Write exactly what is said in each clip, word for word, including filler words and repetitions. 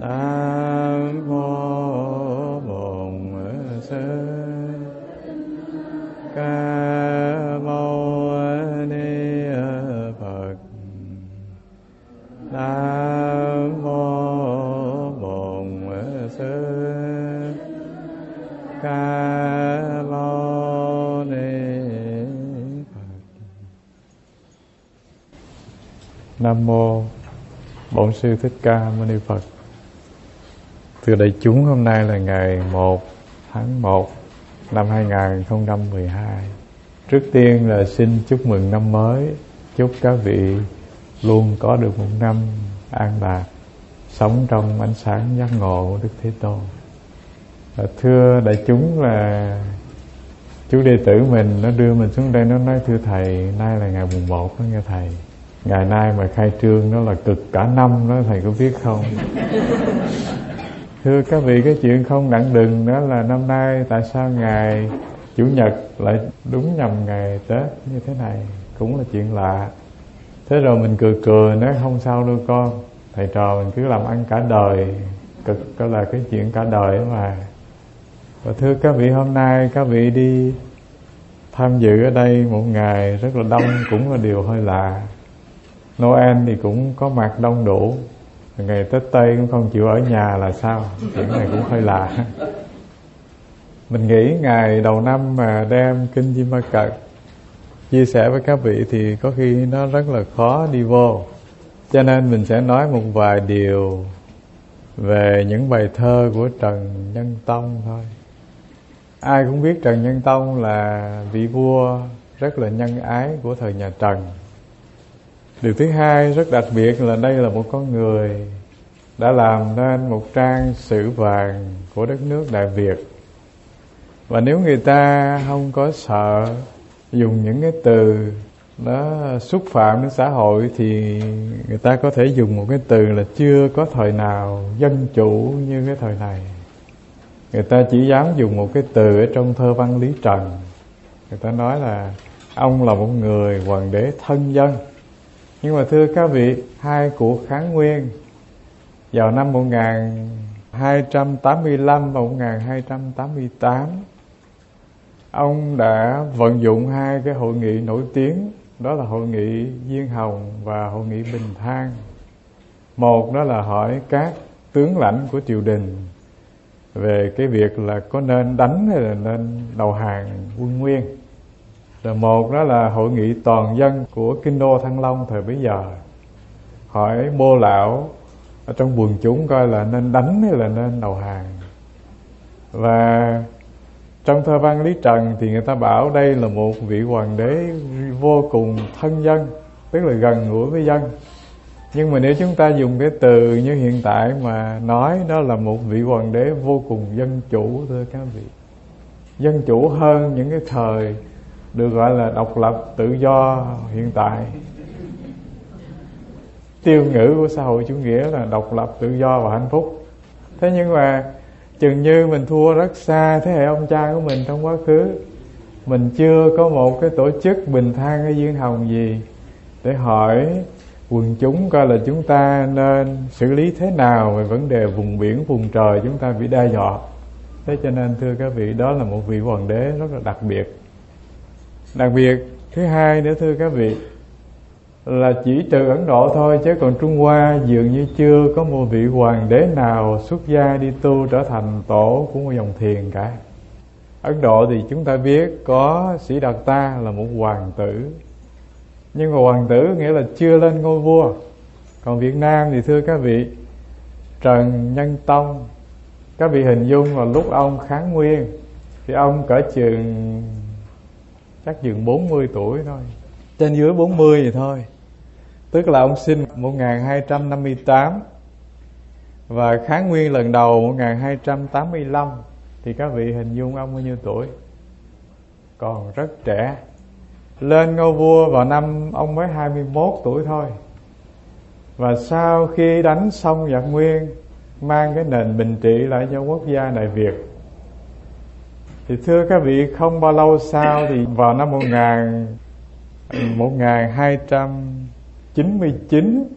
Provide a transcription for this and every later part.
Nam mô Bổn Sư Ca Mâu Ni Phật. Nam mô Bổn Sư Ca Mâu Ni Phật. Nam mô Bổn Sư Thích Ca Mâu Ni Phật. Thưa đại chúng, hôm nay là ngày một tháng một năm hai nghìn không trăm mười hai. Trước tiên là xin chúc mừng năm mới, chúc các vị luôn có được một năm an lạc, sống trong ánh sáng giác ngộ của Đức Thế Tôn. Và thưa đại chúng, là chú đệ tử mình nó đưa mình xuống đây, nó nói thưa thầy, nay là ngày mùng một đó nghe thầy. Ngày nay mà khai trương nó là cực cả năm đó, thầy có biết không? Thưa các vị, cái chuyện không nặng đừng đó là năm nay tại sao ngày Chủ nhật lại đúng nhằm ngày Tết như thế này, cũng là chuyện lạ. Thế rồi mình cười cười nói không sao đâu con, thầy trò mình cứ làm ăn cả đời, cực đó là cái chuyện cả đời đó mà. Và thưa các vị, hôm nay các vị đi tham dự ở đây một ngày rất là đông, cũng là điều hơi lạ. Noel thì cũng có mặt đông đủ, ngày Tết Tây cũng không chịu ở nhà là sao? Chuyện này cũng hơi lạ. Mình nghĩ ngày đầu năm mà đem kinh Di Ma Cật chia sẻ với các vị thì có khi nó rất là khó đi vô. Cho nên mình sẽ nói một vài điều về những bài thơ của Trần Nhân Tông thôi. Ai cũng biết Trần Nhân Tông là vị vua rất là nhân ái của thời nhà Trần. Điều thứ hai rất đặc biệt là đây là một con người đã làm nên một trang sử vàng của đất nước Đại Việt. Và nếu người ta không có sợ dùng những cái từ nó xúc phạm đến xã hội thì người ta có thể dùng một cái từ là chưa có thời nào dân chủ như cái thời này. Người ta chỉ dám dùng một cái từ ở trong thơ văn Lý Trần. Người ta nói là ông là một người hoàng đế thân dân. Nhưng mà thưa các vị, hai cuộc kháng nguyên vào năm một nghìn hai trăm tám mươi lăm và một nghìn hai trăm tám mươi tám, ông đã vận dụng hai cái hội nghị nổi tiếng, đó là hội nghị Diên Hồng và hội nghị Bình Thang. Một đó là hỏi các tướng lãnh của triều đình về cái việc là có nên đánh hay là nên đầu hàng quân Nguyên. Rồi một đó là hội nghị toàn dân của kinh đô Thăng Long thời bấy giờ, hỏi bô lão ở trong quần chúng coi là nên đánh hay là nên đầu hàng. Và trong thơ văn Lý Trần thì người ta bảo đây là một vị hoàng đế vô cùng thân dân, tức là gần gũi với dân. Nhưng mà nếu chúng ta dùng cái từ như hiện tại mà nói, đó là một vị hoàng đế vô cùng dân chủ, thưa các vị. Dân chủ hơn những cái thời được gọi là độc lập tự do hiện tại. Tiêu ngữ của xã hội chủ nghĩa là độc lập tự do và hạnh phúc. Thế nhưng mà chừng như mình thua rất xa thế hệ ông cha của mình trong quá khứ, mình chưa có một cái tổ chức Bình Thang hay Diên Hồng gì để hỏi quần chúng coi là chúng ta nên xử lý thế nào về vấn đề vùng biển, vùng trời chúng ta bị đe dọa. Thế cho nên thưa các vị, đó là một vị hoàng đế rất là đặc biệt. Đặc biệt thứ hai nữa thưa các vị, là chỉ trừ Ấn Độ thôi, chứ còn Trung Hoa dường như chưa có một vị hoàng đế nào xuất gia đi tu trở thành tổ của một dòng thiền cả. Ấn Độ thì chúng ta biết có Siddhartha là một hoàng tử, nhưng mà hoàng tử nghĩa là chưa lên ngôi vua. Còn Việt Nam thì thưa các vị, Trần Nhân Tông, các vị hình dung vào lúc ông kháng nguyên thì ông cỡ chừng chắc chừng bốn mươi tuổi thôi, trên dưới bốn mươi vậy thôi. Tức là ông sinh một nghìn hai trăm năm mươi tám và kháng nguyên lần đầu một nghìn hai trăm tám mươi lăm, thì các vị hình dung ông bao nhiêu tuổi? Còn rất trẻ. Lên ngôi vua vào năm ông mới hai mươi mốt tuổi thôi. Và sau khi đánh xong giặc Nguyên, mang cái nền bình trị lại cho quốc gia Đại Việt, thì thưa các vị, không bao lâu sau thì vào năm một nghìn hai trăm chín mươi chín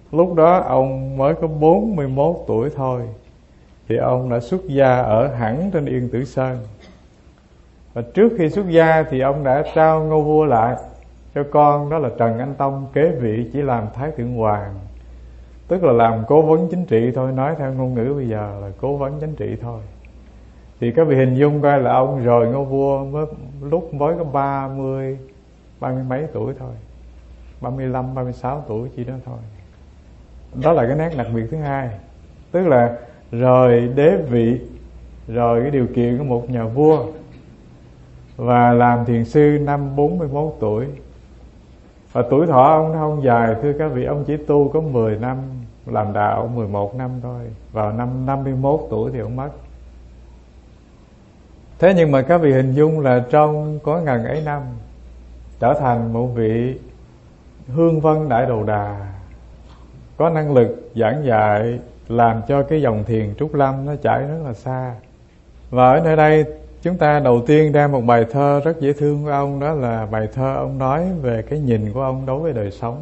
Lúc đó ông mới có bốn mươi mốt tuổi thôi, thì ông đã xuất gia ở hẳn trên Yên Tử Sơn. Và trước khi xuất gia thì ông đã trao ngôi vua lại cho con, đó là Trần Anh Tông kế vị, chỉ làm Thái Thượng Hoàng, tức là làm cố vấn chính trị thôi, nói theo ngôn ngữ bây giờ là cố vấn chính trị thôi. Thì các vị hình dung coi là ông rồi ngôi vua mới lúc mới có ba mươi, ba mươi mấy tuổi thôi, ba mươi lăm, ba mươi sáu tuổi chỉ đó thôi. Đó là cái nét đặc biệt thứ hai, tức là rời đế vị, rời cái điều kiện của một nhà vua, và làm thiền sư năm bốn mươi mốt tuổi. Và tuổi thọ ông nó không dài, thưa các vị, ông chỉ tu có mười năm, làm đạo mười một năm thôi. Vào năm năm mươi mốt tuổi thì ông mất. Thế nhưng mà các vị hình dung là trong có ngần ấy năm trở thành một vị hương vân đại đồ đà, có năng lực giảng dạy, làm cho cái dòng thiền Trúc Lâm nó chảy rất là xa. Và ở nơi đây chúng ta đầu tiên ra một bài thơ rất dễ thương của ông, đó là bài thơ ông nói về cái nhìn của ông đối với đời sống.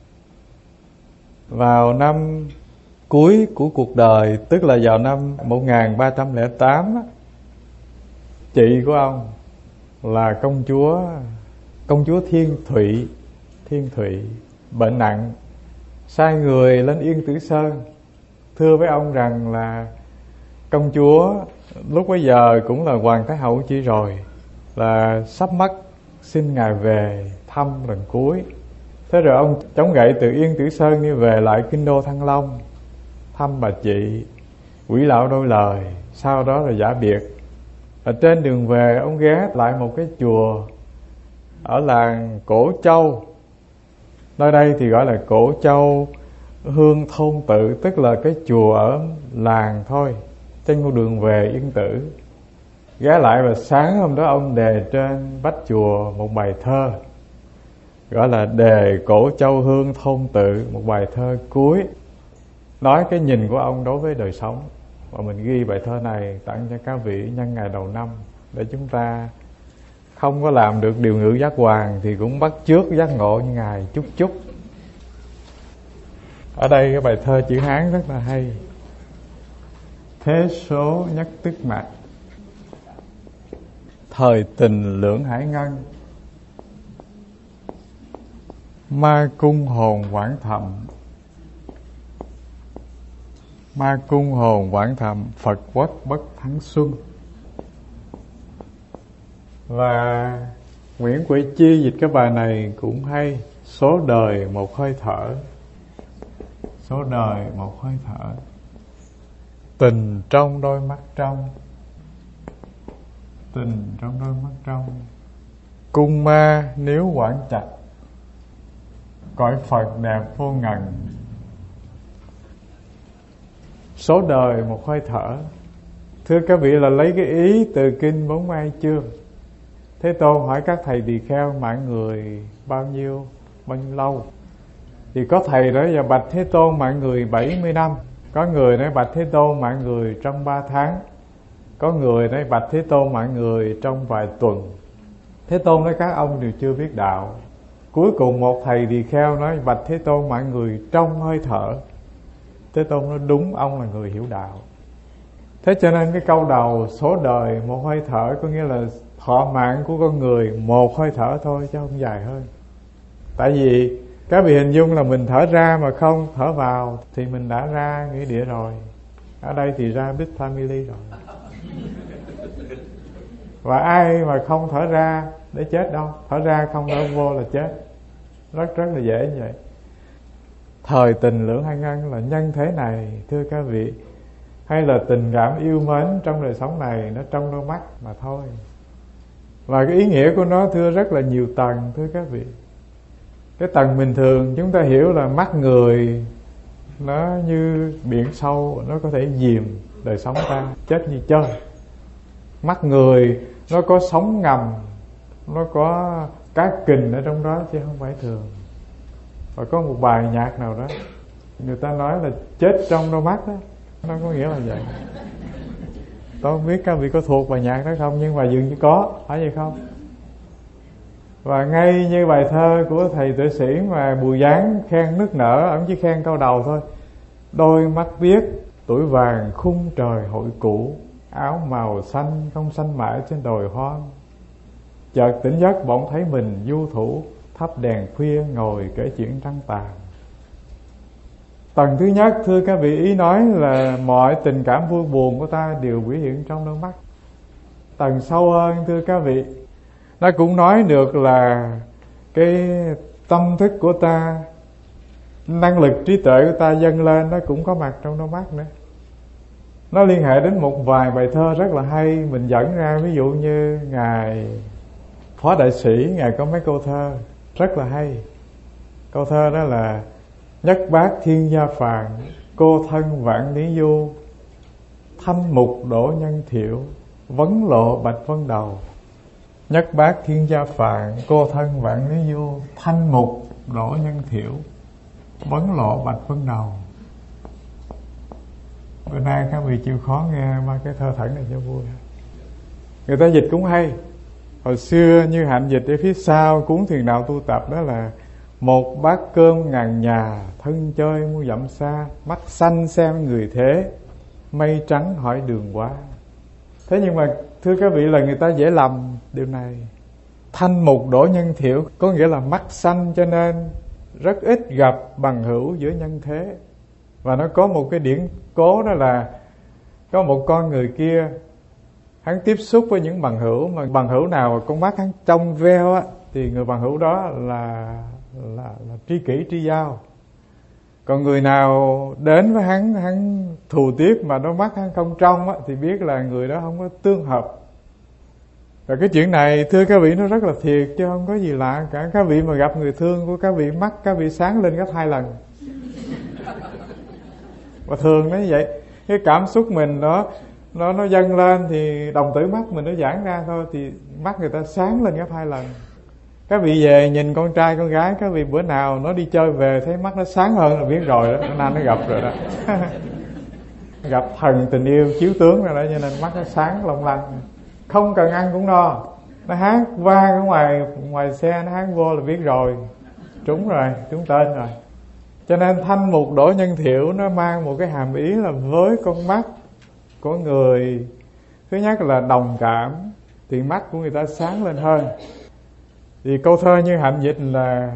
Vào năm cuối của cuộc đời, tức là vào năm một nghìn ba trăm lẻ tám, chị của ông là công chúa công chúa Thiên Thụy Thiên Thụy bệnh nặng, sai người lên Yên Tử Sơn thưa với ông rằng là công chúa lúc bấy giờ cũng là hoàng thái hậu chỉ rồi, là sắp mất, xin ngài về thăm lần cuối. Thế rồi ông chống gậy từ Yên Tử Sơn đi về lại kinh đô Thăng Long thăm bà chị, quỷ lão đôi lời, sau đó là giả biệt. Ở trên đường về ông ghé lại một cái chùa ở làng Cổ Châu, nơi đây thì gọi là Cổ Châu Hương Thôn Tự, tức là cái chùa ở làng thôi, trên con đường về Yên Tử. Ghé lại và sáng hôm đó ông đề trên vách chùa một bài thơ, gọi là Đề Cổ Châu Hương Thôn Tự, một bài thơ cuối nói cái nhìn của ông đối với đời sống. Và mình ghi bài thơ này tặng cho các vị nhân ngày đầu năm, để chúng ta không có làm được điều ngữ giác hoàng thì cũng bắt chước giác ngộ như ngài chút chút. Ở đây cái bài thơ chữ Hán rất là hay. Thế số nhất tức mạch, thời tình lưỡng hải ngân, ma cung hồn quảng thầm, ma cung hồn quảng thầm, Phật quất bất thắng xuân. Và Nguyễn Quỷ Chi dịch cái bài này cũng hay. Số đời một hơi thở, số đời một hơi thở, tình trong đôi mắt trong, tình trong đôi mắt trong, cung ma nếu quản chặt, cõi Phật đẹp vô ngần. Số đời một hơi thở, thưa các vị, là lấy cái ý từ kinh Bốn Mai Chương. Thế Tôn hỏi các thầy tỳ kheo mạng người bao nhiêu, bao nhiêu lâu? Thì có thầy đó giờ bạch Thế Tôn mạng người bảy mươi năm, có người nói bạch Thế Tôn mạng người trong ba tháng, có người nói bạch Thế Tôn mạng người trong vài tuần. Thế Tôn nói các ông đều chưa biết đạo. Cuối cùng một thầy tỳ kheo nói bạch Thế Tôn mạng người trong hơi thở. Thế Tôn nói đúng, ông là người hiểu đạo. Thế cho nên cái câu đầu số đời một hơi thở có nghĩa là thọ mạng của con người một hơi thở thôi, chứ không dài hơn. Tại vì các vị hình dung là mình thở ra mà không thở vào thì mình đã ra nghĩa địa rồi. Ở đây thì ra big family rồi. Và ai mà không thở ra để chết đâu, thở ra không thở vô là chết. Rất rất là dễ như vậy. Thời tình lưỡng hai ngân là nhân thế này, thưa các vị, hay là tình cảm yêu mến trong đời sống này, nó trong đôi mắt mà thôi. Và cái ý nghĩa của nó thưa rất là nhiều tầng, thưa các vị. Cái tầng bình thường chúng ta hiểu là mắt người nó như biển sâu, nó có thể dìm đời sống ta, chết như chơi. Mắt người nó có sóng ngầm, nó có cá kình ở trong đó chứ không phải thường. Và có một bài nhạc nào đó người ta nói là chết trong đôi mắt đó, nó có nghĩa là vậy. Tôi không biết các vị có thuộc bài nhạc đó không, nhưng mà dường như có, phải vậy không? Và ngay như bài thơ của thầy Tuệ Sĩ mà Bùi Giáng khen nức nở, ông chỉ khen câu đầu thôi: đôi mắt biếc tuổi vàng khung trời hội cũ, áo màu xanh không xanh mãi trên đồi hoang. Chợt tỉnh giấc bỗng thấy mình du thủ, thắp đèn khuya ngồi kể chuyện trăng tàn. Tầng thứ nhất, thưa các vị, ý nói là mọi tình cảm vui buồn của ta đều biểu hiện trong đôi mắt. Tầng sâu hơn, thưa các vị, nó cũng nói được là cái tâm thức của ta, năng lực trí tuệ của ta dâng lên, nó cũng có mặt trong đôi mắt nữa. Nó liên hệ đến một vài bài thơ rất là hay. Mình dẫn ra ví dụ như Ngài Phó Đại Sĩ, Ngài có mấy câu thơ rất là hay. Câu thơ đó là: nhất bát thiên gia phàn, cô thân vạn lý du, thanh mục đỗ nhân thiệu, vấn lộ bạch vân đầu. Nhất bát thiên gia phàn, cô thân vạn lý du, thanh mục đỗ nhân thiệu, vấn lộ bạch vân đầu. Bữa nay các vị chịu khó nghe ba cái thơ thẩn này cho vui. Người ta dịch cũng hay. Hồi xưa như Hạnh dịch ở phía sau cuốn Thiền Đạo Tu Tập đó là: một bát cơm ngàn nhà, thân chơi muôn dặm xa, mắt xanh xem người thế, mây trắng hỏi đường qua. Thế nhưng mà thưa các vị, là người ta dễ lầm điều này. Thanh mục đỗ nhân thiệu có nghĩa là mắt xanh, cho nên rất ít gặp bằng hữu giữa nhân thế. Và nó có một cái điển cố, đó là có một con người kia, hắn tiếp xúc với những bằng hữu, mà bằng hữu nào con mắt hắn trong veo á, thì người bằng hữu đó là là, là tri kỷ tri giao. Còn người nào đến với hắn hắn thù tiếc mà đôi mắt hắn không trong á, thì biết là người đó không có tương hợp. Và cái chuyện này thưa các vị, nó rất là thiệt chứ không có gì lạ cả. Các vị mà gặp người thương của các vị, mắt các vị sáng lên gấp hai lần. Và thường nó như vậy, cái cảm xúc mình nó nó nó dâng lên thì đồng tử mắt mình nó giãn ra thôi, thì mắt người ta sáng lên gấp hai lần. Các vị về nhìn con trai con gái các vị, bữa nào nó đi chơi về thấy mắt nó sáng hơn là biết rồi đó, nên nó gặp rồi đó. Gặp thần tình yêu chiếu tướng rồi đó, cho nên mắt nó sáng long lanh, không cần ăn cũng no. Nó hát vang ở ngoài ngoài xe, nó hát vô là biết rồi, trúng rồi, trúng tên rồi. Cho nên thanh mục đỗ nhân thiệu nó mang một cái hàm ý là với con mắt của người, thứ nhất là đồng cảm, thì mắt của người ta sáng lên hơn. Thì câu thơ như Hạnh dịch là: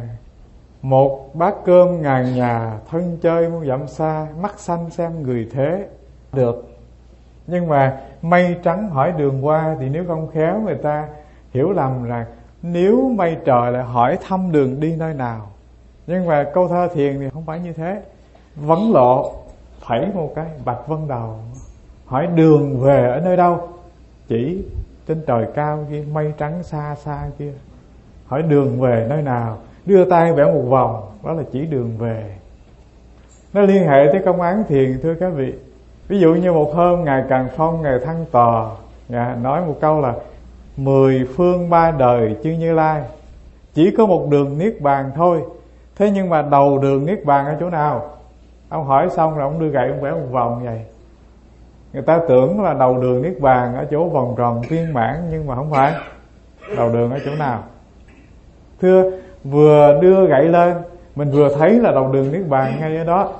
một bát cơm ngàn nhà, thân chơi muôn dặm xa, mắt xanh xem người thế. Được. Nhưng mà mây trắng hỏi đường qua, thì nếu không khéo người ta hiểu lầm rằng nếu mây trời lại hỏi thăm đường đi nơi nào. Nhưng mà câu thơ thiền thì không phải như thế. Vấn lộ, phẩy một cái bạch vân đầu, hỏi đường về ở nơi đâu. Chỉ trên trời cao kia, mây trắng xa xa kia, hỏi đường về nơi nào, đưa tay vẽ một vòng, đó là chỉ đường về. Nó liên hệ tới công án thiền thưa các vị. Ví dụ như một hôm Ngài Càn Phong, Ngài Thăng Tòa, Ngài nói một câu là: mười phương ba đời chư Như Lai, chỉ có một đường niết bàn thôi. Thế nhưng mà đầu đường niết bàn ở chỗ nào? Ông hỏi xong rồi ông đưa gậy ông vẽ một vòng vậy. Người ta tưởng là đầu đường niết bàn ở chỗ vòng tròn viên mãn, nhưng mà không phải. Đầu đường ở chỗ nào? Thưa, vừa đưa gậy lên mình vừa thấy là đầu đường niết bàn ngay ở đó.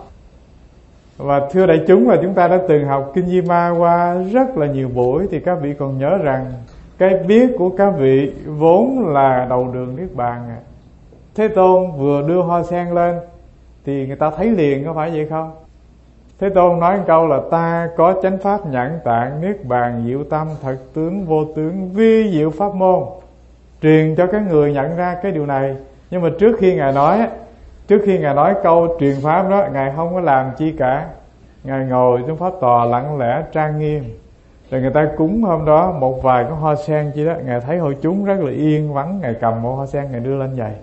Và thưa đại chúng, là chúng ta đã từng học Kinh Di Ma qua rất là nhiều buổi, thì các vị còn nhớ rằng cái biết của các vị vốn là đầu đường niết bàn à. Thế Tôn vừa đưa hoa sen lên thì người ta thấy liền, có phải vậy không? Thế Tôn nói một câu là: ta có chánh pháp nhãn tạng, niết bàn diệu tâm, thật tướng vô tướng, vi diệu pháp môn, truyền cho các người nhận ra cái điều này. Nhưng mà trước khi Ngài nói Trước khi Ngài nói câu truyền pháp đó, Ngài không có làm chi cả. Ngài ngồi trong pháp tòa lặng lẽ trang nghiêm. Rồi người ta cúng hôm đó một vài cái hoa sen chi đó, Ngài thấy hội chúng rất là yên vắng, Ngài cầm một hoa sen Ngài đưa lên vậy.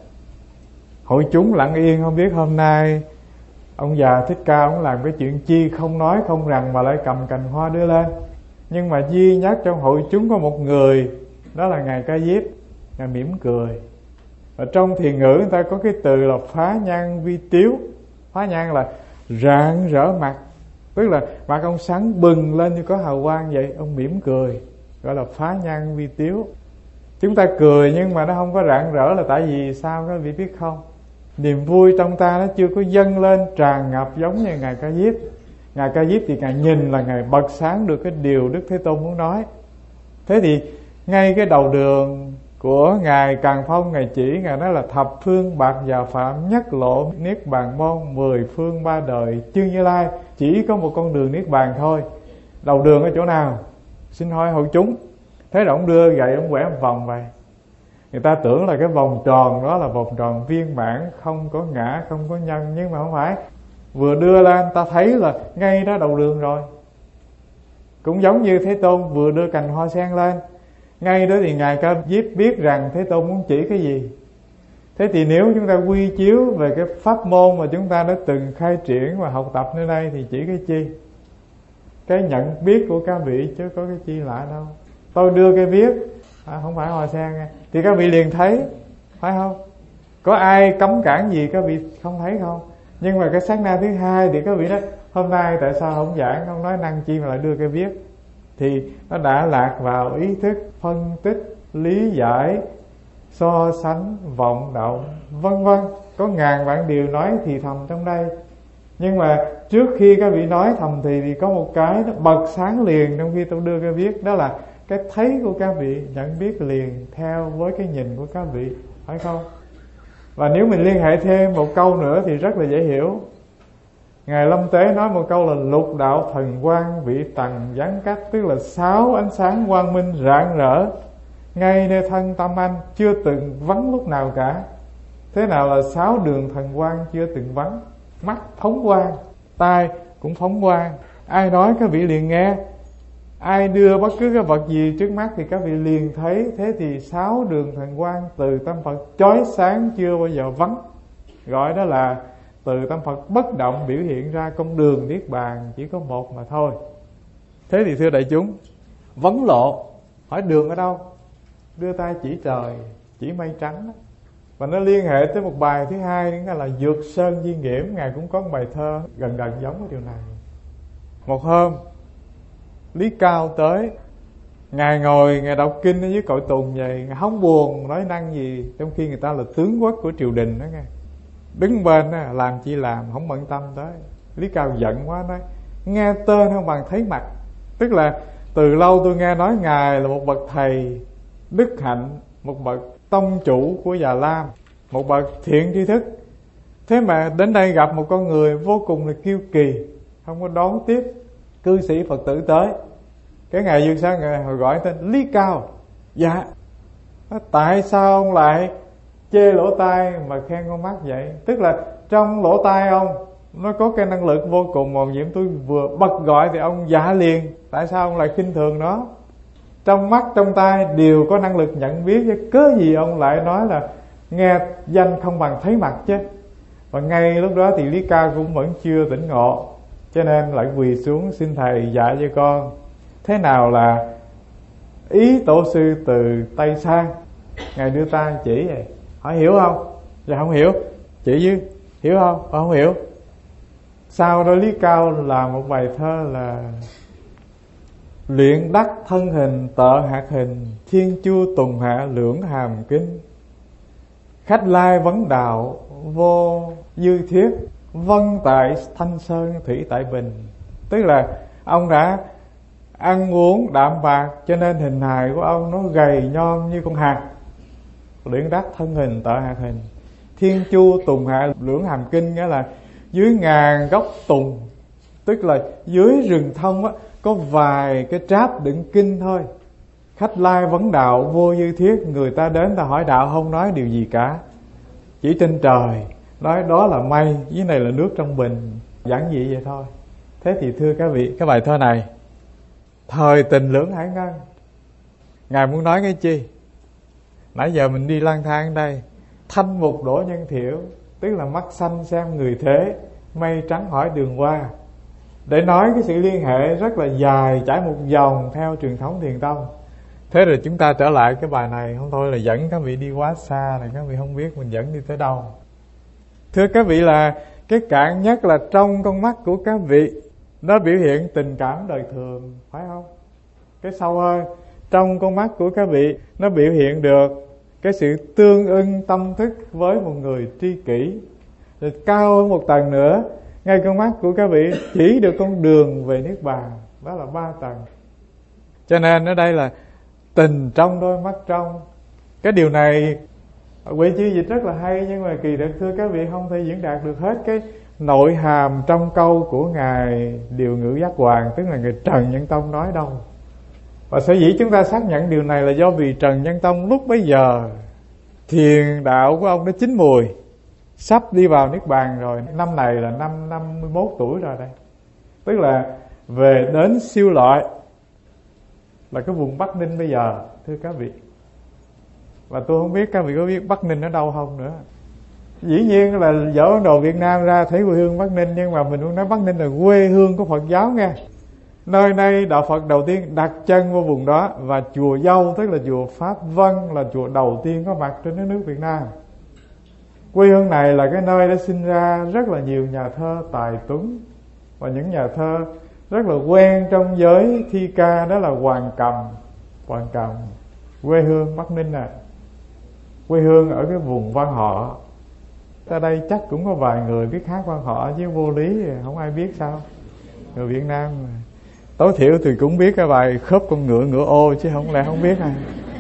Hội chúng lặng yên, không biết hôm nay ông già Thích Ca ông làm cái chuyện chi không nói không rằng mà lại cầm cành hoa đưa lên. Nhưng mà duy nhất trong hội chúng có một người, đó là Ngài Ca Diếp. Ngài mỉm cười. Ở trong thiền ngữ người ta có cái từ là phá nhan vi tiếu. Phá nhan là rạng rỡ mặt, tức là mặt ông sáng bừng lên như có hào quang vậy, ông mỉm cười, gọi là phá nhan vi tiếu. Chúng ta cười nhưng mà nó không có rạng rỡ là tại vì sao các vị biết không? Niềm vui trong ta nó chưa có dâng lên tràn ngập giống như Ngài Ca Diếp. Ngài Ca Diếp thì Ngài nhìn là Ngài bật sáng được cái điều Đức Thế Tôn muốn nói. Thế thì ngay cái đầu đường của Ngài Càn Phong, Ngài chỉ, Ngài nói là thập phương bạc già phạm nhất lộ niết bàn môn, mười phương ba đời chư Như Lai. Chỉ có một con đường niết bàn thôi. Đầu đường ở chỗ nào? Xin hỏi hội chúng. Thế rồi ông đưa gậy, ông quẻ một vòng vậy. Người ta tưởng là cái vòng tròn đó là vòng tròn viên mãn, không có ngã, không có nhân. Nhưng mà không phải. Vừa đưa lên ta thấy là ngay đó đầu đường rồi. Cũng giống như Thế Tôn vừa đưa cành hoa sen lên, ngay đó thì Ngài Ca Diếp biết rằng Thế Tôn muốn chỉ cái gì. Thế thì nếu chúng ta quy chiếu về cái pháp môn mà chúng ta đã từng khai triển và học tập nơi đây thì chỉ cái chi? Cái nhận biết của các vị, chứ có cái chi lạ đâu. Tôi đưa cái viết, à, không phải hoa sen nha, thì các vị liền thấy, phải không? Có ai cấm cản gì các vị không thấy không? Nhưng mà cái sát na thứ hai thì các vị nói hôm nay tại sao không giảng, không nói năng chi mà lại đưa cái viết? Thì nó đã lạc vào ý thức phân tích, lý giải, so sánh, vọng động, vân vân. Có ngàn vạn điều nói thì thầm trong đây. Nhưng mà trước khi các vị nói thầm thì, thì có một cái nó bật sáng liền trong khi tôi đưa cái viết. Đó là cái thấy của các vị nhận biết liền theo với cái nhìn của các vị, phải không? Và nếu mình liên hệ thêm một câu nữa thì rất là dễ hiểu. Ngài Lâm Tế nói một câu là lục đạo thần quang vị tầng giáng cách, tức là sáu ánh sáng quang minh rạng rỡ ngay nơi thân tâm anh, chưa từng vắng lúc nào cả. Thế nào là sáu đường thần quang chưa từng vắng? Mắt phóng quang, tai cũng phóng quang. Ai nói các vị liền nghe, ai đưa bất cứ cái vật gì trước mắt thì các vị liền thấy. Thế thì sáu đường thần quang từ tâm Phật chói sáng chưa bao giờ vắng. Gọi đó là từ tâm Phật bất động biểu hiện ra con đường niết bàn chỉ có một mà thôi. Thế thì thưa đại chúng, vấn lộ, hỏi đường ở đâu? Đưa tay chỉ trời, chỉ mây trắng đó. Và nó liên hệ tới một bài thứ hai, đó là Dược Sơn Di Nghiễm. Ngài cũng có một bài thơ gần gần giống với điều này. Một hôm Lý Cao tới, Ngài ngồi, Ngài đọc kinh ở dưới cội tùng vậy. Ngài không buồn nói năng gì, trong khi người ta là tướng quốc của triều đình đó nghe. Đứng bên đó, làm chi làm, không bận tâm tới. Lý Cao giận quá nói, nghe tên không bằng thấy mặt. Tức là từ lâu tôi nghe nói Ngài là một bậc thầy đức hạnh, một bậc tông chủ của Già Lam, một bậc thiện tri thức. Thế mà đến đây gặp một con người vô cùng là kiêu kỳ, không có đón tiếp cư sĩ Phật tử tới. Cái ngày Dương Sáng Ngài hồi gọi tên Lý Cao. Dạ. Tại sao ông lại chê lỗ tai mà khen con mắt vậy? Tức là trong lỗ tai ông nó có cái năng lực vô cùng màu nhiệm. Tôi vừa bật gọi thì ông dạ liền. Tại sao ông lại khinh thường nó? Trong mắt trong tai đều có năng lực nhận biết, chứ cớ gì ông lại nói là nghe danh không bằng thấy mặt chứ. Và ngay lúc đó thì Lý Cao cũng vẫn chưa tỉnh ngộ, cho nên lại quỳ xuống xin thầy dạy cho con thế nào là ý tổ sư từ Tây sang. Ngài đưa tay chỉ vậy, hỏi hiểu không? Dạ không hiểu. Chỉ chứ hiểu không? Ờ, không hiểu. Sau đó Lý Cao làm một bài thơ là luyện đắc thân hình tợ hạt hình, thiên chu tùng hạ lưỡng hàm kinh. Khách lai vấn đạo vô dư thuyết, vân tại thanh sơn thủy tại bình. Tức là ông đã ăn uống đạm bạc cho nên hình hài của ông nó gầy nhom như con hạt. Luyện đắc thân hình tợ hạt hình, thiên chu tùng hạ lưỡng hàm kinh, nghĩa là dưới ngàn gốc tùng, tức là dưới rừng thông á, có vài cái tráp đựng kinh thôi. Khách lai vấn đạo vô dư thuyết, người ta đến ta hỏi đạo không nói điều gì cả, chỉ trên trời nói đó là mây, dưới này là nước trong bình, giản dị vậy thôi. Thế thì thưa các vị, cái bài thơ này thời tình lưỡng hải ngân, Ngài muốn nói cái chi? Nãy giờ mình đi lang thang đây, thanh mục đổ nhân thiểu, tức là mắt xanh xem người thế, mây trắng hỏi đường qua, để nói cái sự liên hệ rất là dài, trải một vòng theo truyền thống Thiền Tông. Thế rồi chúng ta trở lại cái bài này, không thôi là dẫn các vị đi quá xa, là các vị không biết mình dẫn đi tới đâu. Thưa các vị, là cái cạn nhất là trong con mắt của các vị nó biểu hiện tình cảm đời thường, phải không? Cái sâu hơn trong con mắt của các vị nó biểu hiện được cái sự tương ưng tâm thức với một người tri kỷ. Rồi cao hơn một tầng nữa, ngay con mắt của các vị chỉ được con đường về niết bàn, đó là ba tầng. Cho nên ở đây là tình trong đôi mắt trong. Cái điều này Huệ Chi dịch rất là hay, nhưng mà kỳ thực thưa các vị không thể diễn đạt được hết cái nội hàm trong câu của Ngài Điều Ngữ Giác Hoàng, tức là Ngài Trần Nhân Tông nói đâu. Và sở dĩ chúng ta xác nhận điều này là do vì Trần Nhân Tông lúc bấy giờ thiền đạo của ông đã chín mùi, sắp đi vào niết bàn rồi. Năm này là năm năm mươi mốt tuổi rồi đây, tức là về đến siêu loại, là cái vùng Bắc Ninh bây giờ thưa các vị. Và tôi không biết các vị có biết Bắc Ninh ở đâu không nữa. Dĩ nhiên là dỡ Ấn Độ Việt Nam ra thấy quê hương Bắc Ninh, nhưng mà mình muốn nói Bắc Ninh là quê hương của Phật giáo nghe. Nơi đây đạo Phật đầu tiên đặt chân vào vùng đó, và chùa Dâu tức là chùa Pháp Vân là chùa đầu tiên có mặt trên đất nước Việt Nam. Quê hương này là cái nơi đã sinh ra rất là nhiều nhà thơ tài tuấn, và những nhà thơ rất là quen trong giới thi ca, đó là Hoàng Cầm. Hoàng Cầm quê hương Bắc Ninh à, quê hương ở cái vùng Quan Họ. Ở đây chắc cũng có vài người biết hát Quan Họ chứ vô lý không ai biết sao. Người Việt Nam tối thiểu thì cũng biết cái bài Khớp Con Ngựa Ngựa Ô, chứ không lẽ không biết à.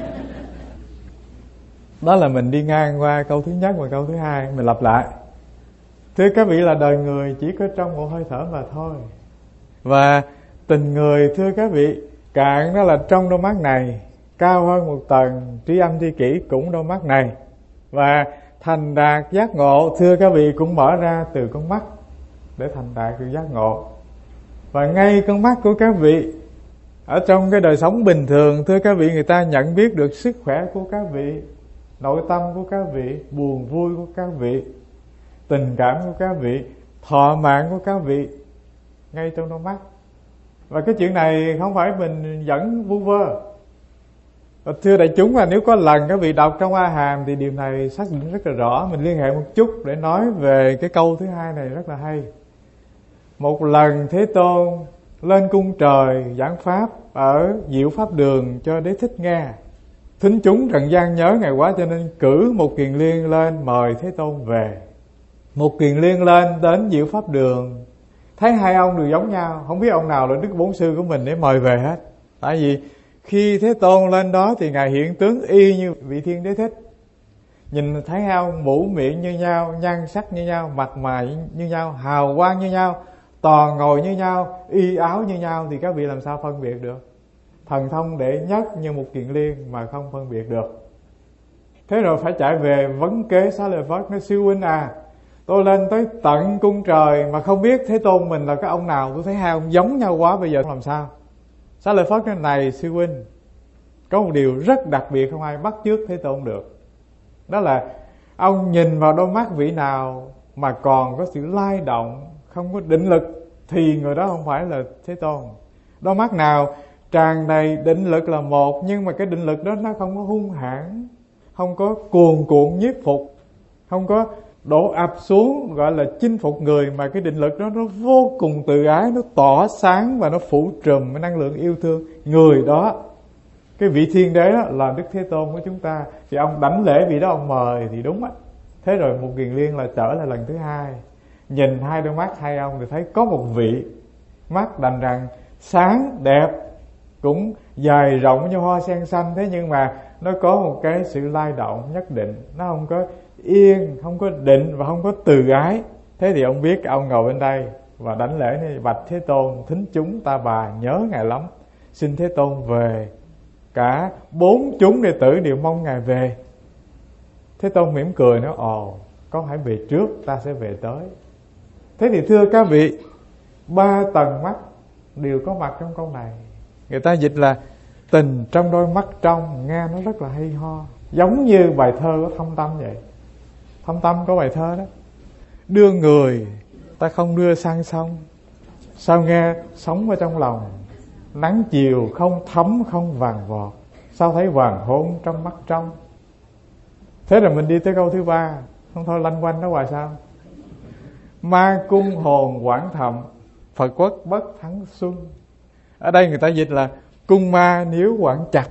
Đó là mình đi ngang qua câu thứ nhất và câu thứ hai. Mình lặp lại. Thưa các vị, là đời người chỉ có trong một hơi thở mà thôi. Và tình người thưa các vị, cạn đó là trong đôi mắt này, cao hơn một tầng trí âm tri kỷ cũng đôi mắt này. Và thành đạt giác ngộ thưa các vị cũng mở ra từ con mắt để thành đạt được giác ngộ. Và ngay con mắt của các vị, ở trong cái đời sống bình thường thưa các vị, người ta nhận biết được sức khỏe của các vị, nội tâm của các vị, buồn vui của các vị, tình cảm của các vị, thọ mạng của các vị, ngay trong đôi mắt. Và cái chuyện này không phải mình dẫn vu vơ. Và thưa đại chúng, là nếu có lần các vị đọc trong A Hàm thì điều này xác định rất là rõ. Mình liên hệ một chút để nói về cái câu thứ hai này rất là hay. Một lần Thế Tôn lên cung trời giảng pháp ở Diệu Pháp Đường cho Đế Thích nghe. Thính chúng trần gian nhớ Ngài quá, cho nên cử một kiền liên lên mời Thế Tôn về. Một kiền liên lên đến Diệu Pháp Đường, thấy hai ông đều giống nhau, không biết ông nào là Đức Bổn Sư của mình để mời về hết. Tại vì khi Thế Tôn lên đó thì Ngài hiện tướng y như vị Thiên Đế Thích. Nhìn thấy hai ông mũ miệng như nhau, nhan sắc như nhau, mặt mày như nhau, hào quang như nhau, toàn ngồi như nhau, y áo như nhau, thì các vị làm sao phân biệt được? Thần thông đệ nhất như một kiền liên mà không phân biệt được. Thế rồi phải chạy về vấn kế Xá Lợi Phất, nói sư huynh à, tôi lên tới tận cung trời mà không biết Thế Tôn mình là cái ông nào, tôi thấy hai ông giống nhau quá, bây giờ làm sao? Xá Lợi Phất nói, này sư huynh, có một điều rất đặc biệt không ai bắt chước Thế Tôn được. Đó là ông nhìn vào đôi mắt vị nào mà còn có sự lay động, không có định lực, thì người đó không phải là Thế Tôn. Đôi mắt nào tràn đầy định lực là một, nhưng mà cái định lực đó nó không có hung hãn, không có cuồn cuộn nhiếp phục, không có đổ ập xuống gọi là chinh phục người, mà cái định lực đó nó vô cùng từ ái, nó tỏ sáng và nó phủ trùm cái năng lượng yêu thương người đó. Cái vị Thiên Đế đó là Đức Thế Tôn của chúng ta, thì ông đảnh lễ vị đó, ông mời thì đúng á. Thế rồi một kiền liên là trở lại lần thứ hai, nhìn hai đôi mắt hai ông thì thấy có một vị mắt đành rằng sáng đẹp, cũng dài rộng như hoa sen xanh, thế nhưng mà nó có một cái sự lay động nhất định, nó không có yên, không có định và không có từ ái. Thế thì ông biết ông ngồi bên đây và đảnh lễ này, bạch Thế Tôn, thính chúng ta bà nhớ Ngài lắm, xin Thế Tôn về. Cả bốn chúng đệ tử đều mong Ngài về. Thế Tôn mỉm cười nói, ồ, con hãy về trước, ta sẽ về tới. Thế thì thưa các vị, ba tầng mắt đều có mặt trong câu này. Người ta dịch là tình trong đôi mắt trong, nghe nó rất là hay ho, giống như bài thơ của Thâm Tâm vậy. Thâm Tâm có bài thơ đó, đưa người ta không đưa sang sông, sao nghe sống ở trong lòng, nắng chiều không thấm không vàng vọt, sao thấy hoàng hôn trong mắt trong. Thế rồi mình đi tới câu thứ ba, không thôi lanh quanh đó hoài sao. Ma cung hồn quảng thầm, Phật quốc bất thắng xuân. Ở đây người ta dịch là cung ma nếu quảng chặt,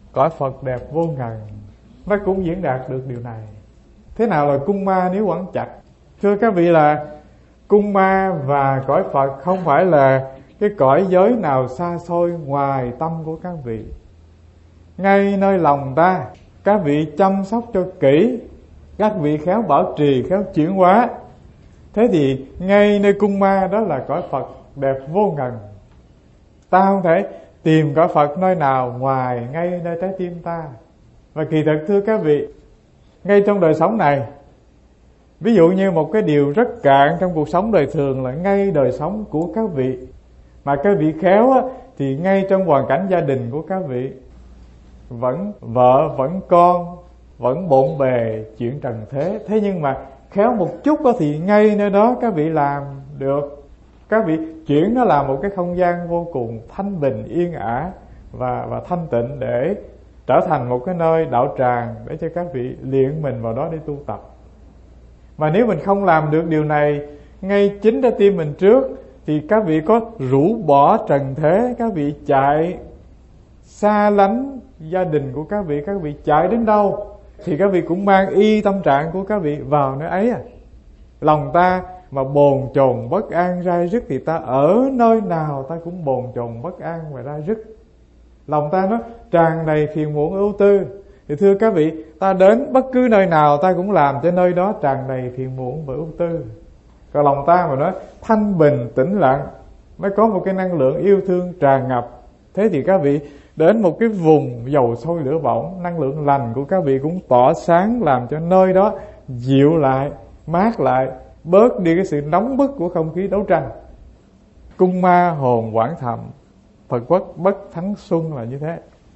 cõi Phật đẹp vô ngần, nó cũng diễn đạt được điều này. Thế nào là cung ma nếu quẩn chặt? Thưa các vị, là cung ma và cõi Phật không phải là cái cõi giới nào xa xôi ngoài tâm của các vị. Ngay nơi lòng ta, các vị chăm sóc cho kỹ, các vị khéo bảo trì, khéo chuyển hóa. Thế thì ngay nơi cung ma đó là cõi Phật đẹp vô ngần. Ta không thể tìm cõi Phật nơi nào ngoài ngay nơi trái tim ta. Và kỳ thực thưa các vị, ngay trong đời sống này, ví dụ như một cái điều rất cạn trong cuộc sống đời thường là ngay đời sống của các vị, mà các vị khéo á, thì ngay trong hoàn cảnh gia đình của các vị, vẫn vợ, vẫn con, vẫn bộn bề chuyện trần thế. Thế nhưng mà khéo một chút đó thì ngay nơi đó các vị làm được. Các vị chuyển nó là một cái không gian vô cùng thanh bình, yên ả và, và thanh tịnh, để trở thành một cái nơi đạo tràng để cho các vị luyện mình vào đó để tu tập. Mà nếu mình không làm được điều này ngay chính trái tim mình trước, thì các vị có rũ bỏ trần thế, các vị chạy xa lánh gia đình của các vị, các vị chạy đến đâu thì các vị cũng mang y tâm trạng của các vị vào nơi ấy à. Lòng ta mà bồn chồn bất an rai rứt thì ta ở nơi nào ta cũng bồn chồn bất an và rai rứt. Lòng ta nó tràn đầy phiền muộn ưu tư, thì thưa các vị, ta đến bất cứ nơi nào ta cũng làm cho nơi đó tràn đầy phiền muộn và ưu tư. Còn lòng ta mà nó thanh bình tĩnh lặng, nó có một cái năng lượng yêu thương tràn ngập, thế thì các vị đến một cái vùng dầu sôi lửa bỏng, năng lượng lành của các vị cũng tỏa sáng, làm cho nơi đó dịu lại, mát lại, bớt đi cái sự nóng bức của không khí đấu tranh. Cung ma hồn quảng thầm, Phật quốc bất thắng xuân là như thế.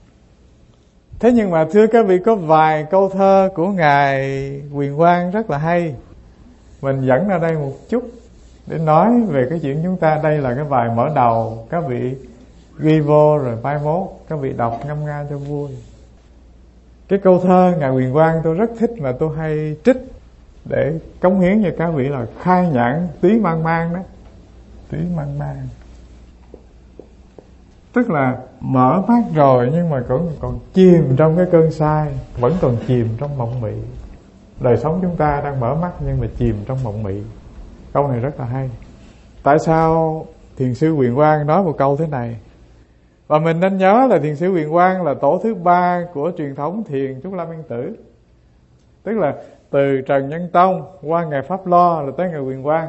Thế nhưng mà thưa các vị, có vài câu thơ của Ngài Huyền Quang rất là hay, mình dẫn ra đây một chút để nói về cái chuyện chúng ta. Đây là cái bài mở đầu, các vị ghi vô rồi mai mốt các vị đọc ngâm nga cho vui. Cái câu thơ Ngài Huyền Quang tôi rất thích, mà tôi hay trích để cống hiến cho các vị, là khai nhãn túy mang mang đó. Túy mang mang tức là mở mắt rồi nhưng mà còn, còn chìm trong cái cơn say, vẫn còn chìm trong mộng mị. Đời sống chúng ta đang mở mắt nhưng mà chìm trong mộng mị. Câu này rất là hay. Tại sao Thiền sư Huyền Quang nói một câu thế này? Và mình nên nhớ là Thiền sư Huyền Quang là tổ thứ ba của truyền thống thiền Trúc Lâm Yên Tử. Tức là từ Trần Nhân Tông qua Ngài Pháp Lo là tới Ngài Huyền Quang.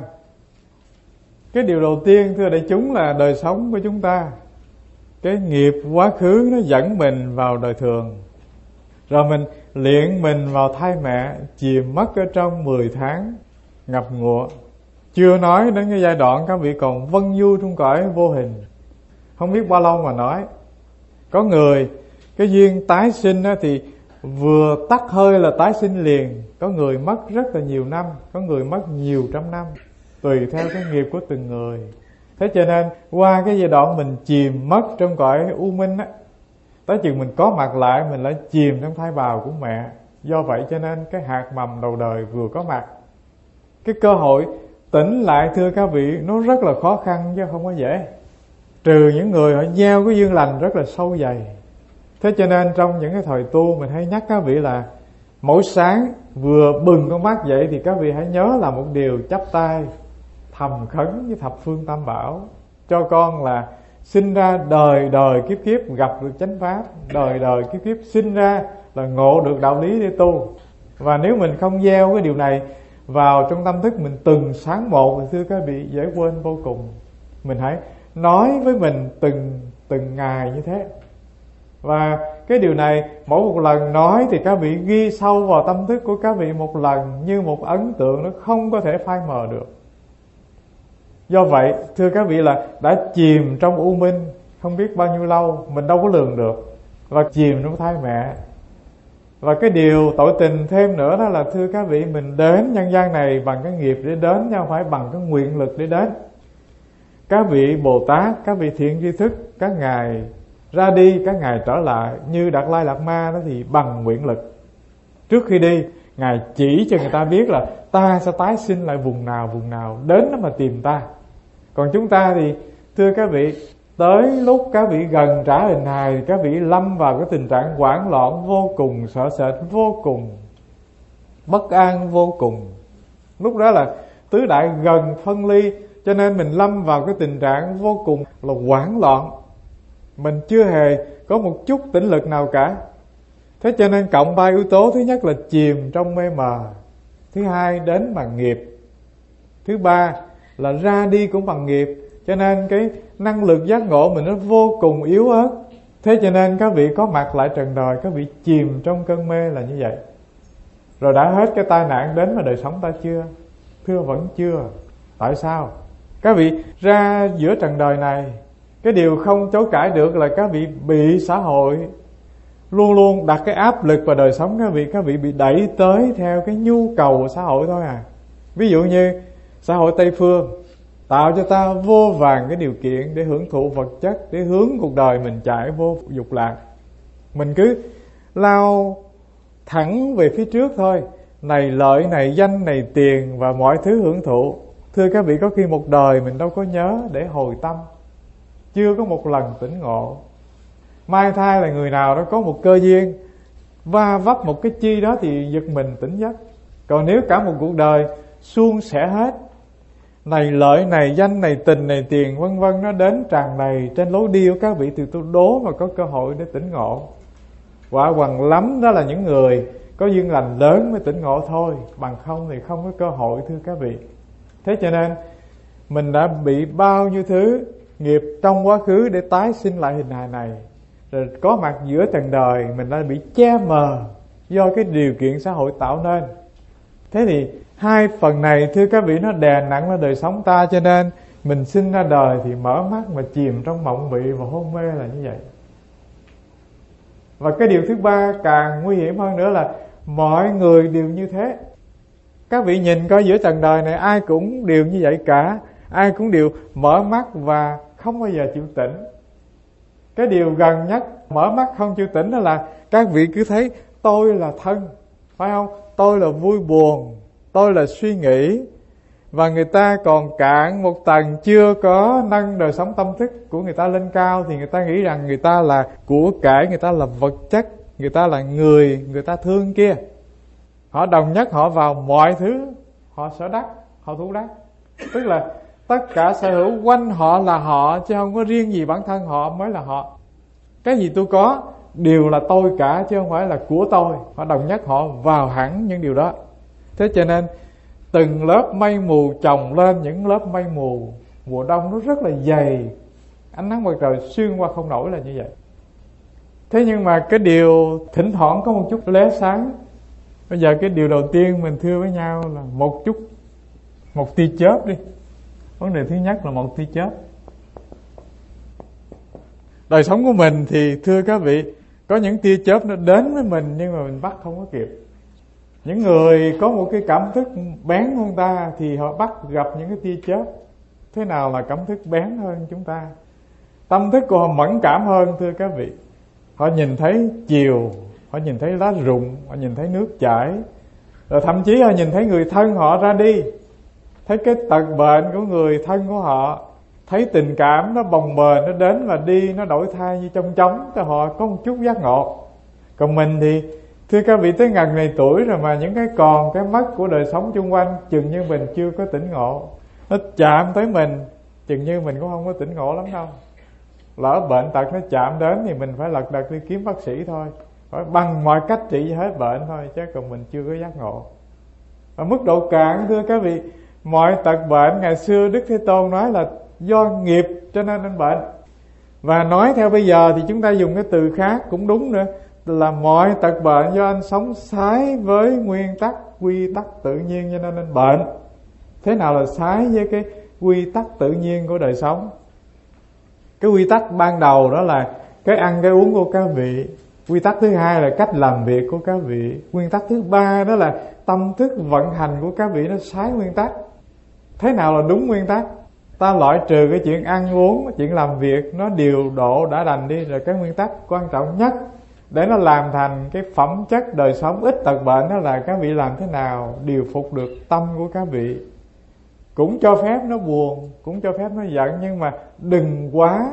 Cái điều đầu tiên thưa đại chúng là đời sống của chúng ta, cái nghiệp quá khứ nó dẫn mình vào đời thường, rồi mình luyện mình vào thai mẹ, chìm mất ở trong mười tháng ngập ngụa. Chưa nói đến cái giai đoạn các vị còn vân du trong cõi vô hình, không biết bao lâu mà nói. Có người cái duyên tái sinh thì vừa tắt hơi là tái sinh liền. Có người mất rất là nhiều năm, có người mất nhiều trăm năm, tùy theo cái nghiệp của từng người. Thế cho nên qua cái giai đoạn mình chìm mất trong cõi u minh á, tới chừng mình có mặt lại mình lại chìm trong thai bào của mẹ. Do vậy cho nên cái hạt mầm đầu đời vừa có mặt, cái cơ hội tỉnh lại thưa các vị nó rất là khó khăn chứ không có dễ. Trừ những người họ gieo cái duyên lành rất là sâu dày. Thế cho nên trong những cái thời tu mình hay nhắc các vị là mỗi sáng vừa bừng con mắt dậy thì các vị hãy nhớ là một điều, chắp tay thầm khấn với thập phương tam bảo cho con là sinh ra đời đời kiếp kiếp gặp được chánh pháp, đời đời kiếp kiếp sinh ra là ngộ được đạo lý để tu. Và nếu mình không gieo cái điều này vào trong tâm thức mình từng sáng một thì thưa các vị dễ quên vô cùng. Mình hãy nói với mình từng từng ngày như thế. Và cái điều này mỗi một lần nói thì các vị ghi sâu vào tâm thức của các vị một lần, như một ấn tượng nó không có thể phai mờ được. Do vậy thưa các vị là đã chìm trong u minh không biết bao nhiêu lâu, mình đâu có lường được, và chìm trong thai mẹ. Và cái điều tội tình thêm nữa đó là thưa các vị, mình đến nhân gian này bằng cái nghiệp để đến, chứ không phải bằng cái nguyện lực để đến. Các vị Bồ Tát, các vị thiện tri thức, các ngài ra đi, các ngài trở lại như Đạt Lai Lạt Ma đó thì bằng nguyện lực. Trước khi đi, ngài chỉ cho người ta biết là ta sẽ tái sinh lại vùng nào vùng nào, đến đó mà tìm ta. Còn chúng ta thì thưa các vị, tới lúc các vị gần trả hình hài, các vị lâm vào cái tình trạng hoảng loạn vô cùng, sợ sệt vô cùng, bất an vô cùng. Lúc đó là tứ đại gần phân ly, cho nên mình lâm vào cái tình trạng vô cùng là hoảng loạn. Mình chưa hề có một chút tĩnh lực nào cả. Thế cho nên cộng ba yếu tố: thứ nhất là chìm trong mê mờ, thứ hai đến bằng nghiệp, thứ ba là ra đi cũng bằng nghiệp. Cho nên cái năng lực giác ngộ mình nó vô cùng yếu ớt. Thế cho nên các vị có mặt lại trần đời, các vị chìm trong cơn mê là như vậy. Rồi đã hết cái tai nạn đến mà đời sống ta chưa? Thưa vẫn chưa. Tại sao? Các vị ra giữa trần đời này, cái điều không chối cãi được là các vị bị xã hội luôn luôn đặt cái áp lực vào đời sống các vị. Các vị bị đẩy tới theo cái nhu cầu của xã hội thôi à. Ví dụ như xã hội Tây Phương tạo cho ta vô vàn cái điều kiện để hưởng thụ vật chất, để hướng cuộc đời mình chạy vô dục lạc. Mình cứ lao thẳng về phía trước thôi, này lợi, này danh, này tiền và mọi thứ hưởng thụ. Thưa các vị, có khi một đời mình đâu có nhớ để hồi tâm, chưa có một lần tỉnh ngộ. Mai thai là người nào đó có một cơ duyên va vấp một cái chi đó thì giật mình tỉnh giấc. Còn nếu cả một cuộc đời suôn sẻ hết, này lợi, này danh, này tình, này tiền vân vân, nó đến tràn đầy trên lối đi của các vị, thì tôi đố mà có cơ hội để tỉnh ngộ. Quả quần lắm đó là những người có duyên lành lớn mới tỉnh ngộ thôi, bằng không thì không có cơ hội, thưa các vị. Thế cho nên mình đã bị bao nhiêu thứ nghiệp trong quá khứ để tái sinh lại hình hài này, rồi có mặt giữa trần đời mình đã bị che mờ do cái điều kiện xã hội tạo nên. Thế thì hai phần này, thưa các vị, nó đè nặng lên đời sống ta. Cho nên mình sinh ra đời thì mở mắt mà chìm trong mộng mị và hôn mê là như vậy. Và cái điều thứ ba càng nguy hiểm hơn nữa là mọi người đều như thế. Các vị nhìn coi giữa trần đời này ai cũng đều như vậy cả. Ai cũng đều mở mắt và không bao giờ chịu tỉnh. Cái điều gần nhất mở mắt không chịu tỉnh đó là các vị cứ thấy tôi là thân, phải không? Tôi là vui buồn, tôi là suy nghĩ. Và người ta còn cạn một tầng, chưa có nâng đời sống tâm thức của người ta lên cao, thì người ta nghĩ rằng người ta là của cải, người ta là vật chất, người ta là người, người ta thương kia. Họ đồng nhất họ vào mọi thứ, họ sở đắc, họ thú đắc. Tức là tất cả sở hữu quanh họ là họ, chứ không có riêng gì bản thân họ mới là họ. Cái gì tôi có đều là tôi cả, chứ không phải là của tôi. Họ đồng nhất họ vào hẳn những điều đó. Thế cho nên từng lớp mây mù chồng lên những lớp mây mù. Mùa đông nó rất là dày, ánh nắng mặt trời xuyên qua không nổi là như vậy. Thế nhưng mà cái điều thỉnh thoảng có một chút lóe sáng. Bây giờ cái điều đầu tiên mình thưa với nhau là một chút, một tia chớp đi. Vấn đề thứ nhất là một tia chớp. Đời sống của mình thì thưa các vị, có những tia chớp nó đến với mình nhưng mà mình bắt không có kịp. Những người có một cái cảm thức bén hơn ta thì họ bắt gặp những cái tia chớp. Thế nào là cảm thức bén hơn chúng ta? Tâm thức của họ mẫn cảm hơn, thưa các vị. Họ nhìn thấy chiều, họ nhìn thấy lá rụng, họ nhìn thấy nước chảy, rồi thậm chí họ nhìn thấy người thân họ ra đi, thấy cái tật bệnh của người thân của họ, thấy tình cảm nó bồng bềnh, nó đến và đi, nó đổi thay như trong chóng, cho họ có một chút giác ngộ. Còn mình thì thưa các vị, tới ngần này tuổi rồi mà những cái còn cái mất của đời sống chung quanh chừng như mình chưa có tỉnh ngộ. Nó chạm tới mình chừng như mình cũng không có tỉnh ngộ lắm đâu. Lỡ bệnh tật nó chạm đến thì mình phải lật đật đi kiếm bác sĩ thôi, phải bằng mọi cách trị hết bệnh thôi, chứ còn mình chưa có giác ngộ. Ở mức độ cạn, thưa các vị, mọi tật bệnh ngày xưa Đức Thế Tôn nói là do nghiệp cho nên anh bệnh. Và nói theo bây giờ thì chúng ta dùng cái từ khác cũng đúng nữa, là mọi tật bệnh do anh sống trái với nguyên tắc quy tắc tự nhiên cho nên anh bệnh. Thế nào là trái với cái quy tắc tự nhiên của đời sống? Cái quy tắc ban đầu đó là cái ăn cái uống của các vị. Quy tắc thứ hai là cách làm việc của các vị. Nguyên tắc thứ ba đó là tâm thức vận hành của các vị nó trái nguyên tắc. Thế nào là đúng nguyên tắc? Ta loại trừ cái chuyện ăn uống, cái chuyện làm việc nó điều độ đã đành đi, rồi cái nguyên tắc quan trọng nhất để nó làm thành cái phẩm chất đời sống ít tật bệnh đó là các vị làm thế nào điều phục được tâm của các vị. Cũng cho phép nó buồn, cũng cho phép nó giận, nhưng mà đừng quá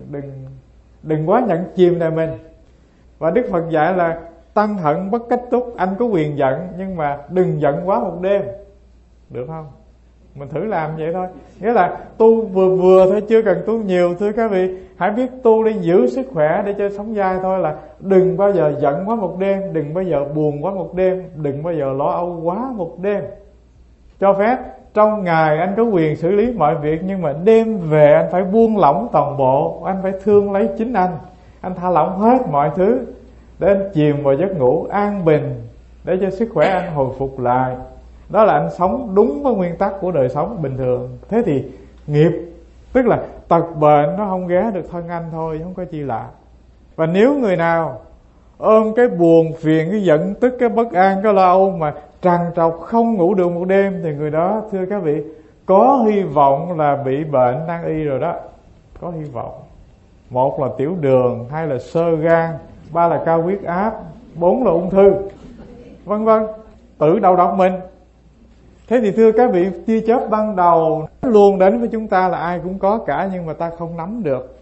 đừng đừng quá nhận chìm đời mình. Và Đức Phật dạy là tăng hận bất cách túc. Anh có quyền giận nhưng mà đừng giận quá một đêm, được không? Mình thử làm vậy thôi. Nghĩa là tu vừa vừa thôi, chưa cần tu nhiều. Thưa các vị, hãy biết tu để giữ sức khỏe, để cho sống dai thôi. Là đừng bao giờ giận quá một đêm, đừng bao giờ buồn quá một đêm, đừng bao giờ lo âu quá một đêm. Cho phép trong ngày anh có quyền xử lý mọi việc, nhưng mà đêm về anh phải buông lỏng toàn bộ. Anh phải thương lấy chính anh. Anh thả lỏng hết mọi thứ để anh chìm vào giấc ngủ an bình, để cho sức khỏe anh hồi phục lại. Đó là anh sống đúng với nguyên tắc của đời sống bình thường. Thế thì nghiệp, tức là tật bệnh, nó không ghé được thân anh thôi, không có chi lạ. Và nếu người nào ôm cái buồn phiền, cái giận tức, cái bất an, cái lo âu mà trằn trọc không ngủ được một đêm, thì người đó, thưa các vị, có hy vọng là bị bệnh nan y rồi đó. Có hy vọng. Một là tiểu đường, hai là xơ gan, ba là cao huyết áp, bốn là ung thư, vân vân, tự đầu độc mình. Thế thì thưa các vị, tia chớp ban đầu luôn đến với chúng ta là ai cũng có cả, nhưng mà ta không nắm được.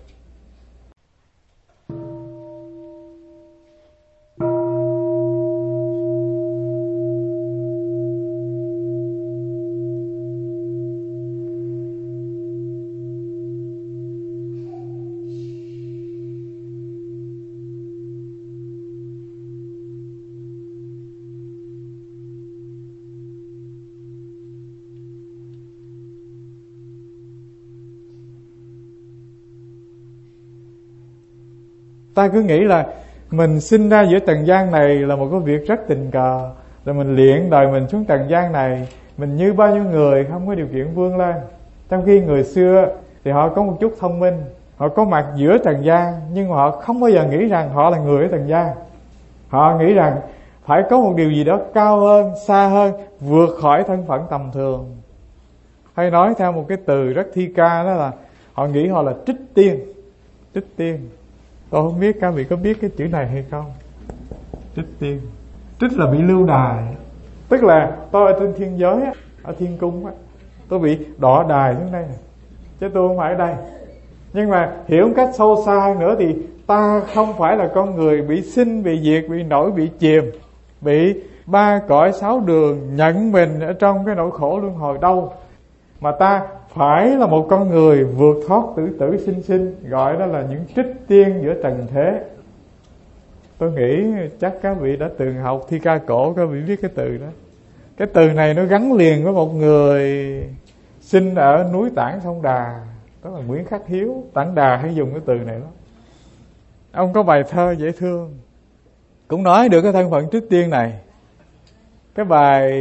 Ta cứ nghĩ là mình sinh ra giữa trần gian này là một cái việc rất tình cờ, rồi mình luyện đời mình xuống trần gian này, mình như bao nhiêu người không có điều kiện vươn lên. Trong khi người xưa thì họ có một chút thông minh, họ có mặt giữa trần gian, nhưng mà họ không bao giờ nghĩ rằng họ là người ở trần gian. Họ nghĩ rằng phải có một điều gì đó cao hơn, xa hơn, vượt khỏi thân phận tầm thường. Hay nói theo một cái từ rất thi ca, đó là họ nghĩ họ là trích tiên. Trích tiên, tôi không biết các vị có biết cái chữ này hay không? Trích tiên. Trích là bị lưu đài. Tức là tôi ở trên thiên giới á, ở thiên cung á, tôi bị đọa đài xuống đây này, chứ tôi không phải ở đây. Nhưng mà hiểu một cách sâu xa hơn nữa thì ta không phải là con người bị sinh, bị diệt, bị nổi, bị chìm, bị ba cõi sáu đường nhận mình ở trong cái nỗi khổ luân hồi đâu. Mà ta phải là một con người vượt thoát tử tử sinh sinh, gọi đó là những trích tiên giữa trần thế. Tôi nghĩ chắc các vị đã từng học thi ca cổ, các vị biết cái từ đó. Cái từ này nó gắn liền với một người sinh ở núi Tản Sông Đà, đó là Nguyễn Khắc Hiếu. Tản Đà hay dùng cái từ này lắm. Ông có bài thơ dễ thương, cũng nói được cái thân phận trích tiên này. Cái bài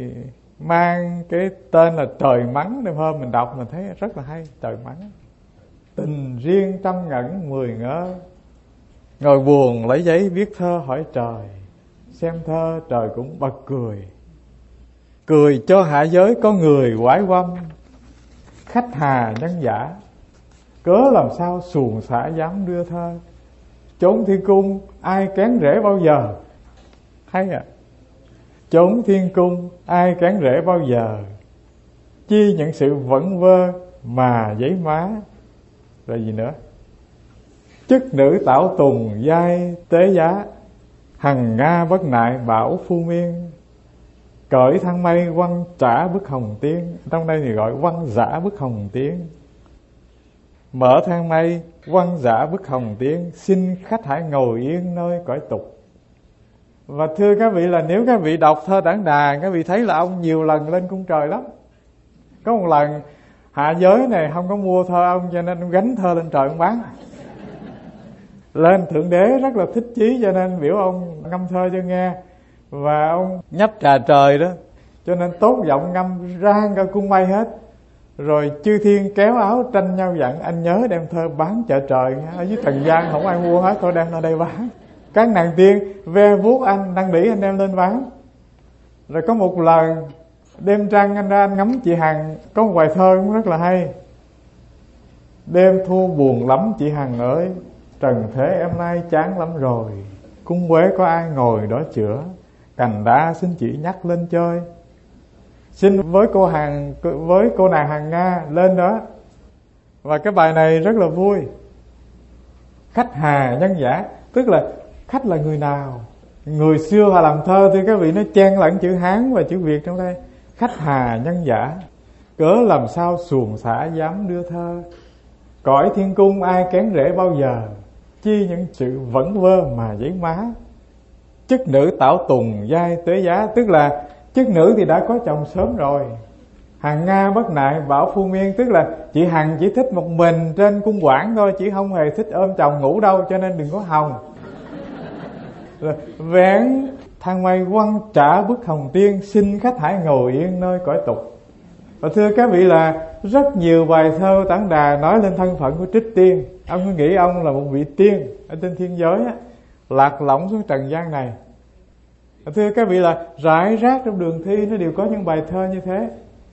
mang cái tên là Trời Mắng, đêm hôm mình đọc mình thấy rất là hay. Trời Mắng. Tình riêng trăm ngẩn mười ngỡ, ngồi buồn lấy giấy viết thơ hỏi trời, xem thơ trời cũng bật cười. Cười cho hạ giới có người quái quăm, khách hà nhân giả, cớ làm sao xuồng xả dám đưa thơ. Chốn thiên cung ai kén rễ bao giờ. Hay à. Chốn thiên cung ai kén rễ bao giờ, chi những sự vẩn vơ mà giấy má. Rồi gì nữa? Chức nữ tảo tùng giai tế giá, hằng nga bất nại bảo phu miên. Cởi thang mây quăng trả bức hồng tiên, trong đây thì gọi quăng giả bức hồng tiên. Mở thang mây quăng giả bức hồng tiên, xin khách hãy ngồi yên nơi cõi tục. Và thưa các vị, là nếu các vị đọc thơ Tản Đà, các vị thấy là ông nhiều lần lên cung trời lắm. Có một lần hạ giới này không có mua thơ ông, cho nên ông gánh thơ lên trời ông bán. Lên Thượng Đế rất là thích chí, cho nên biểu ông ngâm thơ cho nghe. Và ông nhấp trà trời đó, cho nên tốt giọng ngâm rang cả cung mây hết. Rồi chư thiên kéo áo tranh nhau dặn, anh nhớ đem thơ bán chợ trời nha. Ở dưới trần gian không ai mua hết, thôi đem ra đây bán. Các nàng tiên ve vuốt anh, năn nỉ anh đem lên bán. Rồi có một lần đêm trăng anh ra anh ngắm chị Hằng, có một bài thơ cũng rất là hay. Đêm thu buồn lắm chị Hằng ơi, trần thế em nay chán lắm rồi. Cung Quế có ai ngồi đó chữa, cành đá xin chị nhắc lên chơi. Xin với cô Hằng, với cô nàng Hằng Nga lên đó. Và cái bài này rất là vui. Khách hà nhân giả, tức là khách là người nào? Người xưa họ làm thơ thì các vị nó chen lẫn chữ Hán và chữ Việt trong đây. Khách hà nhân giả, cớ làm sao xuồng xả dám đưa thơ. Cõi thiên cung ai kén rễ bao giờ, chi những sự vẫn vơ mà giấy má. Chức nữ tảo tùng giai tế giá, tức là chức nữ thì đã có chồng sớm rồi. Hằng Nga bất nại bảo phu miên, tức là chị Hằng chỉ thích một mình trên cung quảng thôi, chỉ không hề thích ôm chồng ngủ đâu, cho nên đừng có hòng. Vén thang mây quăng trả bức hồng tiên, xin khách hãy ngồi yên nơi cõi tục. Và thưa các vị là rất nhiều bài thơ Tản Đà nói lên thân phận của Trích Tiên. Ông cứ nghĩ ông là một vị tiên ở trên thiên giới á, lạc lõng xuống trần gian này. Và thưa các vị là rải rác trong đường thi nó đều có những bài thơ như thế.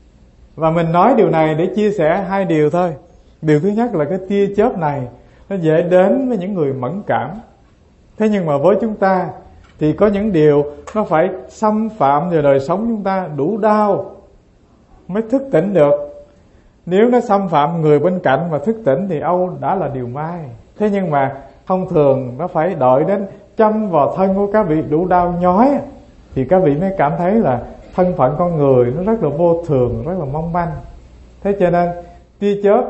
Và mình nói điều này để chia sẻ hai điều thôi. Điều thứ nhất là cái tia chớp này nó dễ đến với những người mẫn cảm. Thế nhưng mà với chúng ta thì có những điều nó phải xâm phạm vào đời sống chúng ta đủ đau mới thức tỉnh được. Nếu nó xâm phạm người bên cạnh mà thức tỉnh thì âu đã là điều mai. Thế nhưng mà thông thường nó phải đợi đến châm vào thân của các vị đủ đau nhói thì các vị mới cảm thấy là thân phận con người nó rất là vô thường, rất là mong manh. Thế cho nên tia chớp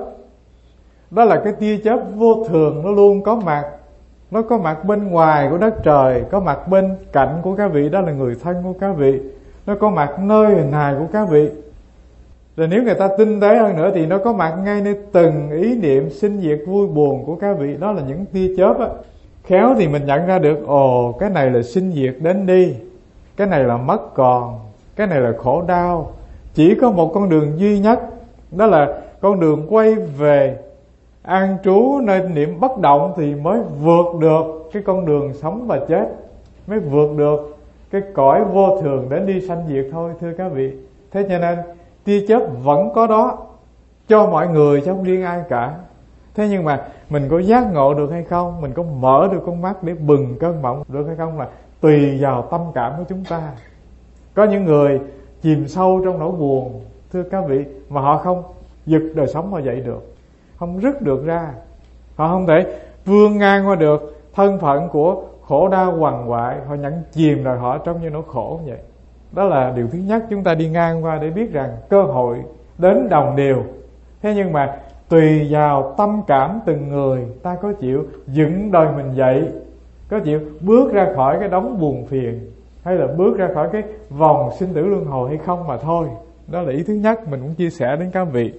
đó là cái tia chớp vô thường, nó luôn có mặt. Nó có mặt bên ngoài của đất trời, có mặt bên cạnh của các vị, đó là người thân của các vị. Nó có mặt nơi hình hài của các vị. Rồi nếu người ta tinh tế hơn nữa thì nó có mặt ngay nơi từng ý niệm sinh diệt vui buồn của các vị. Đó là những tia chớp á. Khéo thì mình nhận ra được, ồ cái này là sinh diệt đến đi, cái này là mất còn, cái này là khổ đau. Chỉ có một con đường duy nhất, đó là con đường quay về an trú nơi niệm bất động thì mới vượt được cái con đường sống và chết, mới vượt được cái cõi vô thường đến đi sanh diệt thôi thưa các vị. Thế cho nên tia chớp vẫn có đó cho mọi người chứ không riêng ai cả. Thế nhưng mà mình có giác ngộ được hay không, mình có mở được con mắt để bừng cơn mộng được hay không là tùy vào tâm cảm của chúng ta. Có những người chìm sâu trong nỗi buồn thưa các vị mà họ không giật đời sống họ dậy được, không rứt được ra, họ không thể vươn ngang qua được thân phận của khổ đau quằn quại, họ nhẫn chìm rồi họ trong như nỗi khổ vậy. Đó là điều thứ nhất, chúng ta đi ngang qua để biết rằng cơ hội đến đồng đều. Thế nhưng mà tùy vào tâm cảm từng người, ta có chịu dựng đời mình dậy, có chịu bước ra khỏi cái đống buồn phiền, hay là bước ra khỏi cái vòng sinh tử luân hồi hay không mà thôi. Đó là ý thứ nhất mình cũng chia sẻ đến các vị.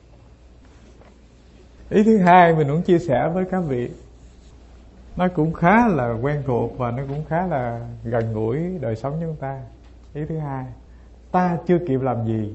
Ý thứ hai mình cũng chia sẻ với các vị, nó cũng khá là quen thuộc và nó cũng khá là gần gũi đời sống chúng ta. Ý thứ hai, ta chưa kịp làm gì,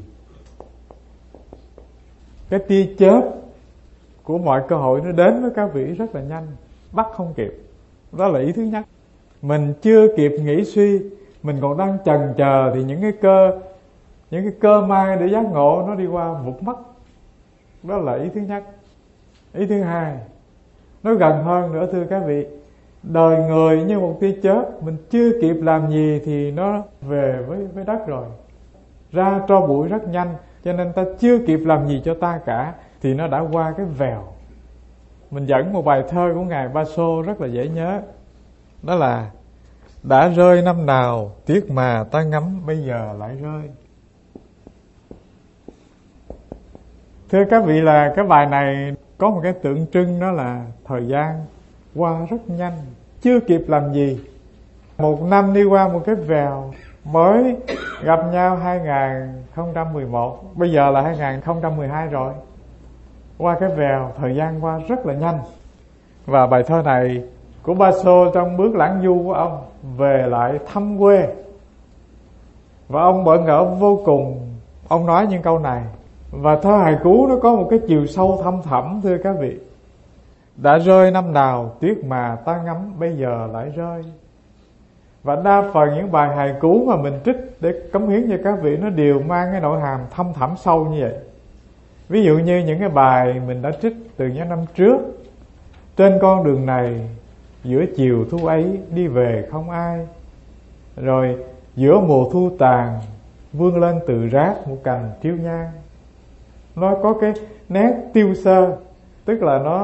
cái tia chớp của mọi cơ hội nó đến với các vị rất là nhanh, bắt không kịp. Đó là ý thứ nhất. Mình chưa kịp nghĩ suy, mình còn đang chần chờ thì những cái cơ những cái cơ may để giác ngộ nó đi qua vụt mất. Đó là ý thứ nhất. Ý thứ hai, nó gần hơn nữa thưa các vị. Đời người như một tia chớp, mình chưa kịp làm gì thì nó về với, với đất rồi, ra tro bụi rất nhanh. Cho nên ta chưa kịp làm gì cho ta cả thì nó đã qua cái vèo. Mình dẫn một bài thơ của Ngài Ba Xô rất là dễ nhớ. Đó là: đã rơi năm nào tiếc mà ta ngắm bây giờ lại rơi. Thưa các vị là cái bài này có một cái tượng trưng, đó là thời gian qua rất nhanh, chưa kịp làm gì. Một năm đi qua một cái vèo, mới gặp nhau hai không một một, bây giờ là hai không một hai rồi. Qua cái vèo, thời gian qua rất là nhanh. Và bài thơ này của Ba Xô trong bước lãng du của ông về lại thăm quê, và ông bỡ ngỡ vô cùng. Ông nói những câu này, và thơ hài cú nó có một cái chiều sâu thâm thẳm thưa các vị. Đã rơi năm nào tiếc mà ta ngắm bây giờ lại rơi. Và đa phần những bài hài cú mà mình trích để cống hiến cho các vị, nó đều mang cái nội hàm thâm thẳm sâu như vậy. Ví dụ như những cái bài mình đã trích từ những năm trước: trên con đường này giữa chiều thu ấy đi về không ai. Rồi giữa mùa thu tàn vươn lên từ rác một cành triêu nhang. Nó có cái nét tiêu sơ, tức là nó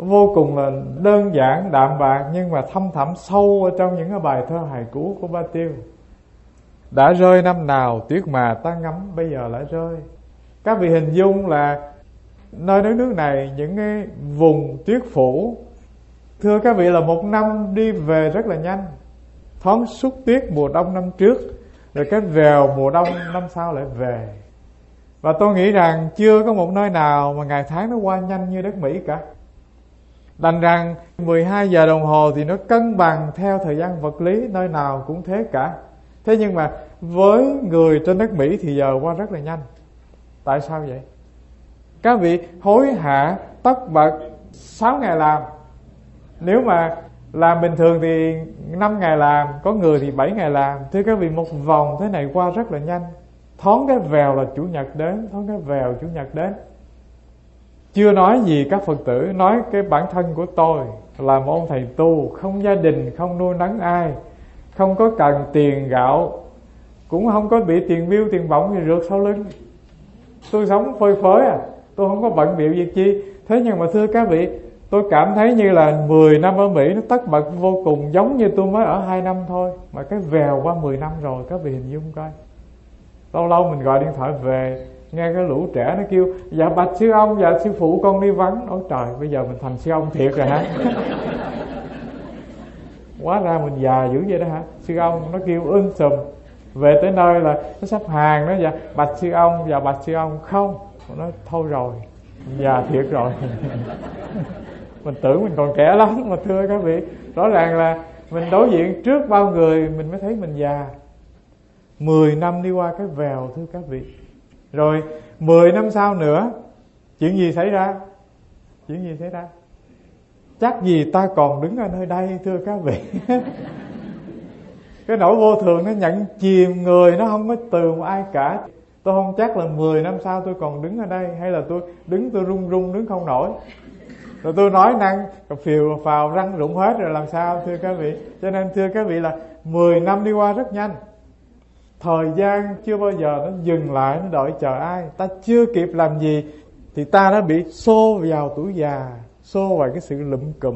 vô cùng là đơn giản, đạm bạc, nhưng mà thâm thẳm sâu ở trong những cái bài thơ hài cũ của Ba Tiêu. Đã rơi năm nào tuyết mà ta ngắm, bây giờ lại rơi. Các vị hình dung là nơi đất nước này, những cái vùng tuyết phủ, thưa các vị, là một năm đi về rất là nhanh. Thoáng xúc tuyết mùa đông năm trước, rồi cái vèo mùa đông năm sau lại về. Và tôi nghĩ rằng chưa có một nơi nào mà ngày tháng nó qua nhanh như đất Mỹ cả. Đành rằng mười hai giờ đồng hồ thì nó cân bằng theo thời gian vật lý, nơi nào cũng thế cả. Thế nhưng mà với người trên đất Mỹ thì giờ qua rất là nhanh. Tại sao vậy? Các vị hối hả tất bật sáu ngày làm. Nếu mà làm bình thường thì năm ngày làm, có người thì bảy ngày làm. Thưa các vị, một vòng thế này qua rất là nhanh. Thoáng cái vèo là Chủ nhật đến, thoáng cái vèo Chủ nhật đến. Chưa nói gì các Phật tử, nói cái bản thân của tôi là một ông thầy tu, không gia đình, không nuôi nấng ai, không có cần tiền gạo, cũng không có bị tiền bill, tiền bổng gì rượt sau lưng. Tôi sống phơi phới à, tôi không có bận bịu việc chi. Thế nhưng mà thưa các vị, tôi cảm thấy như là mười năm ở Mỹ nó tất bật vô cùng, giống như tôi mới ở hai năm thôi, mà cái vèo qua mười năm rồi. Các vị hình dung coi. Lâu lâu mình gọi điện thoại về, nghe cái lũ trẻ nó kêu: dạ bạch sư ông, dạ sư phụ con đi vắng. Ôi trời, bây giờ mình thành sư ông thiệt rồi hả? Hóa ra mình già dữ vậy đó hả? Sư ông nó kêu ưm sùm. Về tới nơi là nó sắp hàng đó: dạ bạch sư ông, dạ bạch sư ông. Không, nó thôi rồi, già thiệt rồi. Mình tưởng mình còn trẻ lắm, mà thưa các vị, rõ ràng là mình đối diện trước bao người mình mới thấy mình già. Mười năm đi qua cái vèo, thưa các vị. Rồi mười năm sau nữa, chuyện gì xảy ra? Chuyện gì xảy ra? Chắc gì ta còn đứng ở nơi đây, thưa các vị. Cái nỗi vô thường nó nhận chìm người, nó không có từ một ai cả. Tôi không chắc là mười năm sau tôi còn đứng ở đây, hay là tôi đứng tôi run run đứng không nổi. Rồi tôi nói năng phiều phào răng rụng hết rồi làm sao, thưa các vị. Cho nên thưa các vị là mười năm đi qua rất nhanh. Thời gian chưa bao giờ nó dừng lại, nó đợi chờ ai. Ta chưa kịp làm gì thì ta đã bị xô vào tuổi già, xô vào cái sự lụm cụm.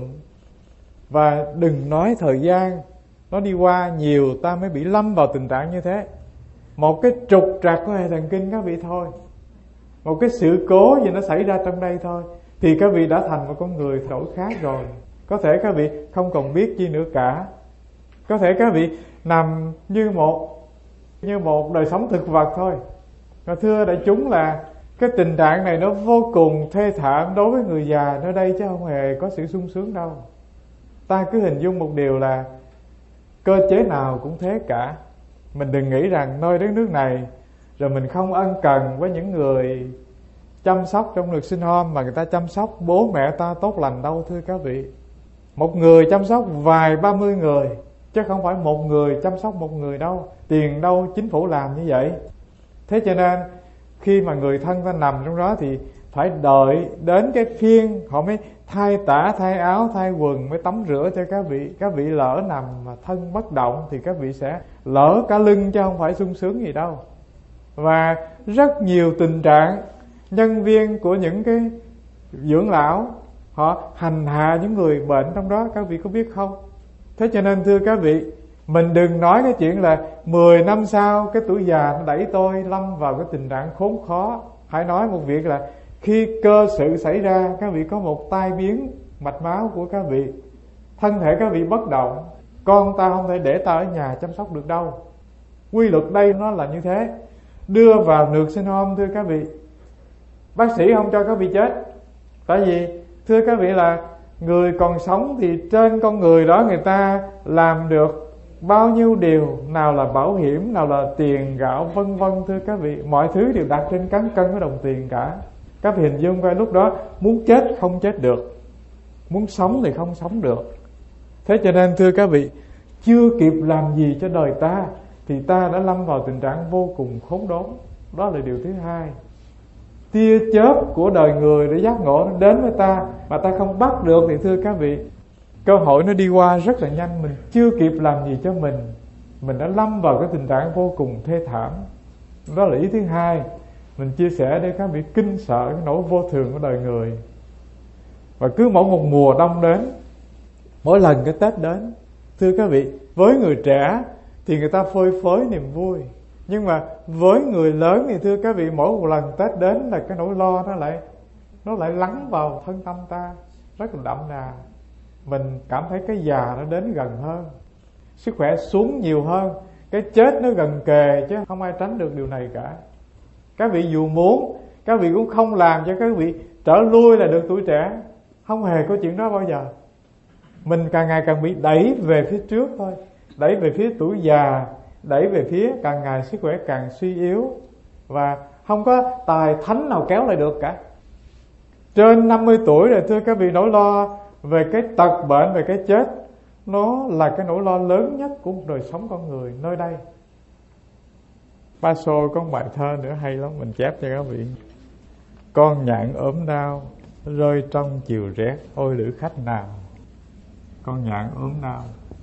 Và đừng nói thời gian nó đi qua nhiều, ta mới bị lâm vào tình trạng như thế. Một cái trục trặc của hệ thần kinh các vị thôi, một cái sự cố gì nó xảy ra trong đây thôi, thì các vị đã thành một con người đổi khác rồi. Có thể các vị không còn biết gì nữa cả. Có thể các vị nằm như một như một đời sống thực vật thôi. Và thưa đại chúng là cái tình trạng này nó vô cùng thê thảm đối với người già nơi đây, chứ không hề có sự sung sướng đâu. Ta cứ hình dung một điều là cơ chế nào cũng thế cả. Mình đừng nghĩ rằng nơi đất nước này rồi mình không ân cần với những người chăm sóc trong luật sinh home mà người ta chăm sóc bố mẹ ta tốt lành đâu, thưa các vị. Một người chăm sóc vài ba mươi người, chứ không phải một người chăm sóc một người đâu. Tiền đâu chính phủ làm như vậy. Thế cho nên khi mà người thân ta nằm trong đó thì phải đợi đến cái phiên họ mới thay tả, thay áo, thay quần, mới tắm rửa cho các vị. Các vị lỡ nằm mà thân bất động thì các vị sẽ lỡ cả lưng, chứ không phải sung sướng gì đâu. Và rất nhiều tình trạng nhân viên của những cái dưỡng lão họ hành hạ những người bệnh trong đó, các vị có biết không? Thế cho nên thưa các vị, mình đừng nói cái chuyện là mười năm sau cái tuổi già nó đẩy tôi lâm vào cái tình trạng khốn khó. Hãy nói một việc là khi cơ sự xảy ra, các vị có một tai biến mạch máu của các vị, thân thể các vị bất động, con ta không thể để ta ở nhà chăm sóc được đâu. Quy luật đây nó là như thế. Đưa vào nursing sinh home, thưa các vị, bác sĩ không cho các vị chết. Tại vì thưa các vị là người còn sống thì trên con người đó người ta làm được bao nhiêu điều, nào là bảo hiểm, nào là tiền gạo, vân vân. Thưa các vị, mọi thứ đều đặt trên cán cân của đồng tiền cả. Các vị hình dung coi, lúc đó muốn chết không chết được, muốn sống thì không sống được. Thế cho nên thưa các vị, chưa kịp làm gì cho đời ta thì ta đã lâm vào tình trạng vô cùng khốn đốn. Đó là điều thứ hai. Tia chớp của đời người để giác ngộ nó đến với ta mà ta không bắt được thì thưa các vị, cơ hội nó đi qua rất là nhanh. Mình chưa kịp làm gì cho mình, mình đã lâm vào cái tình trạng vô cùng thê thảm. Đó là ý thứ hai mình chia sẻ để các vị kinh sợ cái nỗi vô thường của đời người. Và cứ mỗi một mùa đông đến, mỗi lần cái Tết đến, thưa các vị, với người trẻ thì người ta phơi phới niềm vui, nhưng mà với người lớn thì thưa các vị, mỗi một lần Tết đến là cái nỗi lo nó lại nó lại lắng vào thân tâm ta rất là đậm đà. Mình cảm thấy cái già nó đến gần hơn, sức khỏe xuống nhiều hơn, cái chết nó gần kề, chứ không ai tránh được điều này cả. Các vị dù muốn, các vị cũng không làm cho các vị trở lui là được tuổi trẻ. Không hề có chuyện đó bao giờ. Mình càng ngày càng bị đẩy về phía trước thôi, đẩy về phía tuổi già, đẩy về phía càng ngày sức khỏe càng suy yếu, và không có tài thánh nào kéo lại được cả. Trên năm mươi tuổi rồi thưa các vị, nỗi lo về cái tật bệnh, về cái chết, nó là cái nỗi lo lớn nhất của một đời sống con người nơi đây. Basho có một bài thơ nữa hay lắm, mình chép cho các vị. Con nhạn ốm đau rơi trong chiều rét, ôi lữ khách nào. Con nhạn ốm đau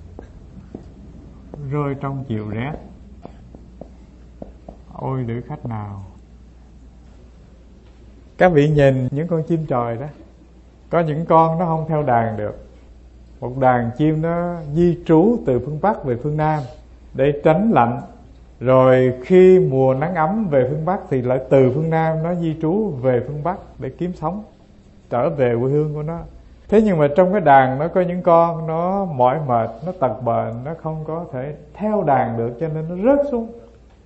rơi trong chiều rét, ôi lữ khách nào. Các vị nhìn những con chim trời đó, có những con nó không theo đàn được. Một đàn chim nó di trú từ phương Bắc về phương Nam để tránh lạnh, rồi khi mùa nắng ấm về phương Bắc thì lại từ phương Nam nó di trú về phương Bắc để kiếm sống, trở về quê hương của nó. Thế nhưng mà trong cái đàn nó có những con nó mỏi mệt, nó tật bệnh, nó không có thể theo đàn được, cho nên nó rớt xuống.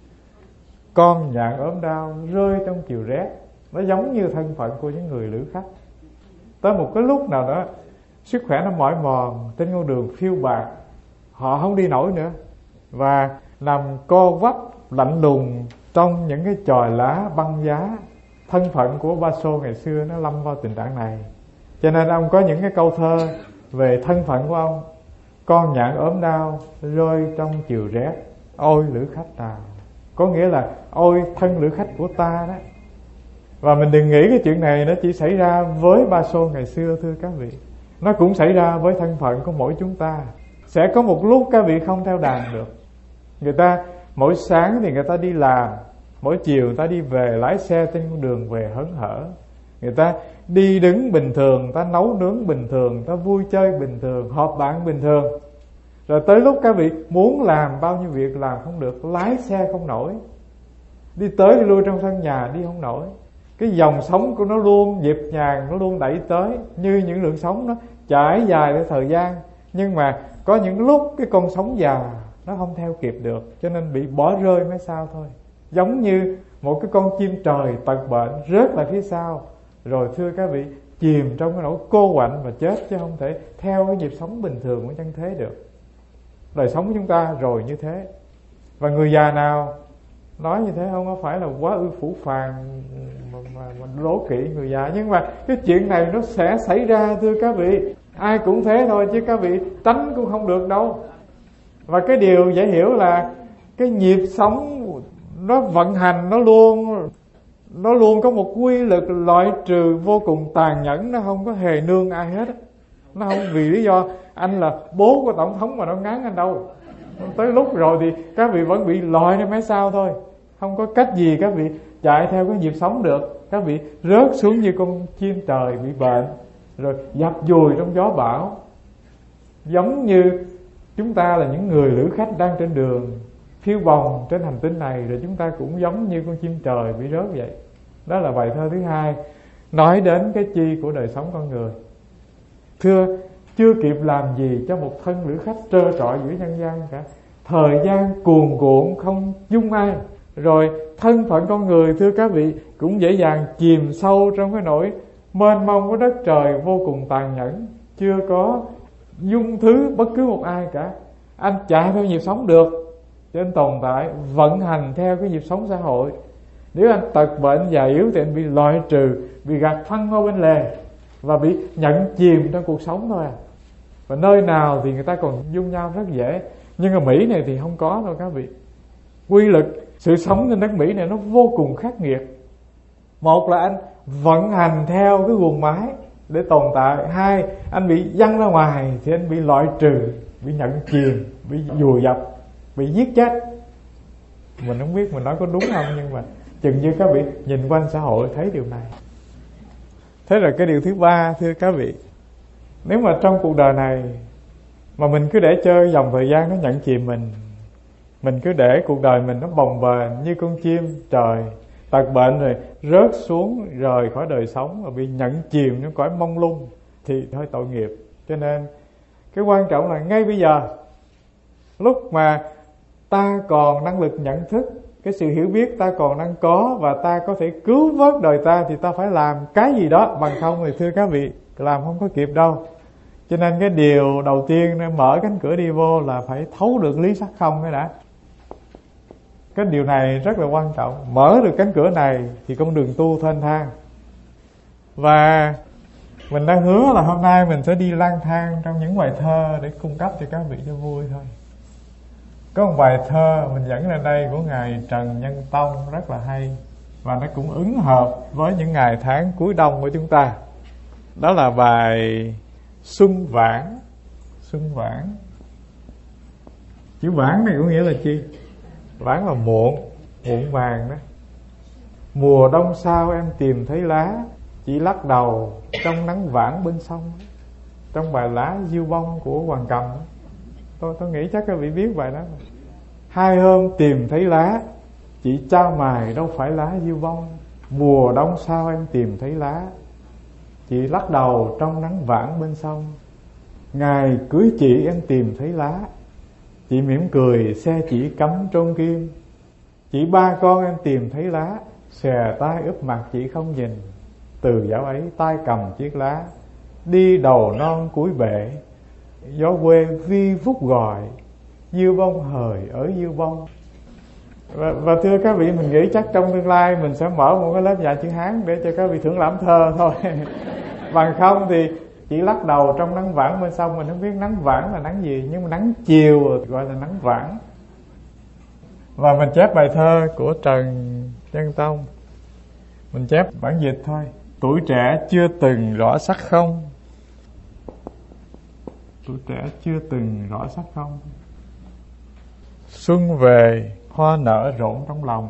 Con nhạn ốm đau rơi trong chiều rét, nó giống như thân phận của những người lữ khách. Tới một cái lúc nào đó sức khỏe nó mỏi mòn, trên con đường phiêu bạt, họ không đi nổi nữa, và nằm co quắp lạnh lùng trong những cái chòi lá băng giá. Thân phận của Basho ngày xưa nó lâm vào tình trạng này, cho nên ông có những cái câu thơ về thân phận của ông. Con nhạn ốm đau rơi trong chiều rét, ôi lữ khách nào. Có nghĩa là ôi thân lữ khách của ta đó. Và mình đừng nghĩ cái chuyện này nó chỉ xảy ra với Basho ngày xưa, thưa các vị. Nó cũng xảy ra với thân phận của mỗi chúng ta. Sẽ có một lúc các vị không theo đàn được. Người ta mỗi sáng thì người ta đi làm, mỗi chiều người ta đi về, lái xe trên con đường về hớn hở. Người ta đi đứng bình thường, người ta nấu nướng bình thường, người ta vui chơi bình thường, họp bạn bình thường. Rồi tới lúc các vị muốn làm bao nhiêu việc làm không được, lái xe không nổi, đi tới đi lui trong sân nhà đi không nổi. Cái dòng sống của nó luôn nhịp nhàng, nó luôn đẩy tới, như những lượng sóng nó trải dài theo thời gian. Nhưng mà có những lúc cái con sóng già nó không theo kịp được, cho nên bị bỏ rơi mấy sao thôi. Giống như một cái con chim trời tật bệnh rớt lại phía sau, rồi thưa các vị, chìm trong cái nỗi cô quạnh và chết, chứ không thể theo cái nhịp sống bình thường của chân thế được. Đời sống của chúng ta rồi như thế. Và người già nào nói như thế không có phải là quá ư phủ phàng mà, mà, mà đố kỵ người già, nhưng mà cái chuyện này nó sẽ xảy ra, thưa các vị. Ai cũng thế thôi, chứ các vị tránh cũng không được đâu. Và cái điều dễ hiểu là cái nhịp sống nó vận hành, nó luôn nó luôn có một quy luật loại trừ vô cùng tàn nhẫn. Nó không có hề nương ai hết. Nó không vì lý do anh là bố của tổng thống mà nó ngán anh đâu. Tới lúc rồi thì các vị vẫn bị lòi ra mấy sao thôi. Không có cách gì các vị chạy theo cái nhịp sống được. Các vị rớt xuống như con chim trời bị bệnh, rồi dập dùi trong gió bão. Giống như chúng ta là những người lữ khách đang trên đường phiêu bồng trên hành tinh này, rồi chúng ta cũng giống như con chim trời bị rớt vậy. Đó là bài thơ thứ hai, nói đến cái chi của đời sống con người. Thưa, chưa kịp làm gì cho một thân lữ khách trơ trọi giữa nhân gian cả. Thời gian cuồn cuộn không dung ai. Rồi thân phận con người, thưa các vị, cũng dễ dàng chìm sâu trong cái nỗi mênh mông của đất trời vô cùng tàn nhẫn. Chưa có dung thứ bất cứ một ai cả. Anh chạy theo nhịp sống được, cho anh tồn tại, vận hành theo cái nhịp sống xã hội. Nếu anh tật bệnh già yếu thì anh bị loại trừ, bị gạt phăng qua bên lề, và bị nhận chìm trong cuộc sống thôi à. Và nơi nào thì người ta còn dung nhau rất dễ, nhưng ở Mỹ này thì không có đâu các vị. Quy luật sự sống trên đất Mỹ này nó vô cùng khắc nghiệt. Một là anh vận hành theo cái guồng máy để tồn tại. Hai, anh bị văng ra ngoài thì anh bị loại trừ, bị nhận chìm, bị vùi dập, bị giết chết. Mình không biết mình nói có đúng không, nhưng mà chừng như các vị nhìn quanh xã hội thấy điều này. Thế rồi cái điều thứ ba, thưa các vị, nếu mà trong cuộc đời này mà mình cứ để cho dòng thời gian nó nhận chìm mình, mình cứ để cuộc đời mình nó bồng bềnh như con chim trời tật bệnh rồi rớt xuống rời khỏi đời sống và bị nhận chìm trong cõi mông lung, thì thôi tội nghiệp. Cho nên cái quan trọng là ngay bây giờ, lúc mà ta còn năng lực nhận thức, cái sự hiểu biết ta còn đang có, và ta có thể cứu vớt đời ta, thì ta phải làm cái gì đó. Bằng không thì thưa các vị, làm không có kịp đâu. Cho nên cái điều đầu tiên nên mở cánh cửa đi vô là phải thấu được lý sắc không cái đã. Cái điều này rất là quan trọng. Mở được cánh cửa này thì con đường tu thênh thang. Và mình đã hứa là hôm nay mình sẽ đi lang thang trong những bài thơ để cung cấp cho các vị cho vui thôi. Có một bài thơ mình dẫn ra đây của Ngài Trần Nhân Tông rất là hay, và nó cũng ứng hợp với những ngày tháng cuối đông của chúng ta. Đó là bài Xuân Vãn. Xuân Vãn, chữ vãn này có nghĩa là chi? Vãn là muộn, muộn vàng đó. Mùa đông sao em tìm thấy lá, chỉ lắc đầu trong nắng vãn bên sông. Trong bài Lá Diêu Bông của Hoàng Cầm đó. Tôi, tôi nghĩ chắc các vị biết bài đó. Hai hôm tìm thấy lá, chị trao mài đâu phải lá diêu bông. Mùa đông sao em tìm thấy lá, chị lắc đầu trong nắng vãn bên sông. Ngày cưới chị em tìm thấy lá, chị mỉm cười xe chỉ cắm trôn kim. Chỉ ba con em tìm thấy lá, xòe tay úp mặt chị không nhìn. Từ dạo ấy tay cầm chiếc lá, đi đầu non cuối bể. Gió quê vi vút gọi, diêu bông hời ở diêu bông. Và, và thưa các vị, mình nghĩ chắc trong tương lai mình sẽ mở một cái lớp dạy chữ Hán để cho các vị thưởng lãm thơ thôi. Bằng không thì chỉ lắc đầu trong nắng vãn bên sông. Mình không biết nắng vãn là nắng gì, nhưng mà nắng chiều gọi là nắng vãn. Và mình chép bài thơ của Trần Nhân Tông, mình chép bản dịch thôi. Tuổi trẻ chưa từng rõ sắc không, tuổi trẻ chưa từng rõ sắc không. Xuân về hoa nở rộn trong lòng,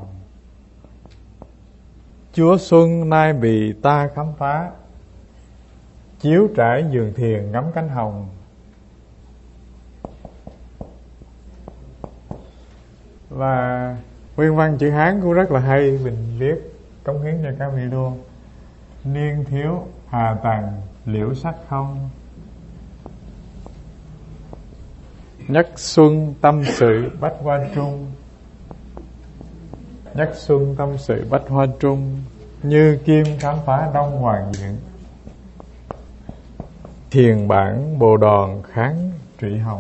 Chúa xuân nay bị ta khám phá. Chiếu trải giường thiền ngắm cánh hồng. Và nguyên văn chữ Hán cũng rất là hay, mình viết cống hiến cho các vị luôn. Niên thiếu hà tầng liễu sắc không, nhất xuân tâm sự bách hoa trung. Nhất xuân tâm sự bách hoa trung, như kim khám phá đông hoàng diện. Thiền bản bồ đòn kháng trụy hồng.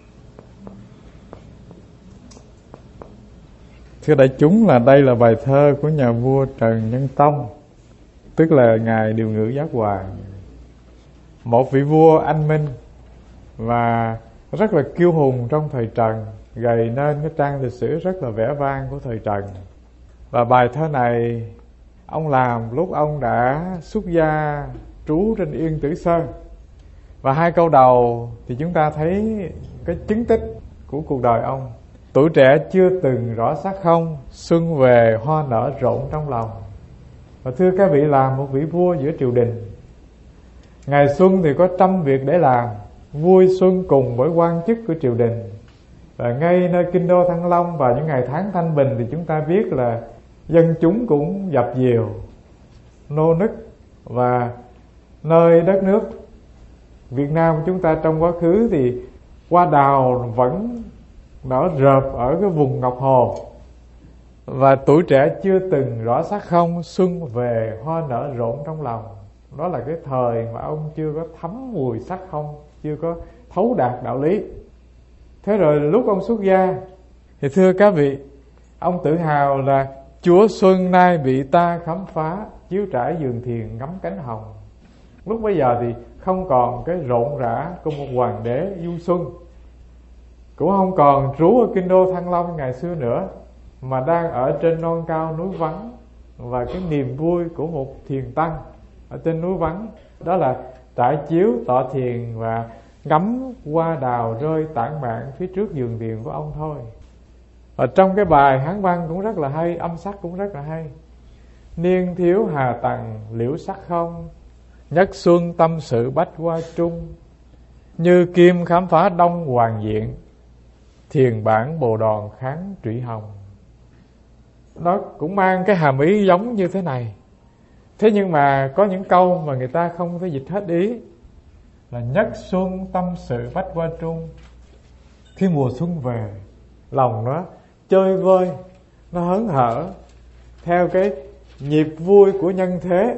Thưa đại chúng, là đây là bài thơ của nhà vua Trần Nhân Tông, tức là ngài điều ngữ giác hoàng, một vị vua anh minh và rất là kiêu hùng trong thời Trần, gầy nên cái trang lịch sử rất là vẻ vang của thời Trần. Và bài thơ này ông làm lúc ông đã xuất gia trú trên Yên Tử Sơn. Và hai câu đầu thì chúng ta thấy cái chứng tích của cuộc đời ông. Tuổi trẻ chưa từng rõ sắc không, xuân về hoa nở rộn trong lòng. Và thưa các vị, làm một vị vua giữa triều đình, ngày xuân thì có trăm việc để làm, vui xuân cùng với quan chức của triều đình. Và ngay nơi kinh đô Thăng Long vào những ngày tháng thanh bình thì chúng ta biết là dân chúng cũng dập dìu, nô nức. Và nơi đất nước Việt Nam của chúng ta trong quá khứ thì hoa đào vẫn nở rợp ở cái vùng Ngọc Hồ. Và tuổi trẻ chưa từng rõ sắc không, xuân về hoa nở rộn trong lòng. Đó là cái thời mà ông chưa có thấm mùi sắc không, chưa có thấu đạt đạo lý. Thế rồi lúc ông xuất gia thì thưa các vị, ông tự hào là Chúa xuân nay bị ta khám phá, chiếu trải giường thiền ngắm cánh hồng. Lúc bấy giờ thì không còn cái rộn rã của một hoàng đế du xuân, cũng không còn trú ở kinh đô Thăng Long ngày xưa nữa, mà đang ở trên non cao núi vắng. Và cái niềm vui của một thiền tăng ở trên núi vắng đó là trải chiếu tọa thiền và ngắm hoa đào rơi tản mạn phía trước giường thiền của ông thôi. Ở trong cái bài Hán văn cũng rất là hay, âm sắc cũng rất là hay. Niên thiếu hà tầng liễu sắc không, Nhất xuân tâm sự bách hoa trung, như kim khám phá đông hoàng diện, thiền bản bồ đòn kháng trụy hồng. Nó cũng mang cái hàm ý giống như thế này. Thế nhưng mà có những câu mà người ta không thể dịch hết ý. Là nhất xuân tâm sự bách hoa trung. Khi mùa xuân về, lòng nó chơi vơi, nó hớn hở theo cái nhịp vui của nhân thế,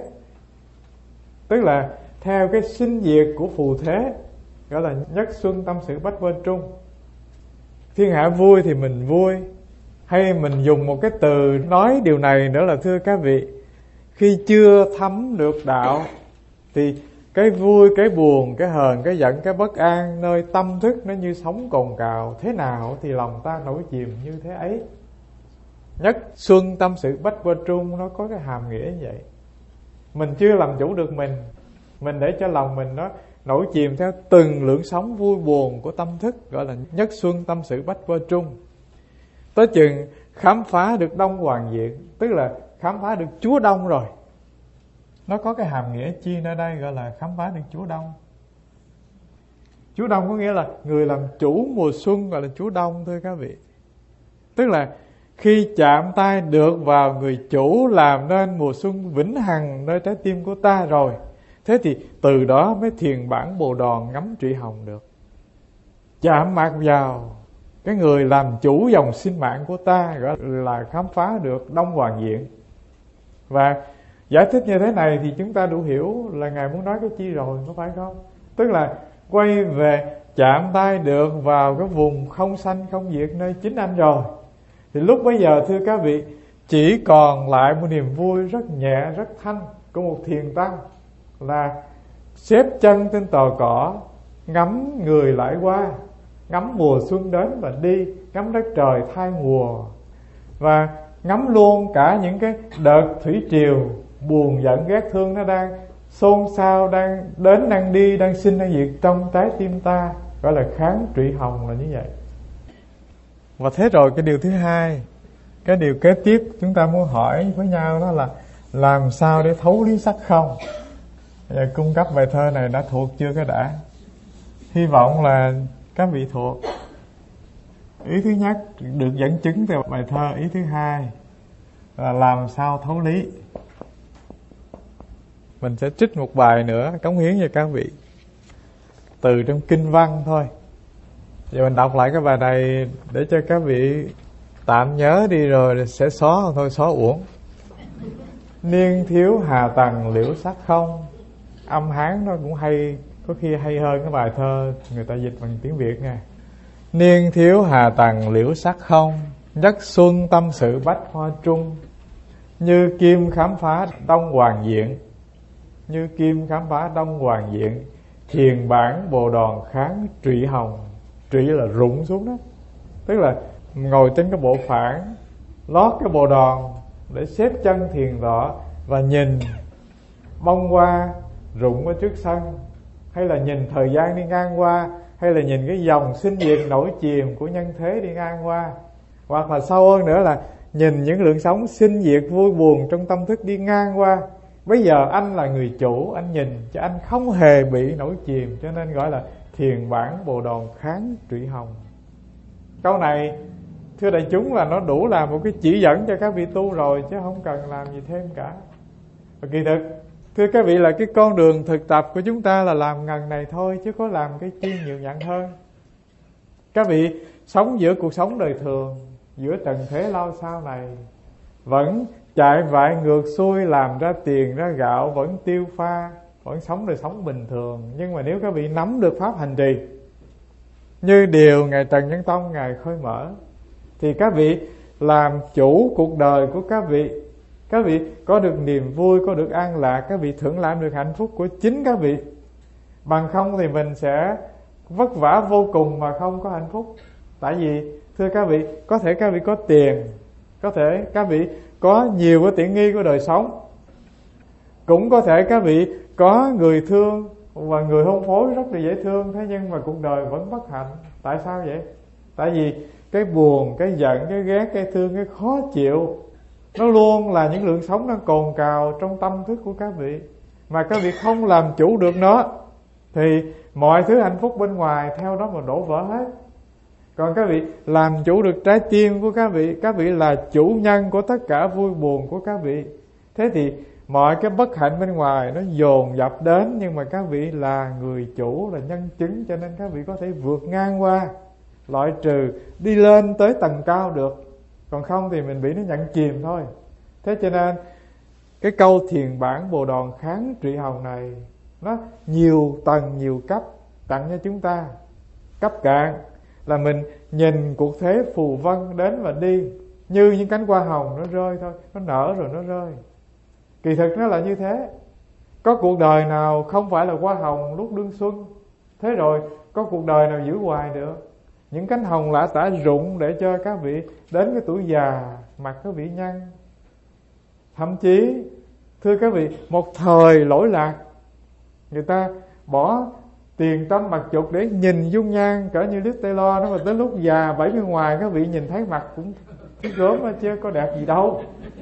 tức là theo cái sinh diệt của phù thế, gọi là nhất xuân tâm sự bách hoa trung. Thiên hạ vui thì mình vui. Hay mình dùng một cái từ nói điều này nữa là, thưa các vị, khi chưa thấm được đạo thì cái vui, cái buồn, cái hờn, cái giận, cái bất an nơi tâm thức nó như sóng cồn cào. Thế nào thì lòng ta nổi chìm như thế ấy. Nhất xuân tâm sự bách hoa trung, nó có cái hàm nghĩa như vậy. Mình chưa làm chủ được mình, mình để cho lòng mình nó nổi chìm theo từng lượn sóng vui buồn của tâm thức, gọi là nhất xuân tâm sự bách hoa trung. Tới chừng khám phá được đông hoàng diện, tức là khám phá được Chúa Đông rồi. Nó có cái hàm nghĩa chi nơi đây, gọi là khám phá được Chúa Đông. Chúa Đông có nghĩa là người làm chủ mùa xuân, gọi là Chúa Đông, thưa các vị. Tức là khi chạm tay được vào người chủ làm nên mùa xuân vĩnh hằng nơi trái tim của ta rồi, thế thì từ đó mới thiền bản bồ đòn ngắm trụy hồng được. Chạm mặt vào cái người làm chủ dòng sinh mạng của ta, gọi là khám phá được đông hoàng diện. Và giải thích như thế này thì chúng ta đủ hiểu là Ngài muốn nói cái chi rồi, có phải không? Tức là quay về chạm tay được vào cái vùng không sanh không diệt nơi chính anh rồi, thì lúc bấy giờ thưa các vị, chỉ còn lại một niềm vui rất nhẹ, rất thanh của một thiền tăng, là xếp chân trên tờ cỏ, ngắm người lại qua, ngắm mùa xuân đến và đi, ngắm đất trời thay mùa, và ngắm luôn cả những cái đợt thủy triều buồn giận ghét thương nó đang xôn xao, đang đến đang đi, đang sinh đang diệt trong trái tim ta, gọi là kháng trụy hồng là như vậy. Và thế rồi cái điều thứ hai, cái điều kế tiếp chúng ta muốn hỏi với nhau đó là làm sao để thấu lý sắc không. Bây giờ cung cấp bài thơ này đã thuộc chưa cái đã? Hy vọng là các vị thuộc. Ý thứ nhất được dẫn chứng từ bài thơ. Ý thứ hai là làm sao thấu lý. Mình sẽ trích một bài nữa cống hiến cho các vị, từ trong kinh văn thôi. Giờ mình đọc lại cái bài này để cho các vị tạm nhớ đi, rồi sẽ xóa không thôi, xóa uổng. Niên thiếu hà tầng liễu sắc không. Âm Hán nó cũng hay, có khi hay hơn cái bài thơ người ta dịch bằng tiếng Việt nha. Niên thiếu hà tầng liễu sắc không, nhất xuân tâm sự bách hoa trung. Như kim khám phá đông hoàng diện, như kim khám phá đông hoàng diện, thiền bản bồ đòn kháng trụy hồng. Trụy là rụng xuống đó, tức là ngồi trên cái bộ phản, lót cái bồ đòn để xếp chân thiền tọa và nhìn bông hoa rụng ở trước sân, hay là nhìn thời gian đi ngang qua, hay là nhìn cái dòng sinh diệt nổi chìm của nhân thế đi ngang qua, hoặc là sâu hơn nữa là nhìn những lượng sóng sinh diệt vui buồn trong tâm thức đi ngang qua. Bây giờ anh là người chủ, anh nhìn cho anh không hề bị nổi chìm, cho nên gọi là thiền bản bồ đòn kháng trụy hồng. Câu này thưa đại chúng là nó đủ làm một cái chỉ dẫn cho các vị tu rồi, chứ không cần làm gì thêm cả. Và kỳ thực thưa các vị là cái con đường thực tập của chúng ta là làm ngần này thôi, chứ có làm cái chi nhiều nhận hơn. Các vị sống giữa cuộc sống đời thường, giữa trần thế lao sao này, vẫn chạy vại ngược xuôi làm ra tiền ra gạo, vẫn tiêu pha, vẫn sống đời sống bình thường. Nhưng mà nếu các vị nắm được pháp hành trì như điều Ngài Trần Nhân Tông Ngài khơi mở, thì các vị làm chủ cuộc đời của các vị. Các vị có được niềm vui, có được an lạc, các vị thưởng lãm được hạnh phúc của chính các vị. Bằng không thì mình sẽ vất vả vô cùng mà không có hạnh phúc. Tại vì thưa các vị, có thể các vị có tiền, có thể các vị có nhiều cái tiện nghi của đời sống, cũng có thể các vị có người thương và người hôn phối rất là dễ thương, thế nhưng mà cuộc đời vẫn bất hạnh. Tại sao vậy? Tại vì cái buồn, cái giận, cái ghét, cái thương, cái khó chịu, nó luôn là những lượng sóng đang cồn cào trong tâm thức của các vị. mà các vị không làm chủ được nó thì mọi thứ hạnh phúc bên ngoài theo đó mà đổ vỡ hết. Còn các vị làm chủ được trái tim của các vị, các vị là chủ nhân của tất cả vui buồn của các vị. Thế thì mọi cái bất hạnh bên ngoài nó dồn dập đến, nhưng mà các vị là người chủ, là nhân chứng, cho nên các vị có thể vượt ngang qua, loại trừ, đi lên tới tầng cao được. Còn không thì mình bị nó nhận chìm thôi. Thế cho nên cái câu thiền bản Bồ Đòn kháng trị hồng này nó nhiều tầng, nhiều cấp tặng cho chúng ta. Cấp cạn là mình nhìn cuộc thế phù vân đến và đi, như những cánh hoa hồng nó rơi thôi, nó nở rồi nó rơi. Kỳ thực nó là như thế. Có cuộc đời nào không phải là hoa hồng lúc đương xuân? Thế rồi có cuộc đời nào giữ hoài được? Những cánh hồng lã tả rụng để cho các vị đến cái tuổi già mặt các vị nhăn. Thậm chí thưa các vị, một thời lỗi lạc, người ta bỏ tiền trăm bạc chục để nhìn dung nhan cỡ như Liz Taylor đó, mà tới lúc già bảy mươi ngoài các vị nhìn thấy mặt cũng gớm chứ có đẹp gì đâu.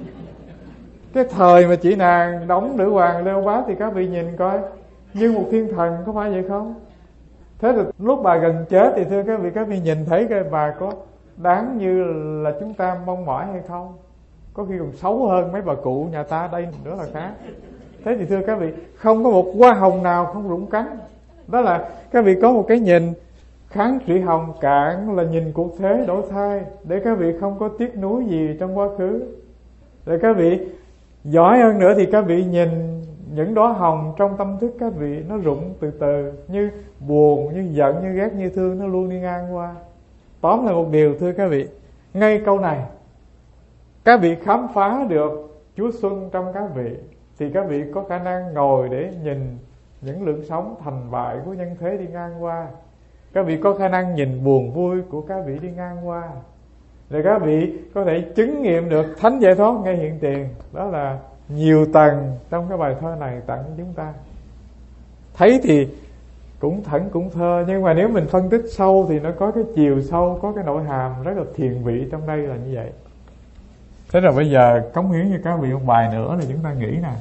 Cái thời mà chị nàng đóng nữ hoàng Leo Bá thì các vị nhìn coi như một thiên thần, có phải vậy không? Thế thì lúc bà gần chết thì thưa các vị, các vị nhìn thấy cái bà có đáng như là chúng ta mong mỏi hay không? Có khi còn xấu hơn mấy bà cụ nhà ta đây nữa là khác. Thế thì thưa các vị, không có một hoa hồng nào không rụng cánh. Đó là các vị có một cái nhìn kháng trị hồng, cạn là nhìn cuộc thế đổi thay, để các vị không có tiếc nuối gì trong quá khứ. Để các vị giỏi hơn nữa thì các vị nhìn những đóa hồng trong tâm thức các vị nó rụng từ từ, như buồn, như giận, như ghét, như thương, nó luôn đi ngang qua. Tóm lại một điều thưa các vị, ngay câu này các vị khám phá được Chúa Xuân trong các vị, thì các vị có khả năng ngồi để nhìn những lượng sống thành bại của nhân thế đi ngang qua. Các vị có khả năng nhìn buồn vui của các vị đi ngang qua, để các vị có thể chứng nghiệm được thánh giải thoát ngay hiện tiền. Đó là nhiều tầng trong cái bài thơ này tặng cho chúng ta. Thấy thì cũng thẫn cũng thơ, nhưng mà nếu mình phân tích sâu thì nó có cái chiều sâu, có cái nội hàm rất là thiền vị trong đây là như vậy. Thế rồi bây giờ cống hiến cho các vị một bài nữa là chúng ta nghĩ nè.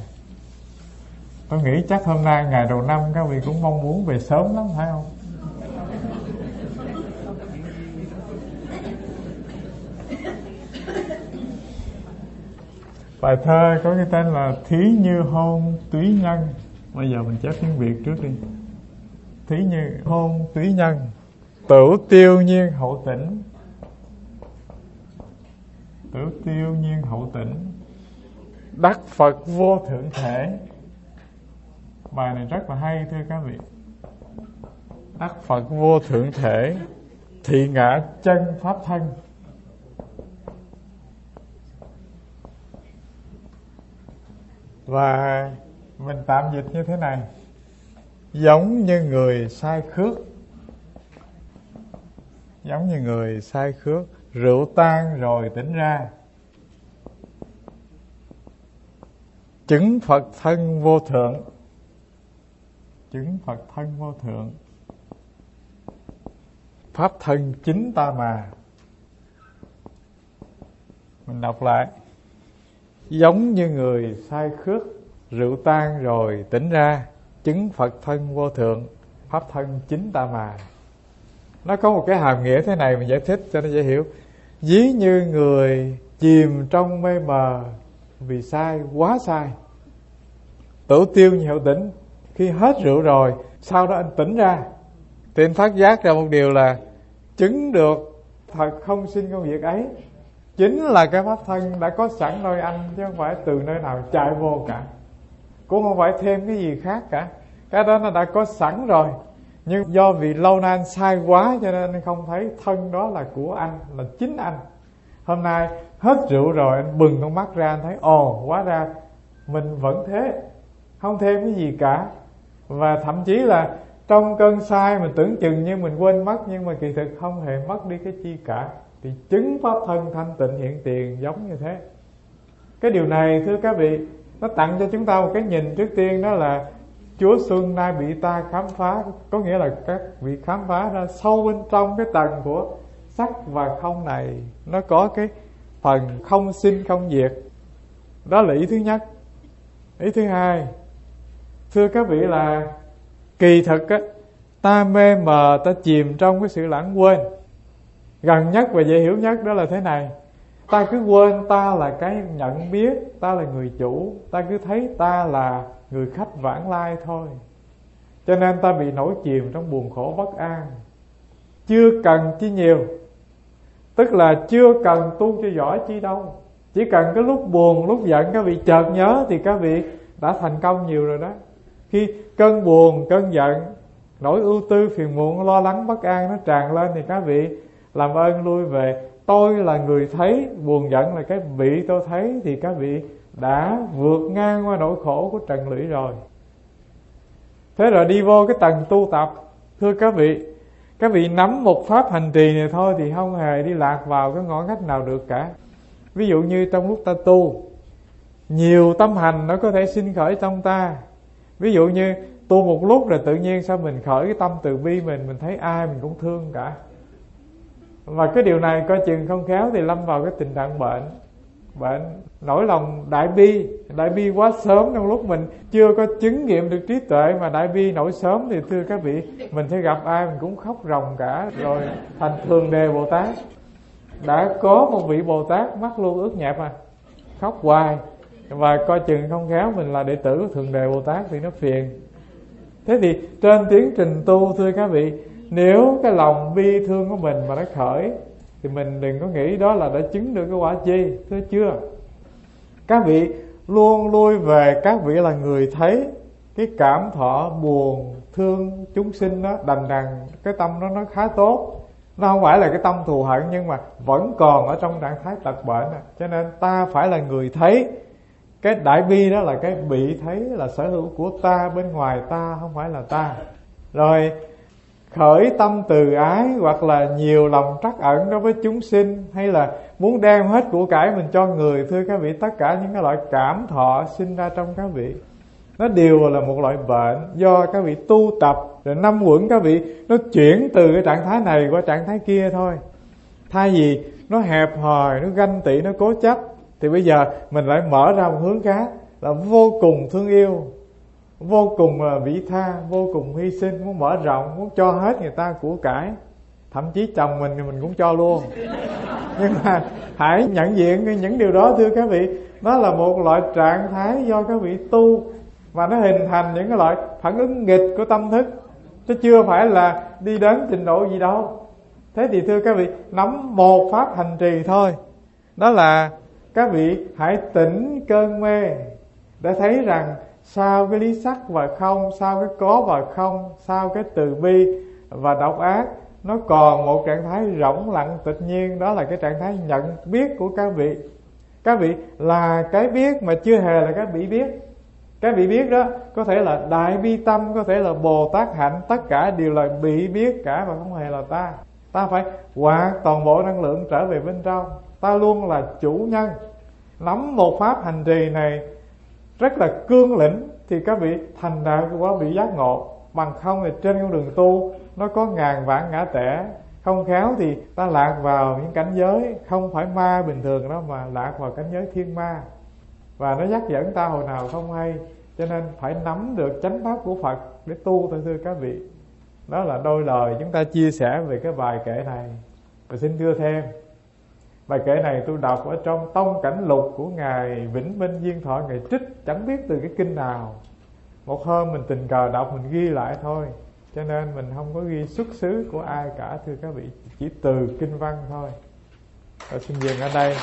Tôi nghĩ chắc hôm nay ngày đầu năm các vị cũng mong muốn về sớm lắm, phải không? Bài thơ có cái tên là Thí như hôn túy nhân. Bây giờ mình chép tiếng Việt trước đi. Thí như hôn túy nhân, tửu tiêu nhiên hậu tĩnh. Tửu tiêu nhiên hậu tĩnh, đắc Phật vô thượng thể. Bài này rất là hay thưa các vị. Đắc Phật vô thượng thể, thị ngã chân pháp thân. Và mình tạm dịch như thế này: giống như người sai khước, giống như người sai khước, rượu tan rồi tỉnh ra, chứng Phật thân vô thượng. Chứng Phật thân vô thượng, pháp thân chính ta mà. Mình đọc lại: giống như người sai khước, rượu tan rồi tỉnh ra, chứng Phật thân vô thượng, pháp thân chính ta mà. Nó có một cái hàm nghĩa thế này, mình giải thích cho nó dễ hiểu. Ví như người chìm trong mê mờ vì sai, quá sai. Tửu tiêu như hậu tĩnh, khi hết rượu rồi, sau đó anh tỉnh ra thì anh phát giác ra một điều là chứng được thật không sinh công việc ấy chính là cái pháp thân đã có sẵn nơi anh, chứ không phải từ nơi nào chạy vô cả, cũng không phải thêm cái gì khác cả. Cái đó nó đã có sẵn rồi, nhưng do vì lâu nay anh sai quá cho nên anh không thấy thân đó là của anh, là chính anh. Hôm nay hết rượu rồi, anh bừng con mắt ra, anh thấy ồ, hóa ra mình vẫn thế, không thêm cái gì cả. Và thậm chí là trong cơn sai mình tưởng chừng như mình quên mất, nhưng mà kỳ thực không hề mất đi cái chi cả. Thì chứng pháp thân thanh tịnh hiện tiền giống như thế. Cái điều này thưa các vị, nó tặng cho chúng ta một cái nhìn. Trước tiên đó là Chúa Xuân nay bị ta khám phá, có nghĩa là các vị khám phá ra sâu bên trong cái tầng của sắc và không này, nó có cái phần không sinh không diệt. Đó là ý thứ nhất. Ý thứ hai, Thưa các vị là kỳ thực á, ta mê mờ, ta chìm trong cái sự lãng quên. Gần nhất và dễ hiểu nhất đó là thế này: ta cứ quên ta là cái nhận biết, ta là người chủ, ta cứ thấy ta là người khách vãng lai thôi. Cho nên ta bị nổi chìm trong buồn khổ bất an. Chưa cần chi nhiều, tức là chưa cần tu cho giỏi chi đâu. Chỉ cần cái lúc buồn, lúc giận các vị chợt nhớ thì các vị đã thành công nhiều rồi đó. Khi cơn buồn, cơn giận, nỗi ưu tư, phiền muộn, lo lắng, bất an nó tràn lên thì các vị làm ơn lui về. Tôi là người thấy, buồn giận là cái bị tôi thấy, thì các vị đã vượt ngang qua nỗi khổ của trần lũy rồi. Thế rồi đi vô cái tầng tu tập. Thưa các vị, các vị nắm một pháp hành trì này thôi thì không hề đi lạc vào cái ngõ ngách nào được cả. Ví dụ như trong lúc ta tu, nhiều tâm hành nó có thể sinh khởi trong ta. Ví dụ như tu một lúc rồi tự nhiên sao mình khởi cái tâm từ bi mình, mình thấy ai mình cũng thương cả. Và cái điều này coi chừng không khéo thì lâm vào cái tình trạng bệnh. Bệnh nỗi lòng đại bi. Đại bi quá sớm, trong lúc mình chưa có chứng nghiệm được trí tuệ mà đại bi nổi sớm thì thưa các vị, mình sẽ gặp ai mình cũng khóc ròng cả. Rồi thành Thường Đề Bồ Tát. Đã có một vị Bồ Tát mắt luôn ướt nhẹp à, khóc hoài. Và coi chừng không khéo mình là đệ tử của Thượng Đề Bồ Tát thì nó phiền. Thế thì trên tiến trình tu thưa các vị, nếu cái lòng bi thương của mình mà nó khởi thì mình đừng có nghĩ đó là đã chứng được cái quả chi. Thưa chưa? Các vị luôn lui về các vị là người thấy cái cảm thọ buồn thương chúng sinh đó, đành đằng cái tâm đó nó khá tốt. Nó không phải là cái tâm thù hận, nhưng mà vẫn còn ở trong trạng thái tật bệnh. Cho nên ta phải là người thấy. Cái đại bi đó là cái bị thấy, là sở hữu của ta, bên ngoài ta, không phải là ta. Rồi khởi tâm từ ái, hoặc là nhiều lòng trắc ẩn đối với chúng sinh, hay là muốn đem hết của cải mình cho người. Thưa các vị, tất cả những cái loại cảm thọ sinh ra trong các vị, nó đều là một loại bệnh do các vị tu tập rồi năm quẩn các vị, nó chuyển từ cái trạng thái này qua trạng thái kia thôi. Thay vì nó hẹp hòi, nó ganh tị, nó cố chấp, thì bây giờ mình lại mở ra một hướng khác, là vô cùng thương yêu, vô cùng là vĩ tha, vô cùng hy sinh, muốn mở rộng, muốn cho hết người ta của cải. Thậm chí chồng mình thì mình cũng cho luôn. Nhưng mà hãy nhận diện những điều đó thưa các vị, nó là một loại trạng thái do các vị tu, và nó hình thành những cái loại phản ứng nghịch của tâm thức, chứ chưa phải là đi đến trình độ gì đâu. Thế thì thưa các vị, nắm một pháp hành trì thôi, đó là các vị hãy tỉnh cơn mê để thấy rằng sau cái lý sắc và không, sau cái có và không, sau cái từ bi và độc ác, nó còn một trạng thái rỗng lặng tự nhiên. Đó là cái trạng thái nhận biết của các vị. Các vị là cái biết mà chưa hề là cái bị biết. Cái bị biết đó có thể là đại bi tâm, có thể là Bồ Tát hạnh, tất cả đều là bị biết cả và không hề là ta. Ta phải hoạt toàn bộ năng lượng trở về bên trong. Ta luôn là chủ nhân. Nắm một pháp hành trì này rất là cương lĩnh thì các vị thành đạo của quá vị giác ngộ. Bằng không thì trên con đường tu nó có ngàn vạn ngã tẻ. Không khéo thì ta lạc vào những cảnh giới không phải ma bình thường đó, mà lạc vào cảnh giới thiên ma, và nó dắt dẫn ta hồi nào không hay. Cho nên phải nắm được chánh pháp của Phật để tu thôi thưa các vị. Đó là đôi lời chúng ta chia sẻ về cái bài kệ này. Và xin thưa thêm, bài kệ này tôi đọc ở trong Tông Cảnh Lục của Ngài Vĩnh Minh Viên Thọ. Ngài trích chẳng biết từ cái kinh nào. Một hôm mình tình cờ đọc mình ghi lại thôi, cho nên mình không có ghi xuất xứ của ai cả thưa các vị, chỉ từ kinh văn thôi. Tôi xin dừng ở đây.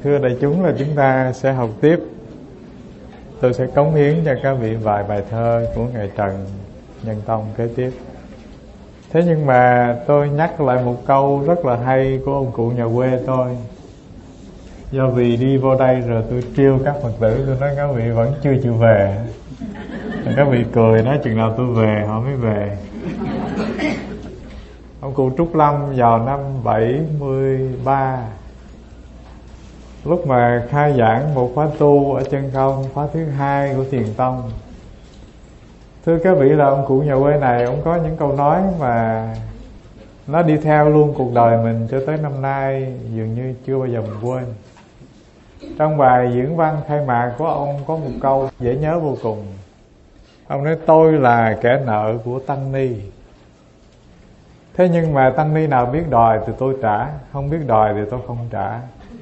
Thưa đại chúng, là chúng ta sẽ học tiếp. Tôi sẽ cống hiến cho các vị vài bài thơ của Ngài Trần Nhân Tông kế tiếp. Thế nhưng mà tôi nhắc lại một câu rất là hay của ông cụ nhà quê tôi. Do vì đi vô đây rồi tôi trêu các Phật tử, tôi nói các vị vẫn chưa chịu về. Rồi các vị cười nói chừng nào tôi về họ mới về. Ông cụ Trúc Lâm vào năm bảy mươi ba, lúc mà khai giảng một khóa tu ở Chân Không, khóa thứ hai của Thiền Tông. Thưa các vị, là ông cụ nhà quê này, ông có những câu nói mà nó đi theo luôn cuộc đời mình cho tới năm nay, dường như chưa bao giờ mình quên. Trong bài diễn văn khai mạc của ông có một câu dễ nhớ vô cùng. Ông nói: tôi là kẻ nợ của tăng ni, thế nhưng mà tăng ni nào biết đòi thì tôi trả, không biết đòi thì tôi không trả.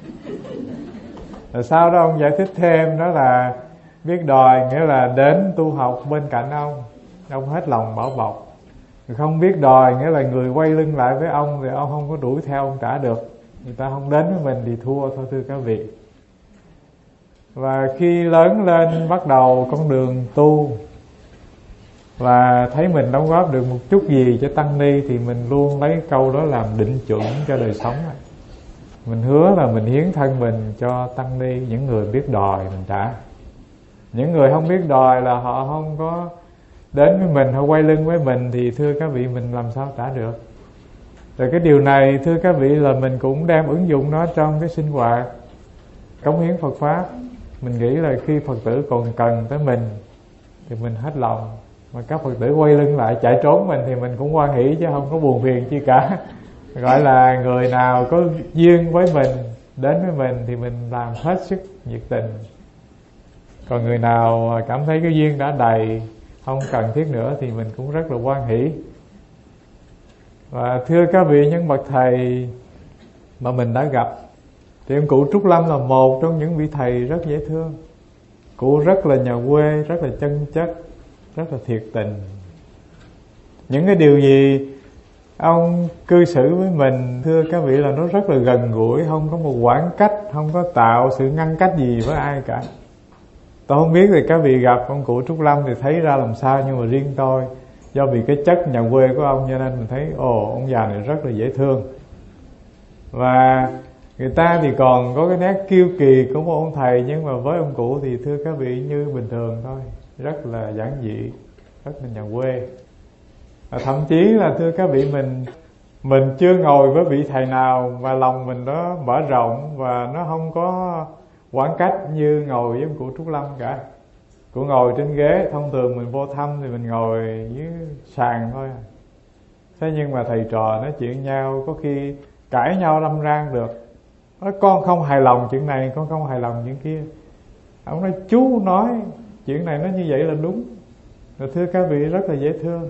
Rồi sau đó ông giải thích thêm, đó là biết đòi nghĩa là đến tu học bên cạnh ông, ông hết lòng bảo bọc. Không biết đòi nghĩa là người quay lưng lại với ông thì ông không có đuổi theo ông trả được. Người ta không đến với mình thì thua thôi, thưa các vị. Và khi lớn lên bắt đầu con đường tu và thấy mình đóng góp được một chút gì cho tăng ni, thì mình luôn lấy câu đó làm định chuẩn cho đời sống. Mình hứa là mình hiến thân mình cho tăng ni. Những người biết đòi mình trả, những người không biết đòi là họ không có đến với mình, họ quay lưng với mình, thì thưa các vị mình làm sao trả được. Rồi cái điều này thưa các vị là mình cũng đem ứng dụng nó trong cái sinh hoạt cống hiến Phật Pháp. Mình nghĩ là khi Phật tử còn cần tới mình thì mình hết lòng, mà các Phật tử quay lưng lại chạy trốn mình thì mình cũng hoan hỷ chứ không có buồn phiền chi cả. Gọi là người nào có duyên với mình, đến với mình thì mình làm hết sức nhiệt tình. Còn người nào cảm thấy cái duyên đã đầy, không cần thiết nữa, thì mình cũng rất là hoan hỷ. Và thưa các vị, những bậc thầy mà mình đã gặp, thì ông cụ Trúc Lâm là một trong những vị thầy rất dễ thương. Cụ rất là nhà quê, rất là chân chất, rất là thiệt tình. Những cái điều gì ông cư xử với mình, thưa các vị, là nó rất là gần gũi, không có một khoảng cách, không có tạo sự ngăn cách gì với ai cả. Tôi không biết thì các vị gặp ông cụ Trúc Lâm thì thấy ra làm sao, nhưng mà riêng tôi, do vì cái chất nhà quê của ông, cho nên mình thấy ồ, ông già này rất là dễ thương. Và người ta thì còn có cái nét kiêu kỳ của một ông thầy, nhưng mà với ông cụ thì thưa các vị như bình thường thôi, rất là giản dị, rất là nhà quê. Và thậm chí là thưa các vị, mình mình chưa ngồi với vị thầy nào mà lòng mình nó mở rộng và nó không có khoảng cách như ngồi với ông cụ Trúc Lâm cả. Cụ ngồi trên ghế, thông thường mình vô thăm thì mình ngồi dưới sàn thôi. Thế nhưng mà thầy trò nói chuyện nhau, có khi cãi nhau râm ran được. Nói con không hài lòng chuyện này, con không hài lòng chuyện kia. Ông nói chú nói chuyện này nó như vậy là đúng. Rồi thưa các vị, rất là dễ thương.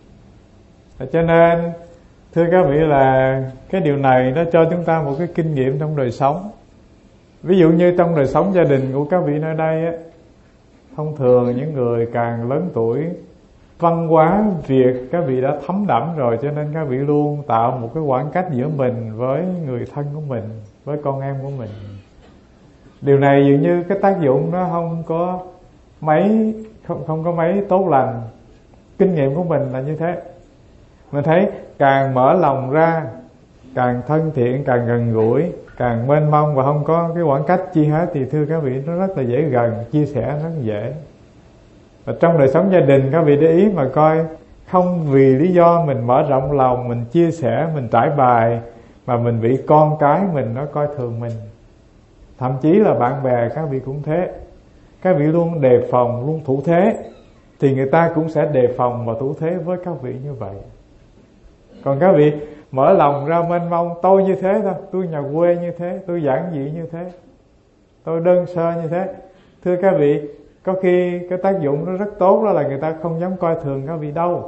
Cho nên thưa các vị, là cái điều này nó cho chúng ta một cái kinh nghiệm trong đời sống. Ví dụ như trong đời sống gia đình của các vị nơi đây á, thông thường những người càng lớn tuổi, văn hóa Việt các vị đã thấm đẫm rồi, cho nên các vị luôn tạo một cái khoảng cách giữa mình với người thân của mình, với con em của mình. Điều này dường như cái tác dụng nó không có mấy không, không có mấy tốt lành. Kinh nghiệm của mình là như thế. Mình thấy càng mở lòng ra, càng thân thiện, càng gần gũi, càng mênh mông và không có cái khoảng cách chi hết, thì thưa các vị, nó rất là dễ gần, chia sẻ rất là dễ. Và trong đời sống gia đình, các vị để ý mà coi, không vì lý do mình mở rộng lòng, mình chia sẻ, mình trải bài, mà mình bị con cái mình nó coi thường mình. Thậm chí là bạn bè các vị cũng thế. Các vị luôn đề phòng, luôn thủ thế, thì người ta cũng sẽ đề phòng và thủ thế với các vị như vậy. Còn các vị mở lòng ra mênh mông, tôi như thế thôi, tôi nhà quê như thế, tôi giản dị như thế, tôi đơn sơ như thế, thưa các vị, có khi cái tác dụng nó rất tốt, đó là người ta không dám coi thường các vị đâu,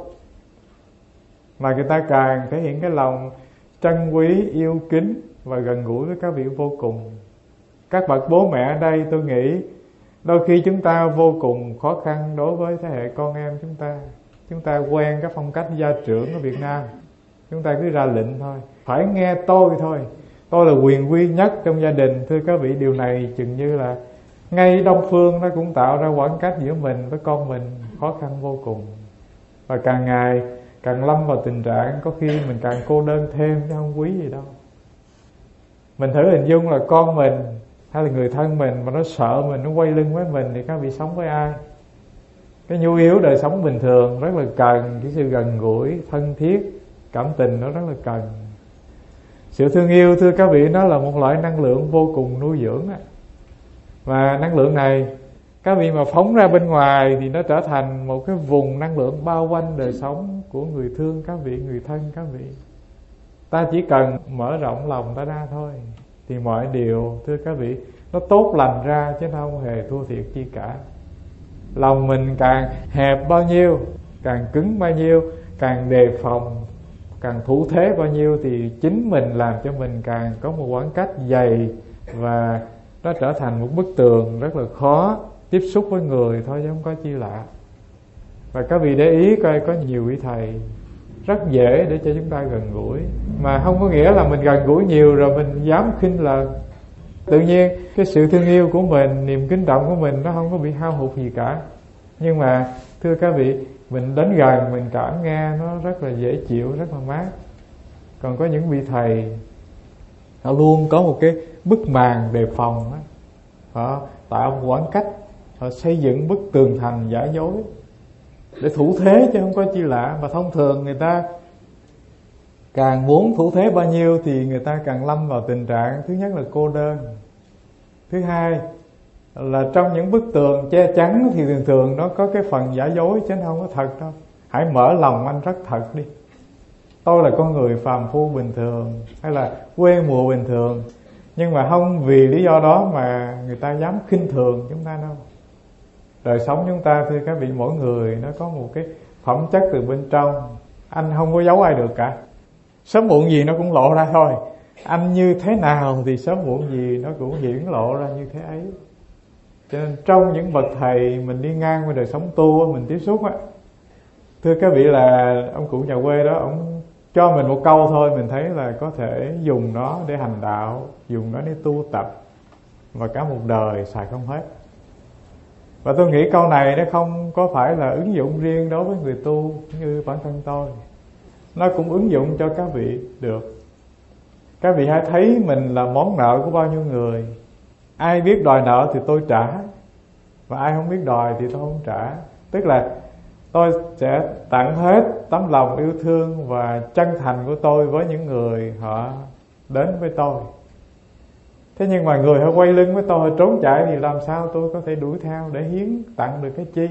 mà người ta càng thể hiện cái lòng trân quý, yêu kính và gần gũi với các vị vô cùng. Các bậc bố mẹ ở đây, tôi nghĩ đôi khi chúng ta vô cùng khó khăn đối với thế hệ con em chúng ta. Chúng ta quen cái phong cách gia trưởng ở Việt Nam, chúng ta cứ ra lệnh thôi, phải nghe tôi thôi, Tôi là quyền quy nhất trong gia đình. Thưa các vị, điều này chừng như là ngay Đông Phương nó cũng tạo ra khoảng cách giữa mình với con mình khó khăn vô cùng. Và càng ngày càng lâm vào tình trạng có khi mình càng cô đơn thêm chứ không quý gì đâu. Mình thử hình dung là con mình hay là người thân mình mà nó sợ mình, nó quay lưng với mình thì các vị sống với ai? Cái nhu yếu đời sống bình thường rất là cần cái sự gần gũi, thân thiết, cảm tình nó rất là cần. Sự thương yêu, thưa các vị, nó là một loại năng lượng vô cùng nuôi dưỡng. Và năng lượng này các vị mà phóng ra bên ngoài thì nó trở thành một cái vùng năng lượng bao quanh đời sống của người thương các vị, người thân các vị. Ta chỉ cần mở rộng lòng ta ra thôi thì mọi điều, thưa các vị, nó tốt lành ra chứ nó không hề thua thiệt chi cả. Lòng mình càng hẹp bao nhiêu, càng cứng bao nhiêu, càng đề phòng, càng thủ thế bao nhiêu thì chính mình làm cho mình càng có một khoảng cách dày, và nó trở thành một bức tường rất là khó tiếp xúc với người thôi chứ không có chi lạ. Và các vị để ý coi, có nhiều vị thầy rất dễ để cho chúng ta gần gũi, mà không có nghĩa là mình gần gũi nhiều rồi mình dám khinh lần. Tự nhiên cái sự thương yêu của mình, niềm kính trọng của mình nó không có bị hao hụt gì cả. Nhưng mà thưa các vị, mình đến gần mình cảm nghe nó rất là dễ chịu, rất là mát. Còn có những vị thầy họ luôn có một cái bức màn đề phòng đó. Họ tạo một khoảng cách, họ xây dựng bức tường thành giả dối để thủ thế chứ không có chi lạ. Và thông thường người ta càng muốn thủ thế bao nhiêu thì người ta càng lâm vào tình trạng thứ nhất là cô đơn, thứ hai là trong những bức tường che chắn thì thường thường nó có cái phần giả dối chứ không có thật đâu. Hãy mở lòng anh rất thật đi. Tôi là con người phàm phu bình thường, hay là quê mùa bình thường, nhưng mà không vì lý do đó mà người ta dám khinh thường chúng ta đâu. Đời sống chúng ta, thưa các vị, mỗi người nó có một cái phẩm chất từ bên trong. Anh không có giấu ai được cả. Sớm muộn gì nó cũng lộ ra thôi. Anh như thế nào thì sớm muộn gì nó cũng hiển lộ ra như thế ấy. Cho nên trong những bậc thầy mình đi ngang qua đời sống tu mình tiếp xúc á, thưa các vị, là ông cụ nhà quê đó, ông cho mình một câu thôi mình thấy là có thể dùng nó để hành đạo, dùng nó để tu tập, và cả một đời xài không hết. Và tôi nghĩ câu này nó không có phải là ứng dụng riêng đối với người tu như bản thân tôi, nó cũng ứng dụng cho các vị được. Các vị hãy thấy mình là món nợ của bao nhiêu người. Ai biết đòi nợ thì tôi trả, và ai không biết đòi thì tôi không trả. Tức là tôi sẽ tặng hết tấm lòng yêu thương và chân thành của tôi với những người họ đến với tôi. Thế nhưng mà người họ quay lưng với tôi, họ trốn chạy thì làm sao tôi có thể đuổi theo để hiến tặng được cái chi?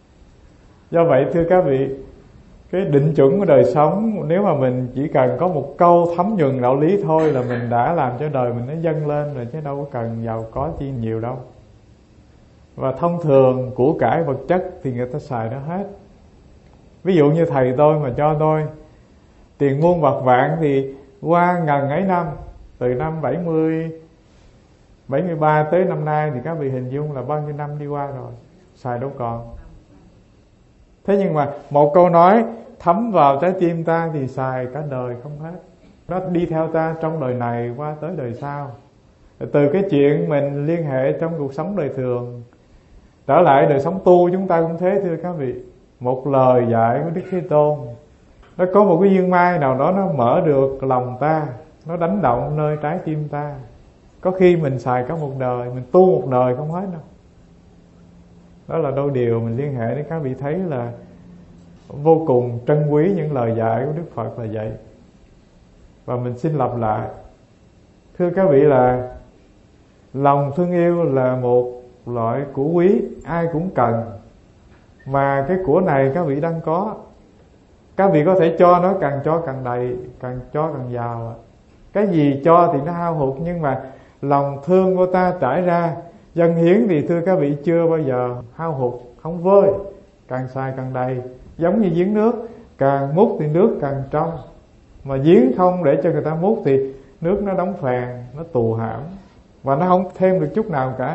Do vậy thưa các vị, cái định chuẩn của đời sống, nếu mà mình chỉ cần có một câu thấm nhuần đạo lý thôi là mình đã làm cho đời mình nó dâng lên rồi, chứ đâu có cần giàu có chi nhiều đâu. Và thông thường của cải vật chất thì người ta xài nó hết. Ví dụ như thầy tôi mà cho tôi tiền muôn bạc vạn thì qua ngần ấy năm, từ năm bảy mươi, bảy mươi ba tới năm nay thì các vị hình dung là bao nhiêu năm đi qua rồi, xài đâu còn. Thế nhưng mà một câu nói thấm vào trái tim ta thì xài cả đời không hết. Nó đi theo ta trong đời này qua tới đời sau. Từ cái chuyện mình liên hệ trong cuộc sống đời thường trở lại đời sống tu, chúng ta cũng thế thưa các vị. Một lời dạy của Đức Thế Tôn, nó có một cái dương mai nào đó nó mở được lòng ta, nó đánh động nơi trái tim ta. Có khi mình xài cả một đời, mình tu một đời không hết đâu. Đó là đôi điều mình liên hệ để các vị thấy là vô cùng trân quý những lời dạy của Đức Phật là vậy. Và mình xin lặp lại, thưa các vị, là lòng thương yêu là một loại của quý, ai cũng cần. Mà cái của này các vị đang có. Các vị có thể cho nó càng cho càng đầy, càng cho càng giàu. Cái gì cho thì nó hao hụt, nhưng mà lòng thương của ta trải ra dâng hiến thì thưa các vị chưa bao giờ hao hụt, không vơi, càng xài càng đầy. Giống như giếng nước, càng múc thì nước càng trong. Mà giếng không để cho người ta múc thì nước nó đóng phèn, nó tù hãm, và nó không thêm được chút nào cả.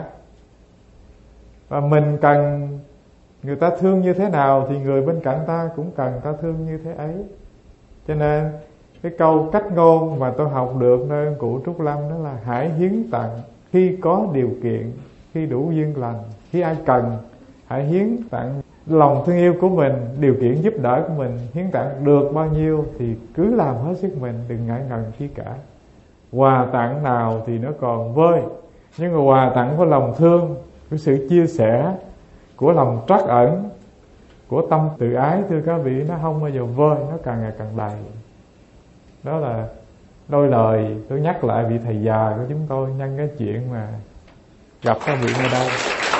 Và mình cần người ta thương như thế nào thì người bên cạnh ta cũng cần ta thương như thế ấy. Cho nên Cái câu cách ngôn mà tôi học được nơi ông cụ Trúc Lâm đó là hãy hiến tặng khi có điều kiện, khi đủ duyên lành, khi ai cần hãy hiến tặng lòng thương yêu của mình, điều kiện giúp đỡ của mình, hiến tặng được bao nhiêu thì cứ làm hết sức mình, đừng ngại ngần chi cả. Quà tặng nào thì nó còn vơi, nhưng mà quà tặng của lòng thương, của sự chia sẻ, của lòng trắc ẩn, của tâm tự ái, thưa các vị, nó không bao giờ vơi, nó càng ngày càng đầy. Đó là đôi lời tôi nhắc lại vị thầy già của chúng tôi nhân cái chuyện mà gặp các vị ở đây.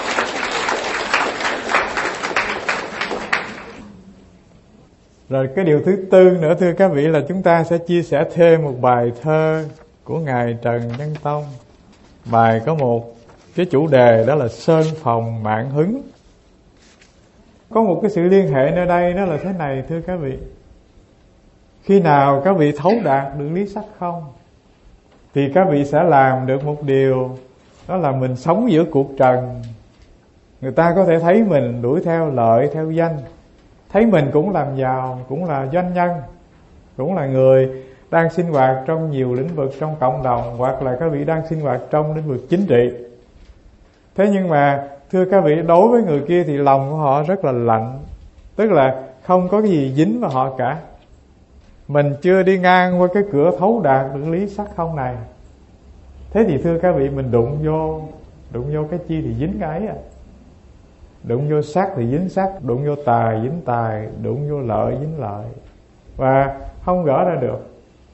Rồi cái điều thứ tư nữa, thưa các vị, là chúng ta sẽ chia sẻ thêm một bài thơ của Ngài Trần Nhân Tông. Bài có một cái chủ đề đó là Sơn Phòng Mạng Hứng. Có một cái sự liên hệ nơi đây, đó là thế này, thưa các vị. Khi nào các vị thấu đạt được lý sắc không, thì các vị sẽ làm được một điều, đó là mình sống giữa cuộc trần. Người ta có thể thấy mình đuổi theo lợi, theo danh, thấy mình cũng làm giàu, cũng là doanh nhân, cũng là người đang sinh hoạt trong nhiều lĩnh vực trong cộng đồng, hoặc là các vị đang sinh hoạt trong lĩnh vực chính trị. Thế nhưng mà thưa các vị, đối với người kia thì lòng của họ rất là lạnh, tức là không có cái gì dính vào họ cả. Mình chưa đi ngang qua cái cửa thấu đạt được lý sắc không này. Thế thì thưa các vị, mình đụng vô Đụng vô cái chi thì dính cái ấy à. Đụng vô sắc thì dính sắc, đụng vô tài dính tài, đụng vô lợi dính lợi, và không gỡ ra được.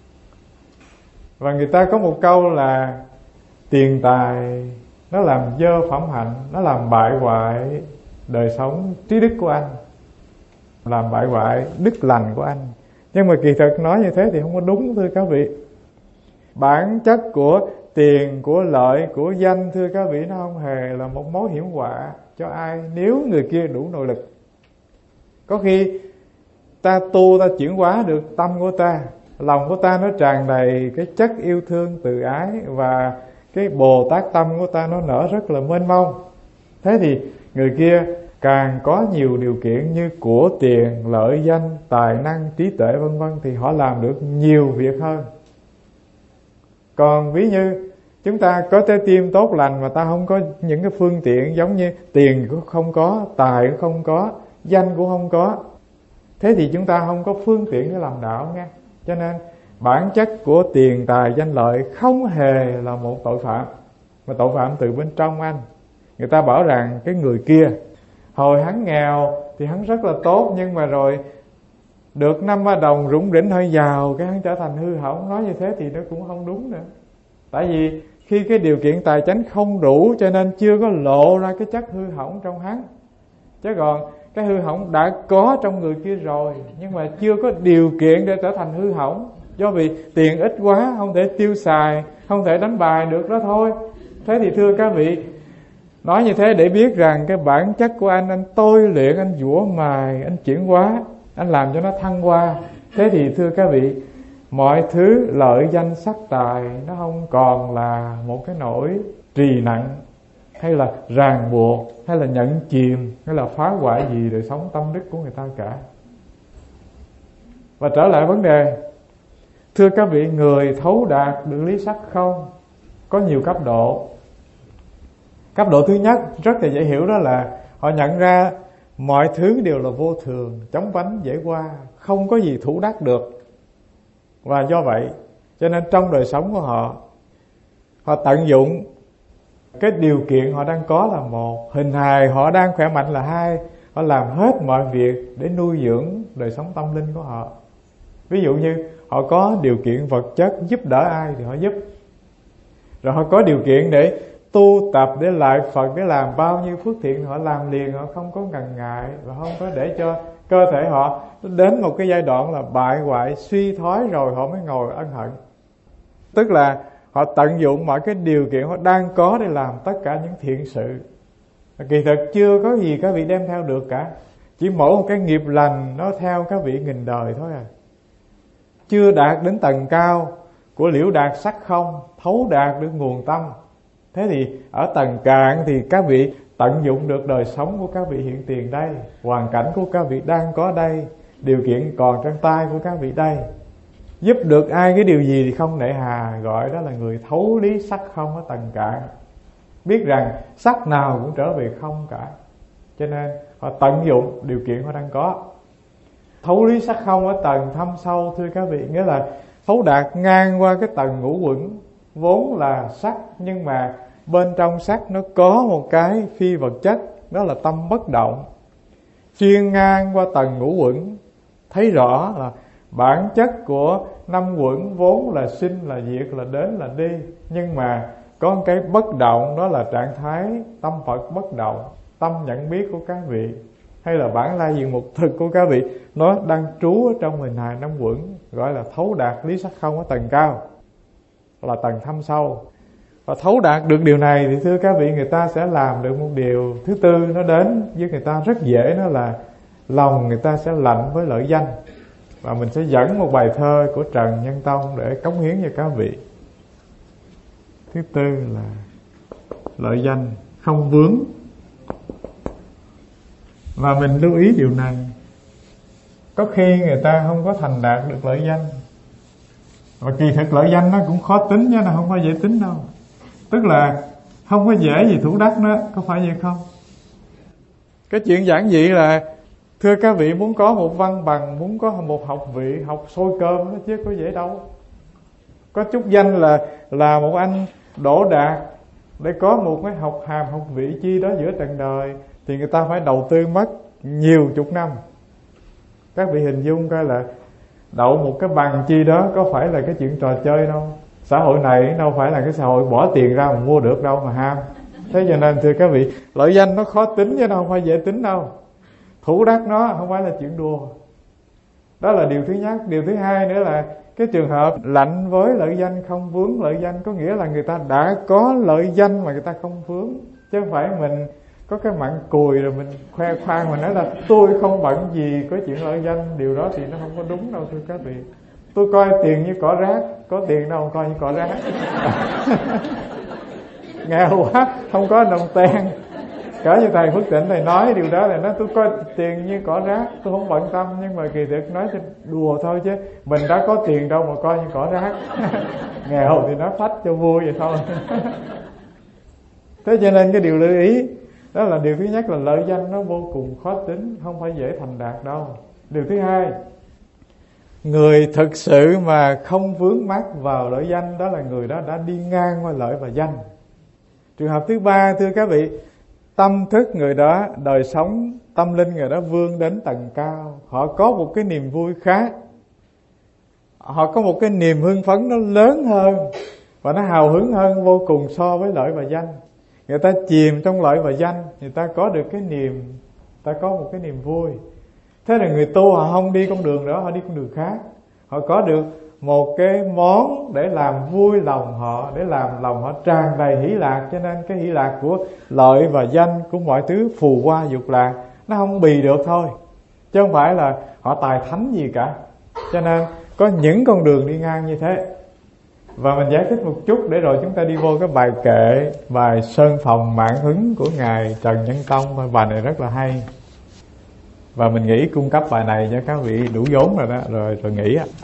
Và người ta có một câu là tiền tài nó làm dơ phẩm hạnh, nó làm bại hoại đời sống trí đức của anh, làm bại hoại đức lành của anh. Nhưng mà kỳ thực nói như thế thì không có đúng, thưa các vị. Bản chất của tiền, của lợi, của danh, thưa các vị, nó không hề là một mối hiểm họa cho ai nếu người kia đủ nội lực. Có khi ta tu, ta chuyển hóa được tâm của ta, lòng của ta nó tràn đầy cái chất yêu thương từ ái, và cái Bồ Tát tâm của ta nó nở rất là mênh mông. Thế thì người kia càng có nhiều điều kiện như của tiền, lợi danh, tài năng, trí tuệ vân vân, thì họ làm được nhiều việc hơn. Còn ví như chúng ta có trái tim tốt lành mà ta không có những cái phương tiện, giống như tiền cũng không có, tài cũng không có, danh cũng không có, thế thì chúng ta không có phương tiện để làm đạo nha. Cho nên bản chất của tiền, tài, danh, lợi không hề là một tội phạm, mà tội phạm từ bên trong anh. Người ta bảo rằng cái người kia hồi hắn nghèo thì hắn rất là tốt, nhưng mà rồi được năm ba đồng rủng rỉnh hơi giàu, cái hắn trở thành hư hỏng. Nói như thế thì nó cũng không đúng nữa. Tại vì khi cái điều kiện tài chánh không đủ, cho nên chưa có lộ ra cái chất hư hỏng trong hắn. Chứ còn cái hư hỏng đã có trong người kia rồi, nhưng mà chưa có điều kiện để trở thành hư hỏng. Do vì tiền ít quá, không thể tiêu xài, không thể đánh bài được đó thôi. Thế thì thưa các vị, nói như thế để biết rằng cái bản chất của anh, anh tôi luyện, anh giũa mài, anh chuyển hóa, anh làm cho nó thăng hoa. Thế thì thưa các vị, mọi thứ lợi danh sắc tài nó không còn là một cái nỗi trì nặng, hay là ràng buộc, hay là nhận chìm, hay là phá hoại gì đời sống tâm đức của người ta cả. Và trở lại vấn đề, thưa các vị, người thấu đạt được lý sắc không có nhiều cấp độ. Cấp độ thứ nhất rất là dễ hiểu, đó là họ nhận ra mọi thứ đều là vô thường, chóng vánh dễ qua, không có gì thủ đắc được. Và do vậy cho nên trong đời sống của họ, họ tận dụng cái điều kiện họ đang có là một, hình hài họ đang khỏe mạnh là hai. Họ làm hết mọi việc để nuôi dưỡng đời sống tâm linh của họ. Ví dụ như họ có điều kiện vật chất giúp đỡ ai thì họ giúp, rồi họ có điều kiện để tu tập, để lại Phật, để làm bao nhiêu phước thiện họ làm liền, họ không có ngần ngại, và không có để cho cơ thể họ đến một cái giai đoạn là bại hoại, suy thoái rồi họ mới ngồi ân hận. Tức là họ tận dụng mọi cái điều kiện họ đang có để làm tất cả những thiện sự. Kỳ thực chưa có gì các vị đem theo được cả, chỉ mỗi một cái nghiệp lành nó theo các vị nghìn đời thôi à. Chưa đạt đến tầng cao của liễu đạt sắc không, thấu đạt được nguồn tâm. Thế thì ở tầng cạn thì các vị tận dụng được đời sống của các vị hiện tiền đây, hoàn cảnh của các vị đang có đây, điều kiện còn trong tay của các vị đây. giúp được ai cái điều gì thì không nể hà, gọi đó là người thấu lý sắc không ở tầng cạn. Biết rằng sắc nào cũng trở về không cả, cho nên họ tận dụng điều kiện họ đang có. Thấu lý sắc không ở tầng thâm sâu, thưa các vị, nghĩa là thấu đạt ngang qua cái tầng ngũ uẩn vốn là sắc, nhưng mà bên trong sắc nó có một cái phi vật chất, đó là tâm bất động. Xuyên ngang qua tầng ngũ uẩn, thấy rõ là bản chất của năm uẩn vốn là sinh, là diệt, là đến, là đi, nhưng mà có một cái bất động, đó là trạng thái tâm Phật bất động, tâm nhận biết của các vị, hay là bản lai diện mục thực của các vị, nó đang trú ở trong hình hài năm uẩn, gọi là thấu đạt lý sắc không ở tầng cao, là tầng thâm sâu. Và thấu đạt được điều này thì thưa các vị, người ta sẽ làm được một điều thứ tư, nó đến với người ta rất dễ, đó là lòng người ta sẽ lạnh với lợi danh. Và mình sẽ dẫn một bài thơ của Trần Nhân Tông để cống hiến cho các vị. Thứ tư là lợi danh không vướng. Và mình lưu ý điều này, có khi người ta không có thành đạt được lợi danh, và kỳ thực lợi danh nó cũng khó tính chứ, nó không phải dễ tính đâu. Tức là không có dễ gì thủ đắc nó, có phải vậy không? Cái chuyện giản dị là, thưa các vị, muốn có một văn bằng, muốn có một học vị, học sôi cơm nó chứ có dễ đâu. Có chút danh là là một anh đỗ đạt, để có một cái học hàm, học vị chi đó giữa trần đời, thì người ta phải đầu tư mất nhiều chục năm. Các vị hình dung coi là đậu một cái bằng chi đó có phải là cái chuyện trò chơi đâu. Xã hội này đâu phải là cái xã hội bỏ tiền ra mà mua được đâu mà ham. Thế cho nên thưa các vị, lợi danh nó khó tính chứ nó không phải dễ tính đâu. Thủ đắc nó không phải là chuyện đùa. Đó là điều thứ nhất. Điều thứ hai nữa là cái trường hợp lạnh với lợi danh không vướng lợi danh, có nghĩa là người ta đã có lợi danh mà người ta không vướng, chứ không phải mình có cái mặn cùi rồi mình khoe khoang mà nói là tôi không bận gì có chuyện lợi danh. Điều đó thì nó không có đúng đâu thưa các vị. Tôi coi tiền như cỏ rác, có tiền đâu coi như cỏ rác. Nghèo quá, không có đồng tiền. Cỡ như thầy Phước Tịnh thầy nói điều đó là nói tôi coi tiền như cỏ rác, tôi không bận tâm, nhưng mà kỳ thực nói cho đùa thôi chứ mình đã có tiền đâu mà coi như cỏ rác. Nghèo thì nói phách cho vui vậy thôi. Thế cho nên cái điều lưu ý đó là điều thứ nhất là lợi danh nó vô cùng khó tính, không phải dễ thành đạt đâu. Điều thứ hai, người thực sự mà không vướng mắc vào lợi danh, đó là người đó đã đi ngang qua lợi và danh. Trường hợp thứ ba, thưa các vị, tâm thức người đó, đời sống tâm linh người đó vươn đến tầng cao, họ có một cái niềm vui khác, họ có một cái niềm hưng phấn nó lớn hơn và nó hào hứng hơn vô cùng so với lợi và danh. Người ta chìm trong lợi và danh, người ta có được cái niềm, người ta có một cái niềm vui. Thế là người tu họ không đi con đường đó, họ đi con đường khác. Họ có được một cái món để làm vui lòng họ, để làm lòng họ tràn đầy hỷ lạc. Cho nên cái hỷ lạc của lợi và danh, của mọi thứ phù hoa dục lạc, nó không bì được thôi, chứ không phải là họ tài thánh gì cả. Cho nên có những con đường đi ngang như thế. Và mình giải thích một chút để rồi chúng ta đi vô cái bài kệ, bài Sơn Phòng Mạn Hứng của Ngài Trần Nhân Tông. Bài này rất là hay, và mình nghĩ cung cấp bài này cho các vị đủ vốn rồi đó, rồi rồi nghỉ á.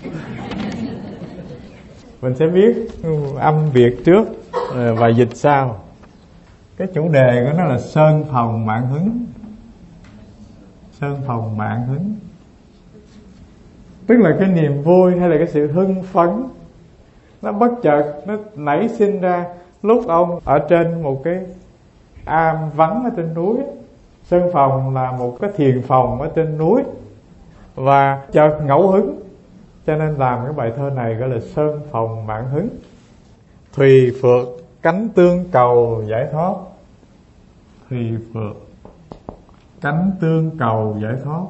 Mình sẽ viết âm Việt trước và dịch sau. Cái chủ đề của nó là Sơn Phòng Mạn Hứng. Sơn Phòng Mạn Hứng tức là cái niềm vui hay là cái sự hưng phấn, nó bất chợt nó nảy sinh ra lúc ông ở trên một cái am vắng ở trên núi. Sơn phòng là một cái thiền phòng ở trên núi, và chợt ngẫu hứng, cho nên làm cái bài thơ này gọi là Sơn Phòng Mạn Hứng. Thùy phượt cánh tương cầu giải thoát. Thùy phượt cánh tương cầu giải thoát.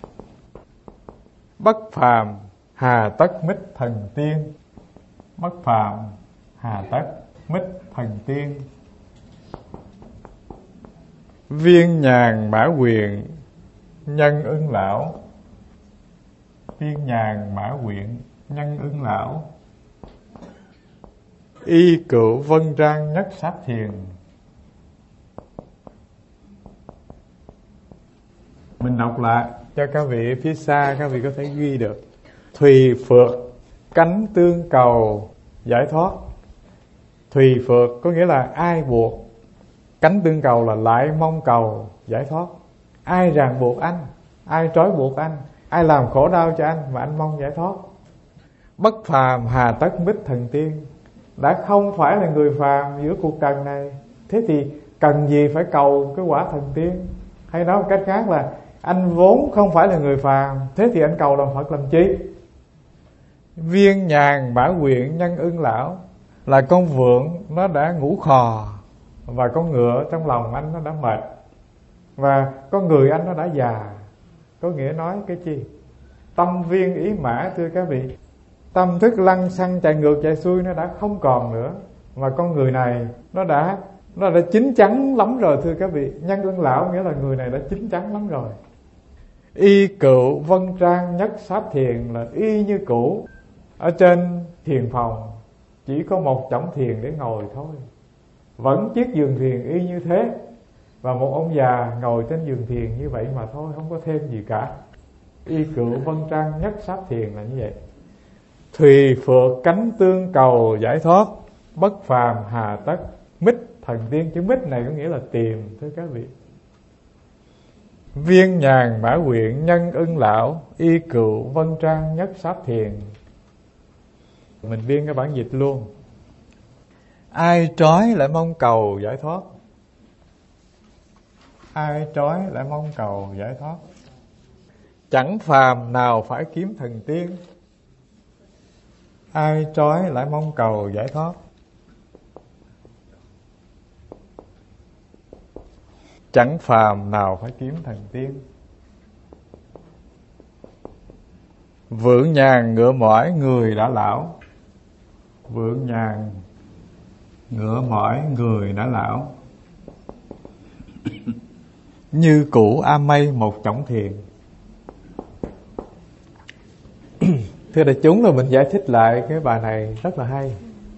Bất phàm hà tất mít thần tiên. Bất phàm hà tất mít thần tiên. Viên nhàn mã quyền nhân ưng lão. Viên nhàn mã quyền nhân ưng lão. Y cựu vân trang nhất sát thiền. Mình đọc lại cho các vị phía xa, các vị có thể ghi được. Thùy phượt cánh tương cầu giải thoát. Thùy phượt có nghĩa là ai buộc, cánh tương cầu là lại mong cầu giải thoát. Ai ràng buộc anh, ai trói buộc anh, ai làm khổ đau cho anh mà anh mong giải thoát. Bất phàm hà tất mít thần tiên, đã không phải là người phàm giữa cuộc trần này, thế thì cần gì phải cầu cái quả thần tiên? Hay nói một cách khác là anh vốn không phải là người phàm, thế thì anh cầu làm Phật làm chi? Viên nhàn bả quyện nhân ưng lão, là con vượn nó đã ngủ khò, và con ngựa trong lòng anh nó đã mệt, và con người anh nó đã già. Có nghĩa nói cái chi? Tâm viên ý mã, thưa các vị. Tâm thức lăng xăng chạy ngược chạy xuôi nó đã không còn nữa, mà con người này nó đã nó đã chín chắn lắm rồi, thưa các vị. Nhân ưng lão nghĩa là người này đã chín chắn lắm rồi. Y cựu vân trang nhất sát thiền, là y như cũ ở trên thiền phòng, chỉ có một chõng thiền để ngồi thôi. Vẫn chiếc giường thiền y như thế, và một ông già ngồi trên giường thiền như vậy mà thôi, không có thêm gì cả. Y cựu vân trang nhất sát thiền là như vậy. Thùy phượt cánh tương cầu giải thoát, bất phàm hà tất mít thần tiên. Chữ mít này có nghĩa là tìm, thưa các vị. Viên nhàn mã quyện nhân ưng lão, y cựu vân trang nhất sát thiền. Mình biên cái bản dịch luôn. Ai trói lại mong cầu giải thoát, ai trói lại mong cầu giải thoát, chẳng phàm nào phải kiếm thần tiên. Ai trói lại mong cầu giải thoát, chẳng phàm nào phải kiếm thần tiên. Vượng nhàn ngựa mỏi người đã lão, vượng nhàn ngựa mỏi người đã lão, như cũ a mây một chõng thiền. Thưa đại chúng, là mình giải thích lại cái bài này rất là hay.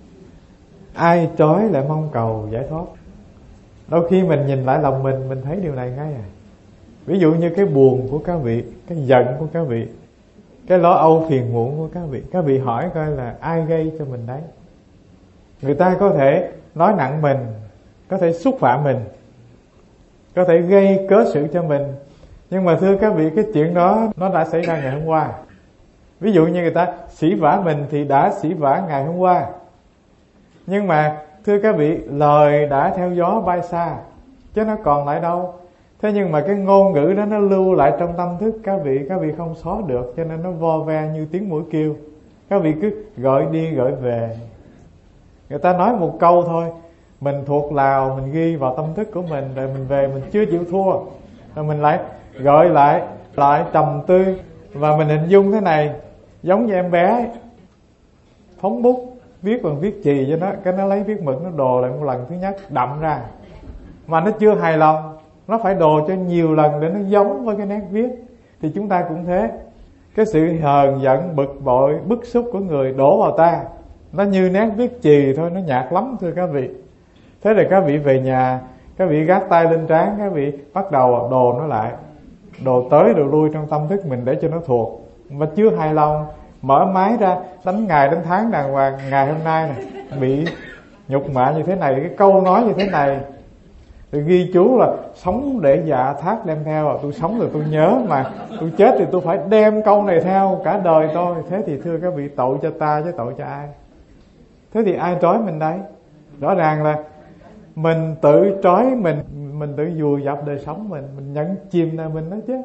Ai trói lại mong cầu giải thoát. Đôi khi mình nhìn lại lòng mình, mình thấy điều này ngay à. Ví dụ như cái buồn của các vị, cái giận của các vị, cái lo âu phiền muộn của các vị, các vị hỏi coi là ai gây cho mình đấy. Người ta có thể nói nặng mình, có thể xúc phạm mình, có thể gây cớ sự cho mình. Nhưng mà thưa các vị, cái chuyện đó nó đã xảy ra ngày hôm qua. Ví dụ như người ta sỉ vả mình thì đã sỉ vả ngày hôm qua. Nhưng mà thưa các vị, lời đã theo gió bay xa, chứ nó còn lại đâu. Thế nhưng mà cái ngôn ngữ đó nó lưu lại trong tâm thức các vị, các vị không xóa được, cho nên nó vo ve như tiếng mũi kêu. Các vị cứ gọi đi gọi về. Người ta nói một câu thôi, mình thuộc lào, mình ghi vào tâm thức của mình, rồi mình về mình chưa chịu thua, rồi mình lại gọi lại, lại trầm tư. Và mình hình dung thế này, giống như em bé ấy, phóng bút, viết bằng viết chì cho nó, cái nó lấy viết mực nó đồ lại một lần thứ nhất, đậm ra. Mà nó chưa hài lòng, nó phải đồ cho nhiều lần để nó giống với cái nét viết. Thì chúng ta cũng thế. Cái sự hờn giận, bực bội, bức xúc của người đổ vào ta, nó như nét viết chì thôi, nó nhạt lắm, thưa các vị. Thế thì các vị về nhà, các vị gác tay lên trán, các vị bắt đầu đồ nó lại, đồ tới đồ lui trong tâm thức mình để cho nó thuộc. Mà chưa hài lòng, mở máy ra đánh ngày đánh tháng đàng hoàng. Ngày hôm nay này bị nhục mạ như thế này, cái câu nói như thế này, rồi ghi chú là sống để dạ thác đem theo. Tôi sống rồi tôi nhớ, mà tôi chết thì tôi phải đem câu này theo cả đời tôi. Thế thì thưa các vị, tội cho ta chứ tội cho ai? Thế thì ai trói mình đấy? Rõ ràng là mình tự trói mình, mình tự vùi dập đời sống mình, mình nhẫn chìm là mình đó chứ.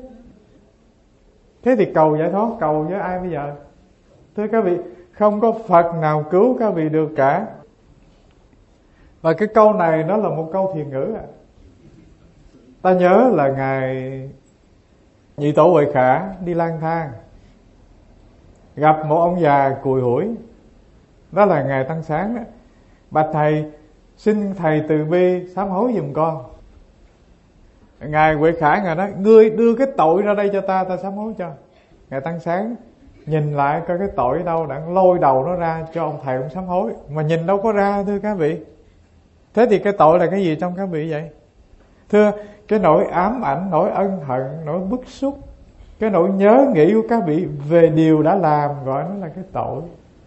Thế thì cầu giải thoát, cầu với ai bây giờ? Thưa các vị, không có Phật nào cứu các vị được cả. Và cái câu này nó là một câu thiền ngữ à. Ta nhớ là Ngài Nhị Tổ Huệ Khả đi lang thang, gặp một ông già cùi hủi. Đó là Ngài Tăng Sáng đó. Bạch thầy, xin thầy từ bi sám hối giùm con. Ngài Huệ Khả Ngài nói, ngươi đưa cái tội ra đây cho ta, ta sám hối cho. Ngài Tăng Sáng nhìn lại coi cái tội đâu, đã lôi đầu nó ra cho ông thầy ông sám hối. Mà nhìn đâu có ra, thưa các vị. Thế thì cái tội là cái gì trong các vị vậy? Thưa, cái nỗi ám ảnh, nỗi ân hận, nỗi bức xúc, cái nỗi nhớ nghĩ của các vị về điều đã làm, gọi nó là cái tội.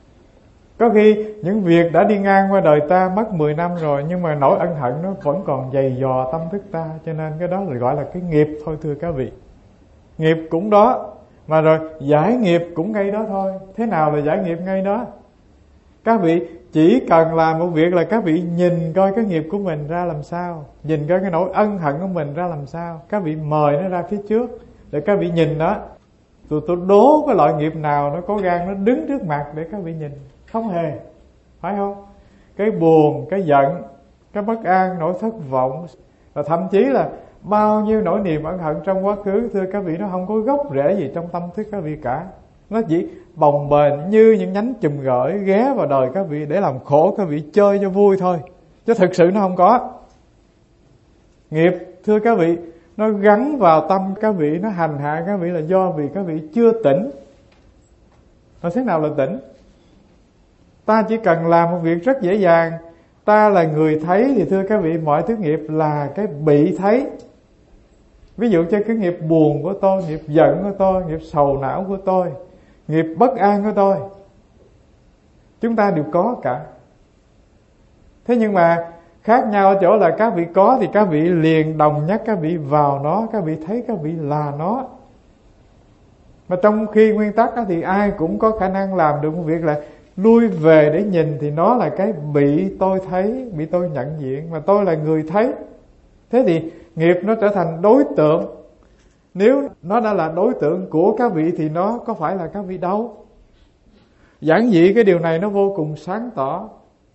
Có khi những việc đã đi ngang qua đời ta mất mười năm rồi, nhưng mà nỗi ân hận nó vẫn còn dày dò tâm thức ta. Cho nên cái đó là gọi là cái nghiệp thôi thưa các vị. Nghiệp cũng đó, mà rồi giải nghiệp cũng ngay đó thôi. Thế nào là giải nghiệp ngay đó? Các vị chỉ cần làm một việc là các vị nhìn coi cái nghiệp của mình ra làm sao, nhìn coi cái nỗi ân hận của mình ra làm sao. Các vị mời nó ra phía trước để các vị nhìn đó. Tôi, tôi đố cái loại nghiệp nào nó có gan nó đứng trước mặt để các vị nhìn. Không hề, phải không? Cái buồn, cái giận, cái bất an, nỗi thất vọng, và thậm chí là bao nhiêu nỗi niềm ân hận trong quá khứ, thưa các vị, nó không có gốc rễ gì trong tâm thức các vị cả. Nó chỉ bồng bềnh như những nhánh chùm gởi ghé vào đời các vị để làm khổ các vị chơi cho vui thôi, chứ thực sự nó không có. Nghiệp, thưa các vị, nó gắn vào tâm các vị, nó hành hạ các vị là do vì các vị chưa tỉnh. Mà thế nào là tỉnh? Ta chỉ cần làm một việc rất dễ dàng. Ta là người thấy thì thưa các vị, mọi thứ nghiệp là cái bị thấy. Ví dụ cho cái nghiệp buồn của tôi, nghiệp giận của tôi, nghiệp sầu não của tôi, nghiệp bất an của tôi, chúng ta đều có cả. Thế nhưng mà khác nhau ở chỗ là các vị có thì các vị liền đồng nhất các vị vào nó, các vị thấy các vị là nó. Mà trong khi nguyên tắc đó thì ai cũng có khả năng làm được một việc là lui về để nhìn, thì nó là cái bị tôi thấy, bị tôi nhận diện, mà tôi là người thấy. Thế thì nghiệp nó trở thành đối tượng. Nếu nó đã là đối tượng của các vị thì nó có phải là các vị đâu? Giản dị cái điều này nó vô cùng sáng tỏ,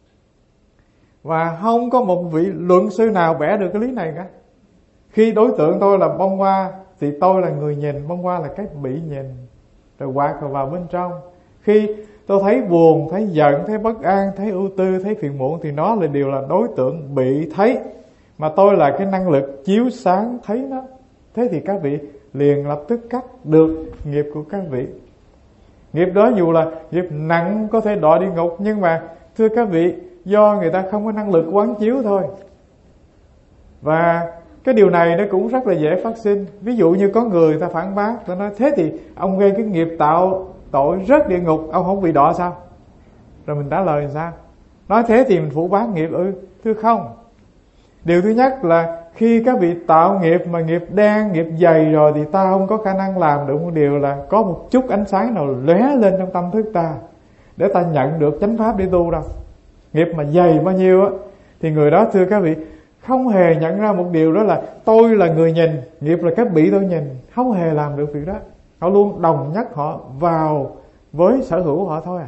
và không có một vị luận sư nào bẻ được cái lý này cả. Khi đối tượng tôi là bông hoa thì tôi là người nhìn, bông hoa là cái bị nhìn, rồi quạt vào bên trong. Khi tôi thấy buồn, thấy giận, thấy bất an, thấy ưu tư, thấy phiền muộn thì nó là đều là đối tượng bị thấy, mà tôi là cái năng lực chiếu sáng thấy nó. Thế thì các vị liền lập tức cắt được nghiệp của các vị. Nghiệp đó dù là nghiệp nặng có thể đọa địa ngục, nhưng mà thưa các vị, do người ta không có năng lực quán chiếu thôi. Và cái điều này nó cũng rất là dễ phát sinh. Ví dụ như có người ta phản bác, ta nói thế thì ông gây cái nghiệp tạo tội rớt địa ngục, ông không bị đọa sao? Rồi mình trả lời sao? Nói thế thì mình phủ bác nghiệp ư? Thưa không. Điều thứ nhất là khi các vị tạo nghiệp mà nghiệp đen, nghiệp dày rồi thì ta không có khả năng làm được một điều là có một chút ánh sáng nào lóe lên trong tâm thức ta để ta nhận được chánh pháp để tu đâu. Nghiệp mà dày bao nhiêu á thì người đó thưa các vị không hề nhận ra một điều, đó là tôi là người nhìn, nghiệp là cái bị tôi nhìn, không hề làm được việc đó. Họ luôn đồng nhất họ vào với sở hữu họ thôi à.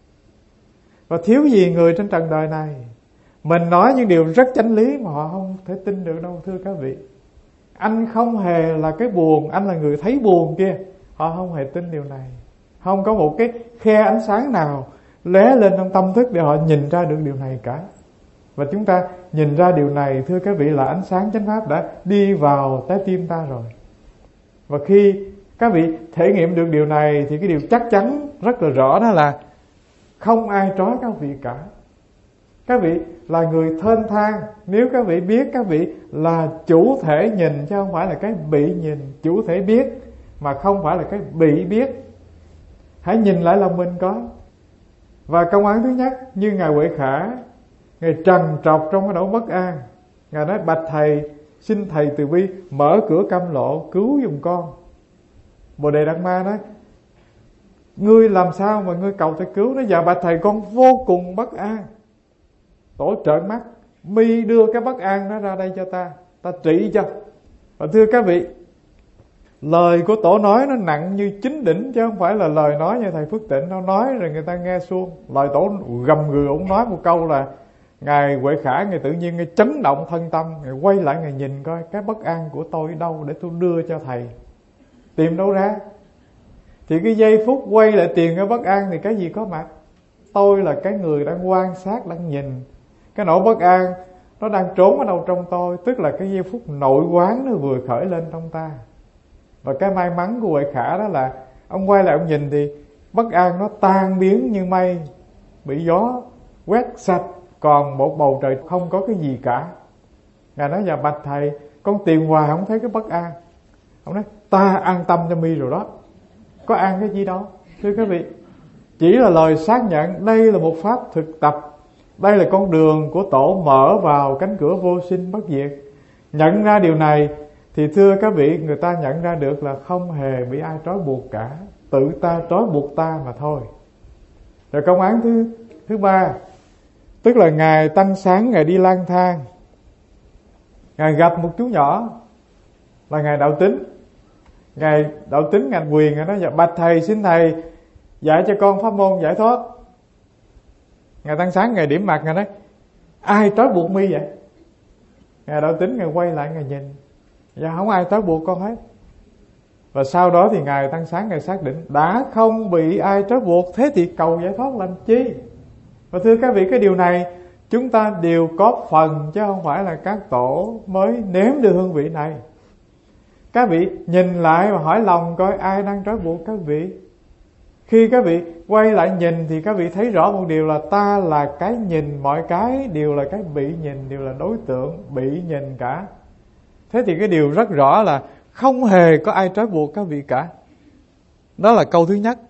Và thiếu gì người trên trần đời này mình nói những điều rất chánh lý mà họ không thể tin được đâu thưa các vị. Anh không hề là cái buồn, anh là người thấy buồn kia, họ không hề tin điều này. Không có một cái khe ánh sáng nào lóe lên trong tâm thức để họ nhìn ra được điều này cả. Và chúng ta nhìn ra điều này thưa các vị là ánh sáng chánh pháp đã đi vào trái tim ta rồi. Và khi các vị thể nghiệm được điều này thì cái điều chắc chắn rất là rõ đó là không ai trói các vị cả. Các vị là người thênh thang nếu các vị biết các vị là chủ thể nhìn, chứ không phải là cái bị nhìn. Chủ thể biết mà không phải là cái bị biết. Hãy nhìn lại lòng mình coi. Và công án thứ nhất, như Ngài Huệ Khả, Ngài trằn trọc trong cái nỗi bất an, Ngài nói bạch thầy, xin thầy từ bi mở cửa cam lộ cứu giùm con. Bồ Đề Đạt Ma nói ngươi làm sao mà ngươi cầu thầy cứu? Nó dạ bạch thầy con vô cùng bất an. Tổ trợn mắt, mi đưa cái bất an nó ra đây cho ta, ta trị cho. Và thưa các vị, lời của tổ nói nó nặng như chín đỉnh, chứ không phải là lời nói như thầy Phước Tịnh nó nói rồi người ta nghe suông. Lời tổ gầm gừ, ông nói một câu là Ngài Huệ Khả, Ngài tự nhiên Ngài chấn động thân tâm, Ngài quay lại Ngài nhìn coi cái bất an của tôi đâu để tôi đưa cho thầy. Tìm đâu ra? Thì cái giây phút quay lại tìm cái bất an thì cái gì có mặt? Tôi là cái người đang quan sát, đang nhìn. Cái nỗi bất an nó đang trốn ở đâu trong tôi, tức là cái giây phút nội quán nó vừa khởi lên trong ta. Và cái may mắn của Huệ Khả đó là ông quay lại ông nhìn thì bất an nó tan biến như mây bị gió quét sạch, còn một bầu trời không có cái gì cả. Ngài nói dạ bạch thầy, con tìm hoài không thấy cái bất an. Ông nói ta an tâm cho mi rồi đó, có an cái gì đâu. Thưa các vị, chỉ là lời xác nhận đây là một pháp thực tập, đây là con đường của Tổ mở vào cánh cửa vô sinh bất diệt. Nhận ra điều này thì thưa các vị, người ta nhận ra được là không hề bị ai trói buộc cả, tự ta trói buộc ta mà thôi. Rồi công án thứ thứ ba, tức là Ngài Tăng Sáng, Ngài đi lang thang, Ngài gặp một chú nhỏ là Ngài Đạo Tính. Ngài Đạo Tính ngành quyền, Ngài nói: dạ, bạch thầy, xin thầy dạy cho con pháp môn giải thoát. Ngài Tăng Sáng Ngài điểm mặt, Ngài nói: ai trói buộc mi vậy? Ngài Đạo Tính Ngài quay lại Ngài nhìn: dạ không ai trói buộc con hết. Và sau đó thì Ngài Tăng Sáng Ngài xác định đã không bị ai trói buộc, thế thì cầu giải thoát làm chi? Và thưa các vị, cái điều này chúng ta đều có phần, chứ không phải là các tổ mới nếm được hương vị này. Các vị nhìn lại và hỏi lòng coi ai đang trói buộc các vị. Khi các vị quay lại nhìn thì các vị thấy rõ một điều là ta là cái nhìn, mọi cái đều là cái bị nhìn, đều là đối tượng bị nhìn cả. Thế thì cái điều rất rõ là không hề có ai trói buộc các vị cả. Đó là câu thứ nhất.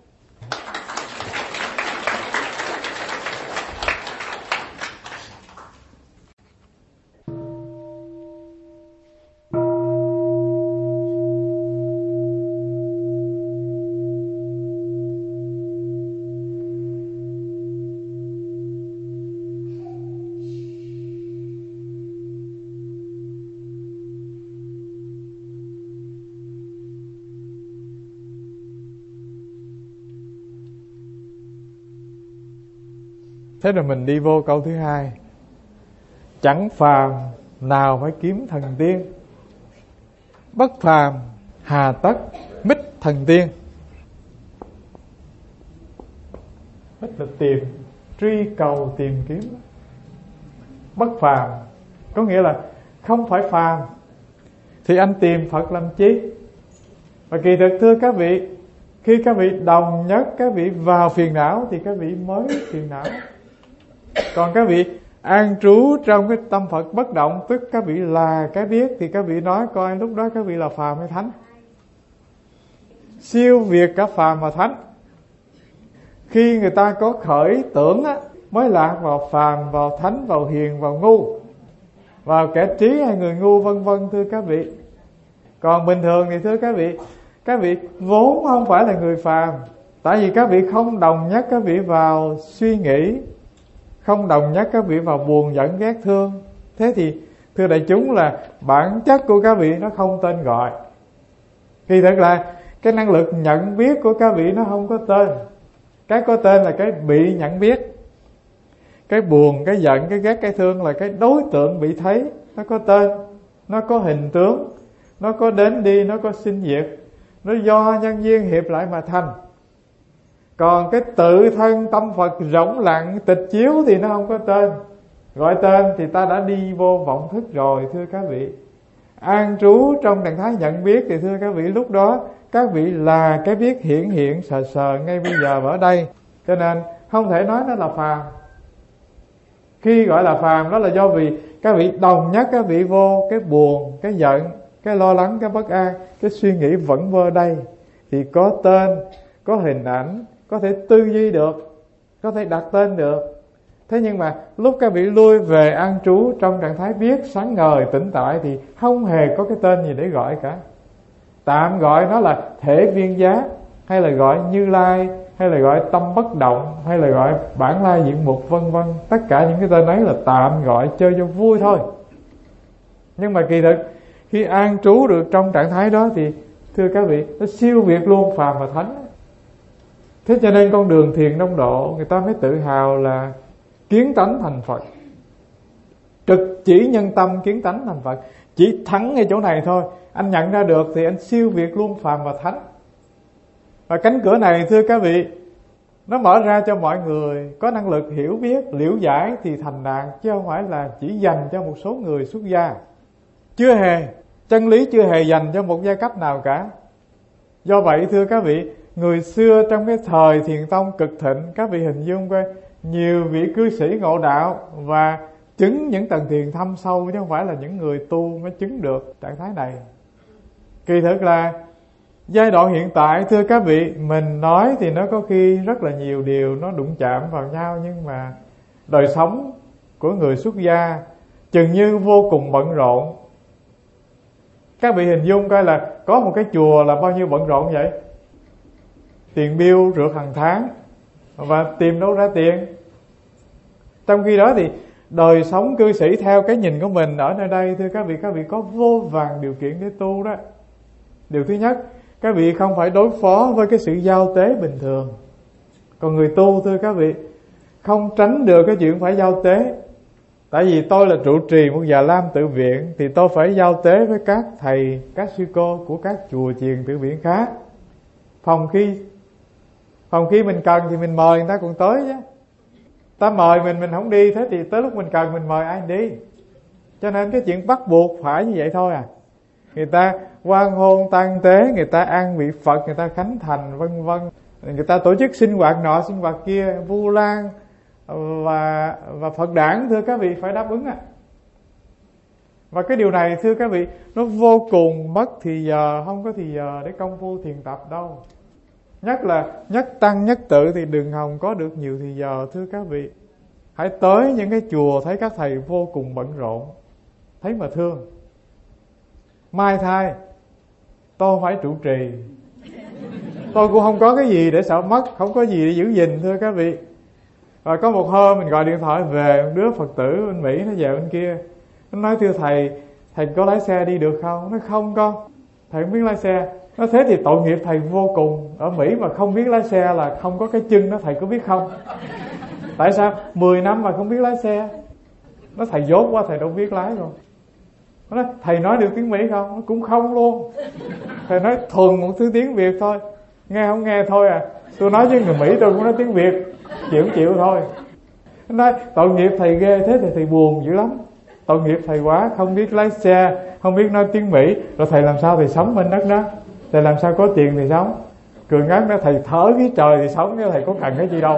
Thế rồi mình đi vô câu thứ hai. Chẳng phàm nào phải kiếm thần tiên, bất phàm hà tất mít thần tiên. Mít là tìm, truy cầu, tìm kiếm. Bất phàm có nghĩa là không phải phàm thì anh tìm Phật làm chi? Và kỳ thực thưa các vị, khi các vị đồng nhất các vị vào phiền não thì các vị mới phiền não. Còn các vị an trú trong cái tâm Phật bất động, tức các vị là cái biết, thì các vị nói coi lúc đó các vị là phàm hay thánh? Siêu việt cả phàm và thánh. Khi người ta có khởi tưởng á, mới lạc vào phàm, vào thánh, vào hiền, vào ngu, vào kẻ trí hay người ngu, vân vân thưa các vị. Còn bình thường thì thưa các vị, các vị vốn không phải là người phàm, tại vì các vị không đồng nhất các vị vào suy nghĩ, không đồng nhất các vị vào buồn giận ghét thương. Thế thì thưa đại chúng là bản chất của các vị nó không tên gọi. Thì thật là cái năng lực nhận biết của các vị nó không có tên. Cái có tên là cái bị nhận biết. Cái buồn, cái giận, cái ghét, cái thương là cái đối tượng bị thấy. Nó có tên, nó có hình tướng, nó có đến đi, nó có sinh diệt, nó do nhân duyên hiệp lại mà thành. Còn cái tự thân tâm Phật rỗng lặng tịch chiếu thì nó không có tên. Gọi tên thì ta đã đi vô vọng thức rồi thưa các vị. An trú trong trạng thái nhận biết thì thưa các vị, lúc đó các vị là cái biết hiển hiện sờ sờ ngay bây giờ ở đây. Cho nên không thể nói nó là phàm. Khi gọi là phàm đó là do vì các vị đồng nhất các vị vô cái buồn, cái giận, cái lo lắng, cái bất an, cái suy nghĩ vẩn vơ đây thì có tên, có hình ảnh, có thể tư duy được, có thể đặt tên được. Thế nhưng mà lúc các vị lui về an trú trong trạng thái biết sáng ngời tĩnh tại thì không hề có cái tên gì để gọi cả. Tạm gọi nó là thể viên giác, hay là gọi Như Lai, hay là gọi tâm bất động, hay là gọi bản lai diện mục, vân vân. Tất cả những cái tên ấy là tạm gọi chơi cho vui thôi. Nhưng mà kỳ thực khi an trú được trong trạng thái đó thì thưa các vị, nó siêu việt luôn phàm và thánh. Thế cho nên con đường thiền đông độ người ta mới tự hào là kiến tánh thành Phật. Trực chỉ nhân tâm kiến tánh thành Phật. Chỉ thắng ngay chỗ này thôi, anh nhận ra được thì anh siêu việt luôn phàm và thánh. Và cánh cửa này thưa các vị, nó mở ra cho mọi người có năng lực hiểu biết, liễu giải thì thành đạt, chứ không phải là chỉ dành cho một số người xuất gia. Chưa hề, chân lý chưa hề dành cho một giai cấp nào cả. Do vậy thưa các vị, người xưa trong cái thời Thiền Tông cực thịnh, các vị hình dung coi, nhiều vị cư sĩ ngộ đạo và chứng những tầng thiền thâm sâu, chứ không phải là những người tu mới chứng được trạng thái này. Kỳ thực là Giai đoạn hiện tại thưa các vị, mình nói thì nó có khi rất là nhiều điều nó đụng chạm vào nhau, nhưng mà đời sống của người xuất gia chừng như vô cùng bận rộn. Các vị hình dung coi là có một cái chùa là bao nhiêu bận rộn vậy? Tiền bill rượt hàng tháng, và tìm đâu ra tiền. Trong khi đó thì đời sống cư sĩ theo cái nhìn của mình ở nơi đây, thưa các vị, các vị có vô vàn điều kiện để tu đó. Điều thứ nhất, các vị không phải đối phó với cái sự giao tế bình thường. Còn người tu thưa các vị, không tránh được cái chuyện phải giao tế. Tại vì tôi là trụ trì một Già Lam tự viện, thì tôi phải giao tế với các thầy, các sư cô của các chùa chiền tự viện khác. Phòng khi Phòng khi mình cần thì mình mời người ta còn tới chứ. Ta mời mình, mình không đi, thế thì tới lúc mình cần mình mời ai đi. Cho nên cái chuyện bắt buộc phải như vậy thôi à. Người ta quan hôn tang tế, người ta an vị Phật, người ta khánh thành vân vân, người ta tổ chức sinh hoạt nọ sinh hoạt kia, Vu Lan và và Phật đản, thưa các vị, phải đáp ứng à. Và cái điều này thưa các vị, nó vô cùng mất thì giờ, không có thì giờ để công phu thiền tập đâu. Nhất là nhất tăng nhất tự thì đừng hòng có được nhiều thì giờ, thưa các vị. Hãy tới những cái chùa thấy các thầy vô cùng bận rộn, thấy mà thương. Mai thai, tôi phải trụ trì, tôi cũng không có cái gì để sợ mất, không có gì để giữ gìn, thưa các vị. Và có một hôm mình gọi điện thoại về, một đứa Phật tử bên Mỹ nó về bên kia, nó nói thưa thầy, thầy có lái xe đi được không? Nó nói không con, thầy không biết lái xe. Nó thế thì tội nghiệp thầy vô cùng. Ở Mỹ mà không biết lái xe là không có cái chân đó, thầy có biết không? Tại sao? mười năm mà không biết lái xe. Nó thầy dốt quá, thầy đâu biết lái rồi. Nó nói thầy nói được tiếng Mỹ không? Nó cũng không luôn. Thầy nói thuần một thứ tiếng Việt thôi. Nghe không nghe thôi à. Tôi nói với người Mỹ tôi cũng nói tiếng Việt, chịu chịu thôi. Nó nói tội nghiệp thầy ghê, thế thì thầy buồn dữ lắm. Tội nghiệp thầy quá, không biết lái xe, không biết nói tiếng Mỹ, rồi thầy làm sao thầy sống bên đất đó? Thầy làm sao có tiền thì sống? Cười ngắn đó, thầy thở khí trời thì sống, chứ thầy có cần cái gì đâu.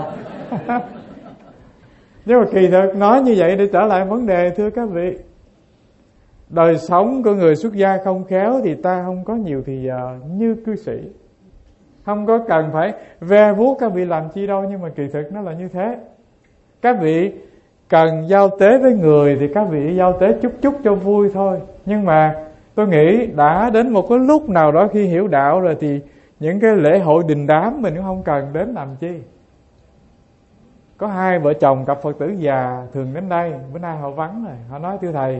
Nhưng mà kỳ thực nói như vậy để trở lại vấn đề, thưa các vị, đời sống của người xuất gia không khéo thì ta không có nhiều thì giờ như cư sĩ. Không có cần phải ve vuốt các vị làm chi đâu, nhưng mà kỳ thực nó là như thế. Các vị cần giao tế với người thì các vị giao tế chút chút cho vui thôi. Nhưng mà tôi nghĩ đã đến một cái lúc nào đó khi hiểu đạo rồi thì những cái lễ hội đình đám mình cũng không cần đến làm chi. Có hai vợ chồng cặp Phật tử già thường đến đây, bữa nay họ vắng rồi. Họ nói thưa thầy,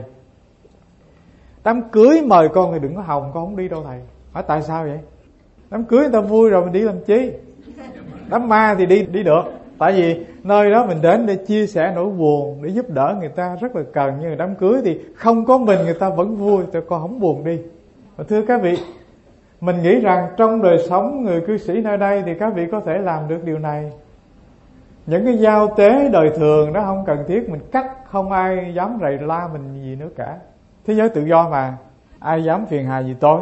đám cưới mời con thì đừng có hòng, con không đi đâu thầy. Hỏi tại sao vậy? Đám cưới người ta vui rồi mình đi làm chi? Đám ma thì đi đi được. Tại vì nơi đó mình đến để chia sẻ nỗi buồn, để giúp đỡ người ta rất là cần. Nhưng mà đám cưới thì không có mình người ta vẫn vui, tụi con không buồn đi. Và thưa các vị, mình nghĩ rằng trong đời sống người cư sĩ nơi đây thì các vị có thể làm được điều này. Những cái giao tế đời thường đó không cần thiết mình cắt, không ai dám rầy la mình gì nữa cả. Thế giới tự do mà, ai dám phiền hà gì tôi.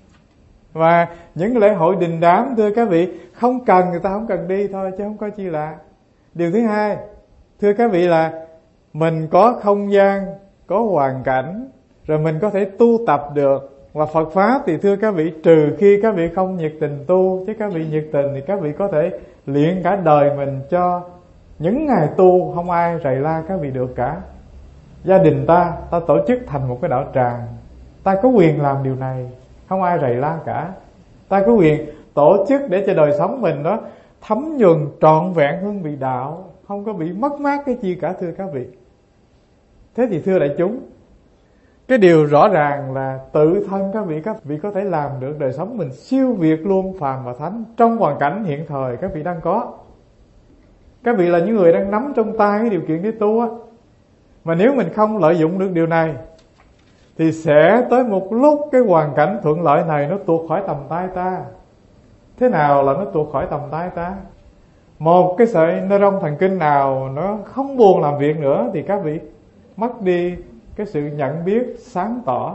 Và những lễ hội đình đám thưa các vị, không cần người ta không cần đi thôi, chứ không có chi lạ. Điều thứ hai, thưa các vị, là mình có không gian, có hoàn cảnh, rồi mình có thể tu tập được. Và Phật Pháp thì thưa các vị, trừ khi các vị không nhiệt tình tu, chứ các vị nhiệt tình thì các vị có thể luyện cả đời mình cho những ngày tu không ai rầy la các vị được cả. Gia đình ta, ta tổ chức thành một cái đạo tràng, ta có quyền làm điều này, không ai rầy la cả. Ta có quyền tổ chức để cho đời sống mình đó thấm nhuần trọn vẹn hương vị đạo, không có bị mất mát cái chi cả, thưa các vị. Thế thì thưa đại chúng, cái điều rõ ràng là tự thân các vị các vị có thể làm được đời sống mình siêu việt luôn phàm và thánh trong hoàn cảnh hiện thời các vị đang có. Các vị là những người đang nắm trong tay cái điều kiện để tu á. Mà nếu mình không lợi dụng được điều này thì sẽ tới một lúc cái hoàn cảnh thuận lợi này nó tuột khỏi tầm tay ta. Thế nào là nó tuột khỏi tầm tay ta? Một cái sợi neuron thần kinh nào nó không buồn làm việc nữa thì các vị mất đi cái sự nhận biết sáng tỏ.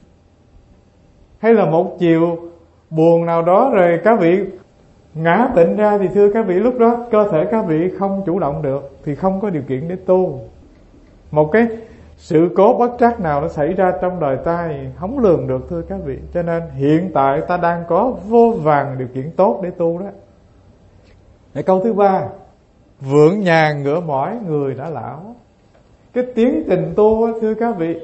Hay là một chiều buồn nào đó rồi các vị ngã bệnh ra thì thưa các vị, lúc đó cơ thể các vị không chủ động được thì không có điều kiện để tu. Một cái sự cố bất trắc nào nó xảy ra trong đời ta thì không lường được thưa các vị. Cho nên hiện tại ta đang có vô vàn điều kiện tốt để tu đó. Để câu thứ ba, vượng nhàn ngựa mỏi người đã lão. Cái tiến trình tu thưa các vị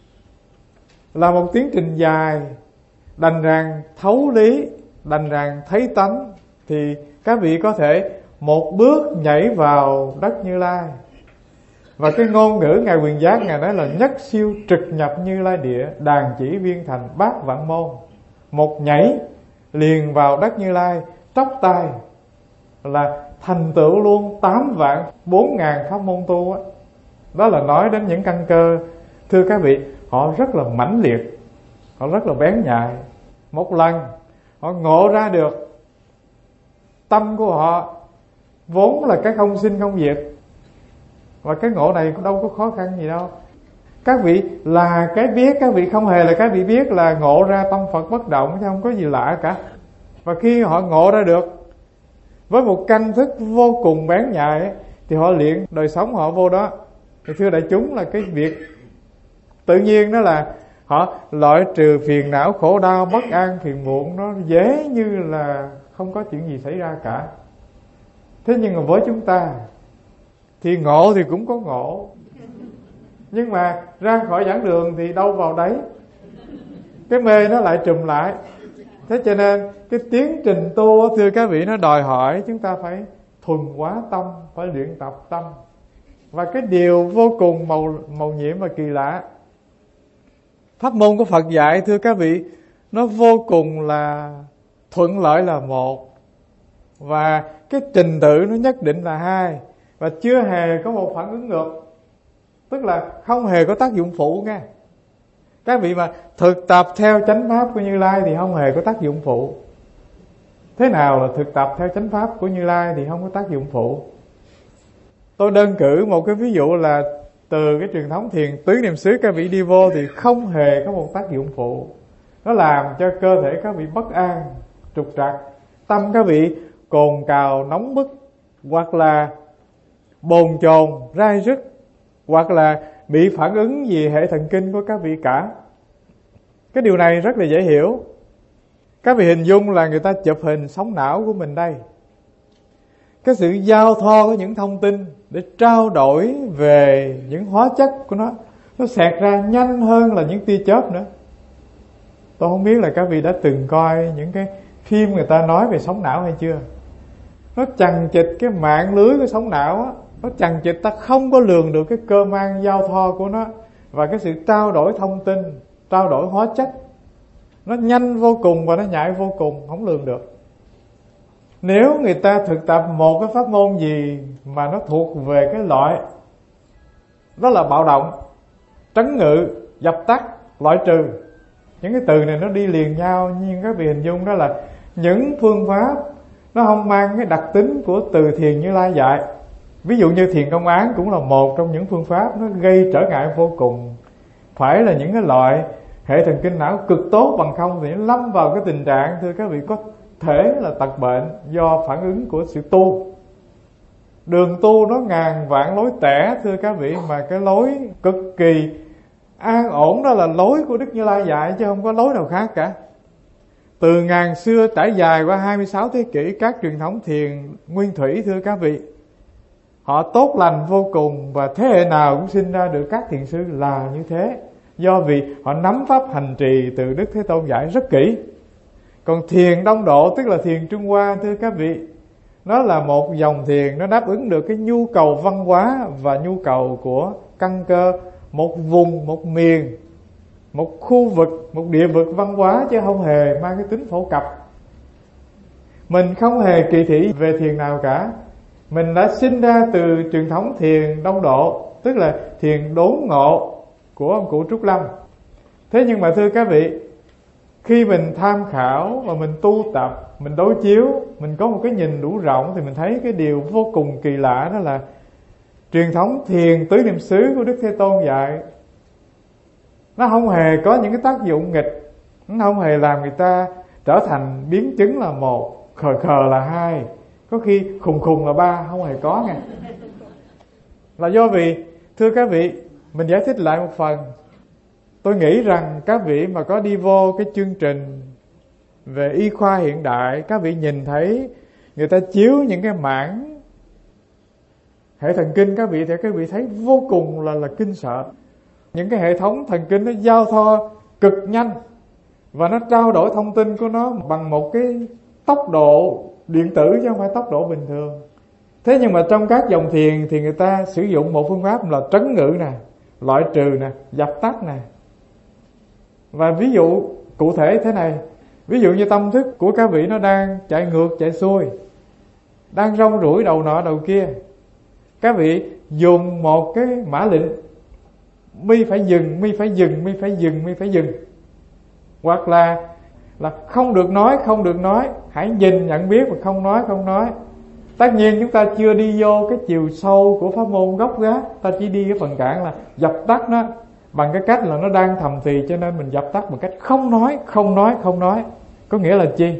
là một tiến trình dài, đành rằng thấu lý, đành rằng thấy tánh, thì các vị có thể một bước nhảy vào đất Như Lai. Và cái ngôn ngữ Ngài Quyền Giác, Ngài nói là nhất siêu trực nhập Như Lai địa, đàn chỉ viên thành bát vạn môn. Một nhảy liền vào đất Như Lai, tróc tay là thành tựu luôn tám vạn bốn ngàn pháp môn tu á. Đó là nói đến những căn cơ, thưa các vị, họ rất là mãnh liệt, họ rất là bén nhạy. Một lần họ ngộ ra được tâm của họ vốn là cái không sinh không diệt, và cái ngộ này cũng đâu có khó khăn gì đâu. Các vị là cái biết, các vị không hề là các vị biết là ngộ ra tâm Phật bất động, chứ không có gì lạ cả. Và khi họ ngộ ra được với một căn thức vô cùng bén nhạy thì họ luyện đời sống họ vô đó. Thì thưa đại chúng, là cái việc tự nhiên đó là họ loại trừ phiền não, khổ đau, bất an, phiền muộn, nó dễ như là không có chuyện gì xảy ra cả. Thế nhưng mà với chúng ta thì ngộ thì cũng có ngộ, nhưng mà ra khỏi giảng đường thì đâu vào đấy, cái mê nó lại trùm lại. Thế cho nên cái tiến trình tu, thưa các vị, nó đòi hỏi chúng ta phải thuần hóa tâm, phải luyện tập tâm. Và cái điều vô cùng màu, màu nhiệm và kỳ lạ, pháp môn của Phật dạy, thưa các vị, nó vô cùng là thuận lợi là một, và cái trình tự nó nhất định là hai, và chưa hề có một phản ứng ngược, tức là không hề có tác dụng phụ nghe. Các vị mà thực tập theo chánh pháp của Như Lai thì không hề có tác dụng phụ. Thế nào là thực tập theo chánh pháp của Như Lai thì không có tác dụng phụ? Tôi đơn cử một cái ví dụ là từ cái truyền thống thiền tứ niệm xứ các vị đi vô thì không hề có một tác dụng phụ. Nó làm cho cơ thể các vị bất an, trục trặc, tâm các vị cồn cào, nóng bức, hoặc là bồn chồn, rai rứt, hoặc là bị phản ứng gì hệ thần kinh của các vị cả. Cái điều này rất là dễ hiểu. Các vị hình dung là người ta chụp hình sóng não của mình đây. Cái sự giao thoa của những thông tin để trao đổi về những hóa chất của nó, nó xẹt ra nhanh hơn là những tia chớp nữa. Tôi không biết là các vị đã từng coi những cái phim người ta nói về sóng não hay chưa. Nó chằng chịt cái mạng lưới của sóng não á, nó chằng chịt, ta không có lường được cái cơ mang giao thoa của nó, và cái sự trao đổi thông tin, trao đổi hóa chất, nó nhanh vô cùng và nó nhạy vô cùng, không lường được. Nếu người ta thực tập một cái pháp môn gì mà nó thuộc về cái loại đó là bạo động, trấn ngự, dập tắt, loại trừ, những cái từ này nó đi liền nhau, nhưng các vị hình dung đó là những phương pháp nó không mang cái đặc tính của từ thiền Như Lai dạy. Ví dụ như thiền công án cũng là một trong những phương pháp nó gây trở ngại vô cùng. Phải là những cái loại hệ thần kinh não cực tốt, bằng không thì nó lâm vào cái tình trạng, thưa các vị, có thể là tật bệnh do phản ứng của sự tu. Đường tu nó ngàn vạn lối tẻ, thưa các vị, mà cái lối cực kỳ an ổn đó là lối của Đức Như Lai dạy, chứ không có lối nào khác cả. Từ ngàn xưa trải dài qua hai mươi sáu thế kỷ, các truyền thống thiền nguyên thủy, thưa các vị, họ tốt lành vô cùng, và thế hệ nào cũng sinh ra được các thiền sư là như thế, do vì họ nắm pháp hành trì từ Đức Thế Tôn dạy rất kỹ. Còn thiền Đông Độ, tức là thiền Trung Hoa, thưa các vị, nó là một dòng thiền, nó đáp ứng được cái nhu cầu văn hóa và nhu cầu của căn cơ một vùng, một miền, một khu vực, một địa vực văn hóa, chứ không hề mang cái tính phổ cập. Mình không hề kỳ thị về thiền nào cả. Mình đã sinh ra từ truyền thống thiền Đông Độ, tức là thiền đốn ngộ của ông cụ Trúc Lâm. Thế nhưng mà thưa các vị, khi mình tham khảo và mình tu tập, mình đối chiếu, mình có một cái nhìn đủ rộng, thì mình thấy cái điều vô cùng kỳ lạ, đó là truyền thống thiền tứ niệm xứ của Đức Thế Tôn dạy, nó không hề có những cái tác dụng nghịch, nó không hề làm người ta trở thành biến chứng là một, khờ khờ là hai, có khi khùng khùng là ba, không hề có nghe. Là do vì, thưa các vị, Mình giải thích lại một phần. Tôi nghĩ rằng các vị mà có đi vô cái chương trình về y khoa hiện đại, các vị nhìn thấy người ta chiếu những cái mảng hệ thần kinh các vị, thì các vị thấy vô cùng là là kinh sợ. Những cái hệ thống thần kinh nó giao thoa cực nhanh, và nó trao đổi thông tin của nó bằng một cái tốc độ điện tử chứ không phải tốc độ bình thường. Thế nhưng mà trong các dòng thiền thì người ta sử dụng một phương pháp là trấn ngự nè, loại trừ nè, dập tắt nè. Và ví dụ cụ thể thế này, ví dụ như tâm thức của các vị nó đang chạy ngược chạy xuôi, đang rong ruổi đầu nọ đầu kia, các vị dùng một cái mã lệnh: mi phải dừng, mi phải dừng, mi phải dừng, mi phải dừng. Hoặc là là không được nói, không được nói, hãy nhìn nhận biết và không nói, không nói. Tất nhiên chúng ta chưa đi vô cái chiều sâu của pháp môn gốc gác, ta chỉ đi cái phần cạn là dập tắt nó bằng cái cách là nó đang thầm thì, cho nên mình dập tắt bằng cách không nói, không nói, không nói. Có nghĩa là chi?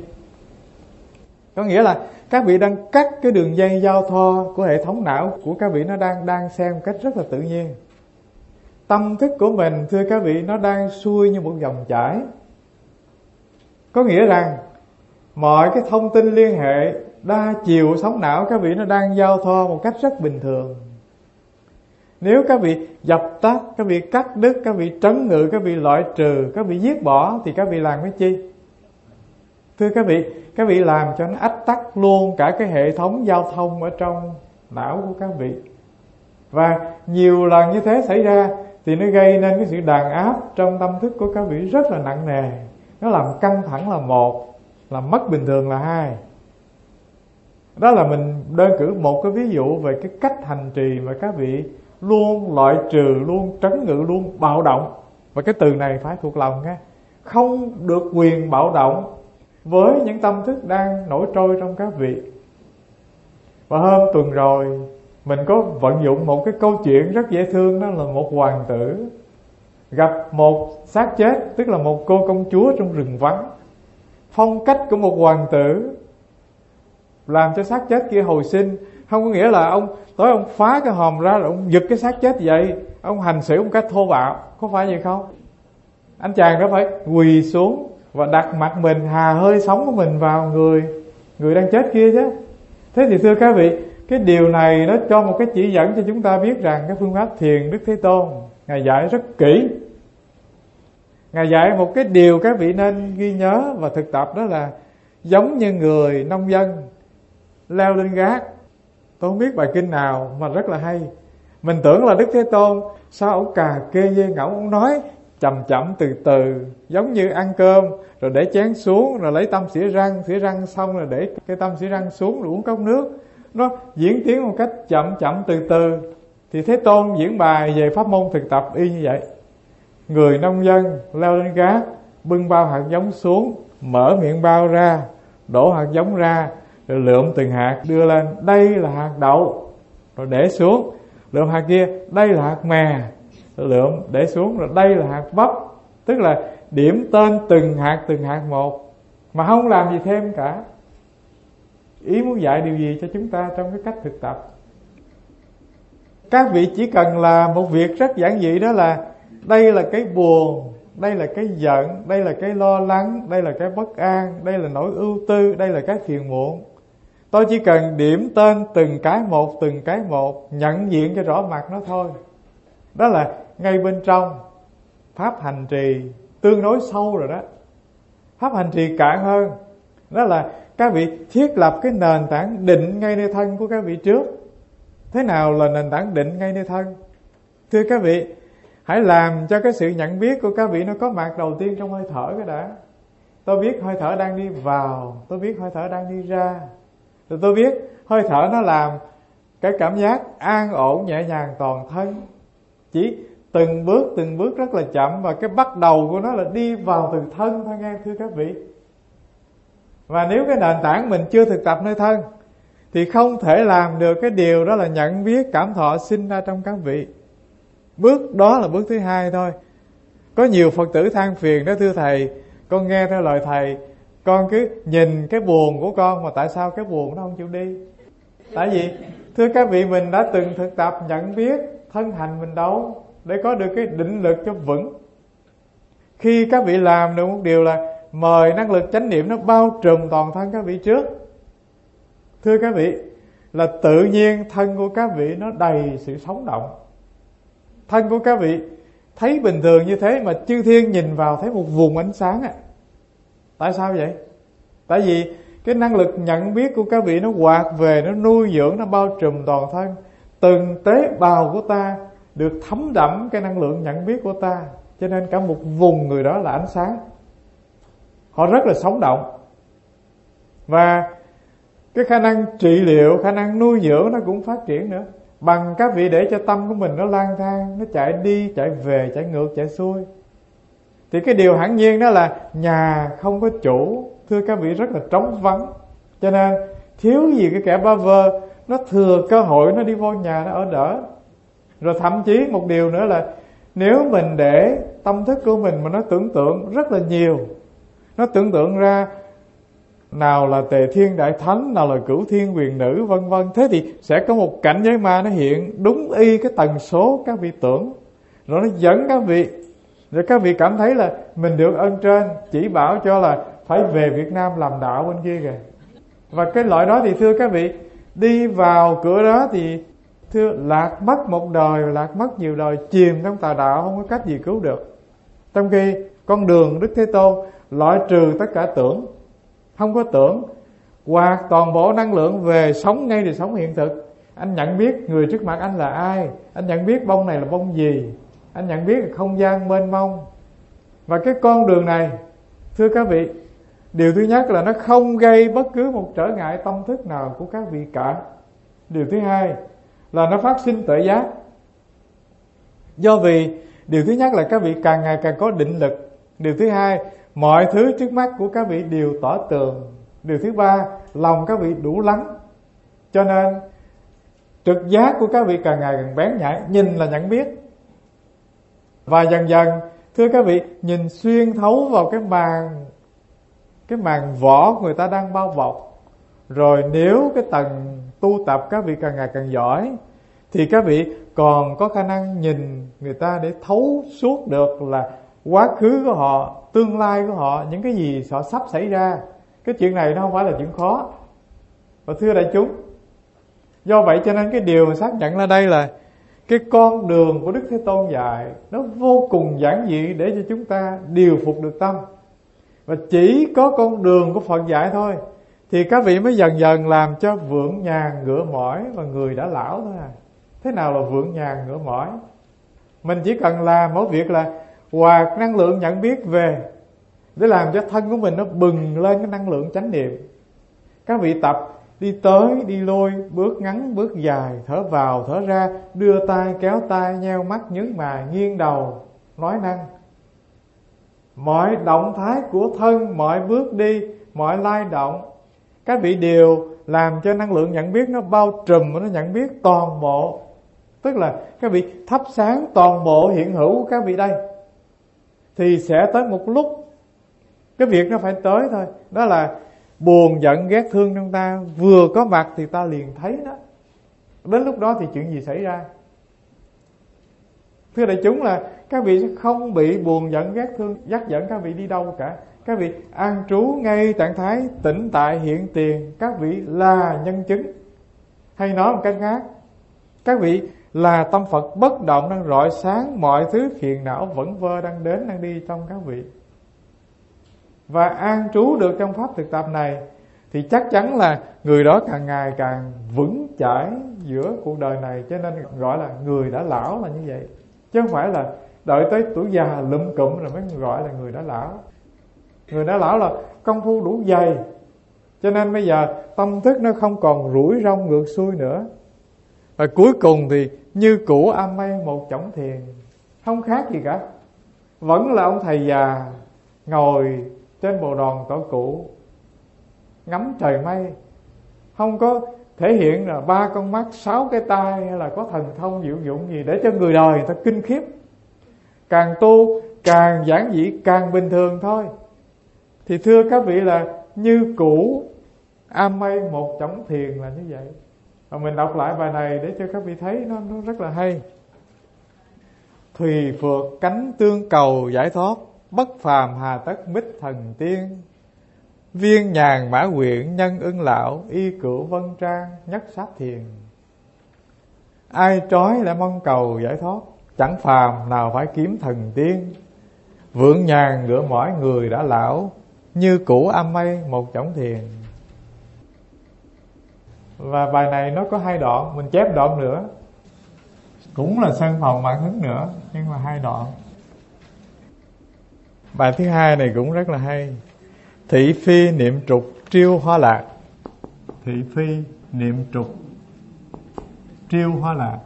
Có nghĩa là các vị đang cắt cái đường dây giao thoa của hệ thống não của các vị, nó đang đang xen một cách rất là tự nhiên. Tâm thức của mình, thưa các vị, nó đang xuôi như một dòng chảy. Có nghĩa rằng mọi cái thông tin liên hệ đa chiều sóng não các vị nó đang giao thoa một cách rất bình thường. Nếu các vị dập tắt, các vị cắt đứt, các vị trấn ngự, các vị loại trừ, các vị giết bỏ, thì các vị làm cái chi? Thưa các vị, các vị làm cho nó ách tắc luôn cả cái hệ thống giao thông ở trong não của các vị. Và nhiều lần như thế xảy ra thì nó gây nên cái sự đàn áp trong tâm thức của các vị rất là nặng nề. Nó làm căng thẳng là một, làm mất bình thường là hai. Đó là mình đơn cử một cái ví dụ về cái cách hành trì mà các vị luôn loại trừ, luôn trấn ngự, luôn bạo động. Và cái từ này phải thuộc lòng nha. Không được quyền bạo động với những tâm thức đang nổi trôi trong các vị. Và hôm tuần rồi mình có vận dụng một cái câu chuyện rất dễ thương, đó là một hoàng tử gặp một xác chết, tức là một cô công chúa trong rừng vắng. Phong cách của một hoàng tử làm cho xác chết kia hồi sinh không có nghĩa là ông tối ông phá cái hòm ra rồi ông giật cái xác chết vậy, ông hành xử một cách thô bạo, có phải vậy không? Anh chàng đó phải quỳ xuống và đặt mặt mình, hà hơi sống của mình vào người người đang chết kia chứ. Thế thì thưa các vị, cái điều này nó cho một cái chỉ dẫn cho chúng ta biết rằng cái phương pháp thiền Đức Thế Tôn Ngài dạy rất kỹ. Ngài dạy một cái điều các vị nên ghi nhớ và thực tập, đó là giống như người nông dân leo lên gác. Tôi không biết bài kinh nào mà rất là hay. Mình tưởng là Đức Thế Tôn sao ông cà kê dê ngỗng, ông nói chậm chậm từ từ, giống như ăn cơm rồi để chén xuống, rồi lấy tăm xỉa răng, xỉa răng xong rồi để cái tăm xỉa răng xuống rồi uống cốc nước. Nó diễn tiến một cách chậm chậm từ từ. Thì Thế Tôn diễn bài về pháp môn thực tập y như vậy. Người nông dân leo lên gác, bưng bao hạt giống xuống, mở miệng bao ra, đổ hạt giống ra, rồi lượm từng hạt đưa lên. Đây là hạt đậu, rồi để xuống. Lượm hạt kia, đây là hạt mè, rồi lượm để xuống. Rồi đây là hạt bắp. Tức là điểm tên từng hạt từng hạt một, mà không làm gì thêm cả. Ý muốn dạy điều gì cho chúng ta trong cái cách thực tập? Các vị chỉ cần là một việc rất giản dị, đó là đây là cái buồn, đây là cái giận, đây là cái lo lắng, đây là cái bất an, đây là nỗi ưu tư, đây là cái phiền muộn. Tôi chỉ cần điểm tên từng cái một, từng cái một, nhận diện cho rõ mặt nó thôi. Đó là ngay bên trong pháp hành trì tương đối sâu rồi đó. Pháp hành trì cạn hơn, đó là các vị thiết lập cái nền tảng định ngay nơi thân của các vị trước. Thế nào là nền tảng định ngay nơi thân? Thưa các vị, hãy làm cho cái sự nhận biết của các vị nó có mặt đầu tiên trong hơi thở cái đã. Tôi biết hơi thở đang đi vào, tôi biết hơi thở đang đi ra. Rồi tôi biết hơi thở nó làm cái cảm giác an ổn nhẹ nhàng toàn thân. Chỉ từng bước từng bước rất là chậm, và cái bắt đầu của nó là đi vào từ thân thôi nghe thưa các vị. Và nếu cái nền tảng mình chưa thực tập nơi thân thì không thể làm được cái điều đó là nhận biết cảm thọ sinh ra trong các vị. Bước đó là bước thứ hai thôi. Có nhiều Phật tử than phiền đó, thưa thầy, con nghe theo lời thầy, con cứ nhìn cái buồn của con mà tại sao cái buồn nó không chịu đi? Tại vì thưa các vị, mình đã từng thực tập nhận biết thân hành mình đâu. để có được cái định lực cho vững. Khi các vị làm được một điều là mời năng lực chánh niệm nó bao trùm toàn thân các vị trước, thưa các vị, là tự nhiên thân của các vị nó đầy sự sống động. Thân của các vị thấy bình thường như thế mà chư thiên nhìn vào thấy một vùng ánh sáng à. Tại sao vậy? Tại vì cái năng lực nhận biết của các vị nó hoạt về, nó nuôi dưỡng, nó bao trùm toàn thân. Từng tế bào của ta được thấm đẫm cái năng lượng nhận biết của ta, cho nên cả một vùng người đó là ánh sáng. Họ rất là sống động. Và cái khả năng trị liệu, khả năng nuôi dưỡng nó cũng phát triển nữa. Bằng các vị để cho tâm của mình nó lang thang, nó chạy đi, chạy về, chạy ngược, chạy xuôi, thì cái điều hẳn nhiên đó là nhà không có chủ, thưa các vị, rất là trống vắng. Cho nên thiếu gì cái kẻ ba vơ, nó thừa cơ hội nó đi vô nhà nó ở đỡ. Rồi thậm chí một điều nữa là nếu mình để tâm thức của mình mà nó tưởng tượng rất là nhiều, nó tưởng tượng ra nào là Tề Thiên Đại Thánh, nào là Cửu Thiên Huyền Nữ, vân vân, thế thì sẽ có một cảnh giới ma nó hiện đúng y cái tần số các vị tưởng, rồi nó dẫn các vị, rồi các vị cảm thấy là mình được ơn trên chỉ bảo cho là phải về Việt Nam làm đạo bên kia kìa. Và cái loại đó thì thưa các vị, đi vào cửa đó thì thưa lạc mất một đời, lạc mất nhiều đời, chìm trong tà đạo, không có cách gì cứu được. Trong khi con đường Đức Thế Tôn loại trừ tất cả tưởng, không có tưởng, hoặc toàn bộ năng lượng về sống ngay thì sống hiện thực. Anh nhận biết người trước mặt anh là ai, anh nhận biết bông này là bông gì, anh nhận biết không gian mênh mông. Và cái con đường này, thưa các vị, điều thứ nhất là nó không gây bất cứ một trở ngại tâm thức nào của các vị cả. Điều thứ hai là nó phát sinh tuệ giác. Do vì điều thứ nhất là các vị càng ngày càng có định lực. Điều thứ hai, mọi thứ trước mắt của các vị đều tỏ tường. Điều thứ ba, lòng các vị đủ lắng. Cho nên trực giác của các vị càng ngày càng bén nhạy, nhìn là nhận biết. Và dần dần, thưa các vị, nhìn xuyên thấu vào cái màn cái màn vỏ người ta đang bao bọc. Rồi nếu cái tầng tu tập các vị càng ngày càng giỏi, thì các vị còn có khả năng nhìn người ta để thấu suốt được là quá khứ của họ, tương lai của họ, những cái gì họ sắp xảy ra. Cái chuyện này nó không phải là chuyện khó. Và thưa đại chúng, do vậy cho nên cái điều mà xác nhận là đây là cái con đường của Đức Thế Tôn dạy, nó vô cùng giản dị để cho chúng ta điều phục được tâm. Và chỉ có con đường của Phật dạy thôi, thì các vị mới dần dần làm cho vượng nhàn ngựa mỏi và người đã lão thôi à. Thế nào là vượng nhàn ngựa mỏi? Mình chỉ cần làm mỗi việc là hoạt năng lượng nhận biết về, để làm cho thân của mình nó bừng lên cái năng lượng chánh niệm. Các vị tập đi tới, đi lui, bước ngắn, bước dài, thở vào, thở ra, đưa tay, kéo tay, nheo mắt, nhướng mày, nghiêng đầu, nói năng. Mọi động thái của thân, mọi bước đi, mọi lay động, các vị đều làm cho năng lượng nhận biết nó bao trùm, nó nhận biết toàn bộ. Tức là các vị thắp sáng toàn bộ hiện hữu của các vị đây. Thì sẽ tới một lúc, cái việc nó phải tới thôi. Đó là buồn giận ghét thương trong ta vừa có mặt thì ta liền thấy đó. Đến lúc đó thì chuyện gì xảy ra? Thưa đại chúng là các vị sẽ không bị buồn giận ghét thương dắt dẫn các vị đi đâu cả. Các vị an trú ngay trạng thái tĩnh tại hiện tiền. Các vị là nhân chứng. Hay nói một cách khác, các vị là tâm Phật bất động đang rọi sáng mọi thứ phiền não vẩn vơ đang đến, đang đi trong các vị. Và an trú được trong pháp thực tập này thì chắc chắn là người đó càng ngày càng vững chãi giữa cuộc đời này. Cho nên gọi là người đã lão là như vậy. Chứ không phải là đợi tới tuổi già lụm cụm rồi mới gọi là người đã lão. Người đã lão là công phu đủ dày. Cho nên bây giờ tâm thức nó không còn rủi rong ngược xuôi nữa. Và cuối cùng thì như cũ am mây một chổng thiền, không khác gì cả. Vẫn là ông thầy già ngồi trên bồ đòn tổ cụ, ngắm trời mây. Không có thể hiện là ba con mắt, sáu cái tai, hay là có thần thông diệu dụng gì để cho người đời người ta kinh khiếp. Càng tu càng giản dị, càng bình thường thôi. Thì thưa các vị là như cũ am mây một chổng thiền là như vậy. Và mình đọc lại bài này để cho các vị thấy nó, nó rất là hay. Thùy phượt cánh tương cầu giải thoát, bất phàm hà tất bích thần tiên. Viên nhàn mã quyện nhân ưng lão, y cửu vân trang nhất sát thiền. Ai trói lại mong cầu giải thoát, chẳng phàm nào phải kiếm thần tiên. Vượng nhàn ngựa mỏi người đã lão, như cũ am mây một chổng thiền. Và bài này nó có hai đoạn, mình chép đoạn nữa, cũng là sân phòng mạng hứng nữa, nhưng mà hai đoạn. Bài thứ hai này cũng rất là hay. Thị phi niệm trục triêu hoa lạc. Thị phi niệm trục triêu hoa lạc.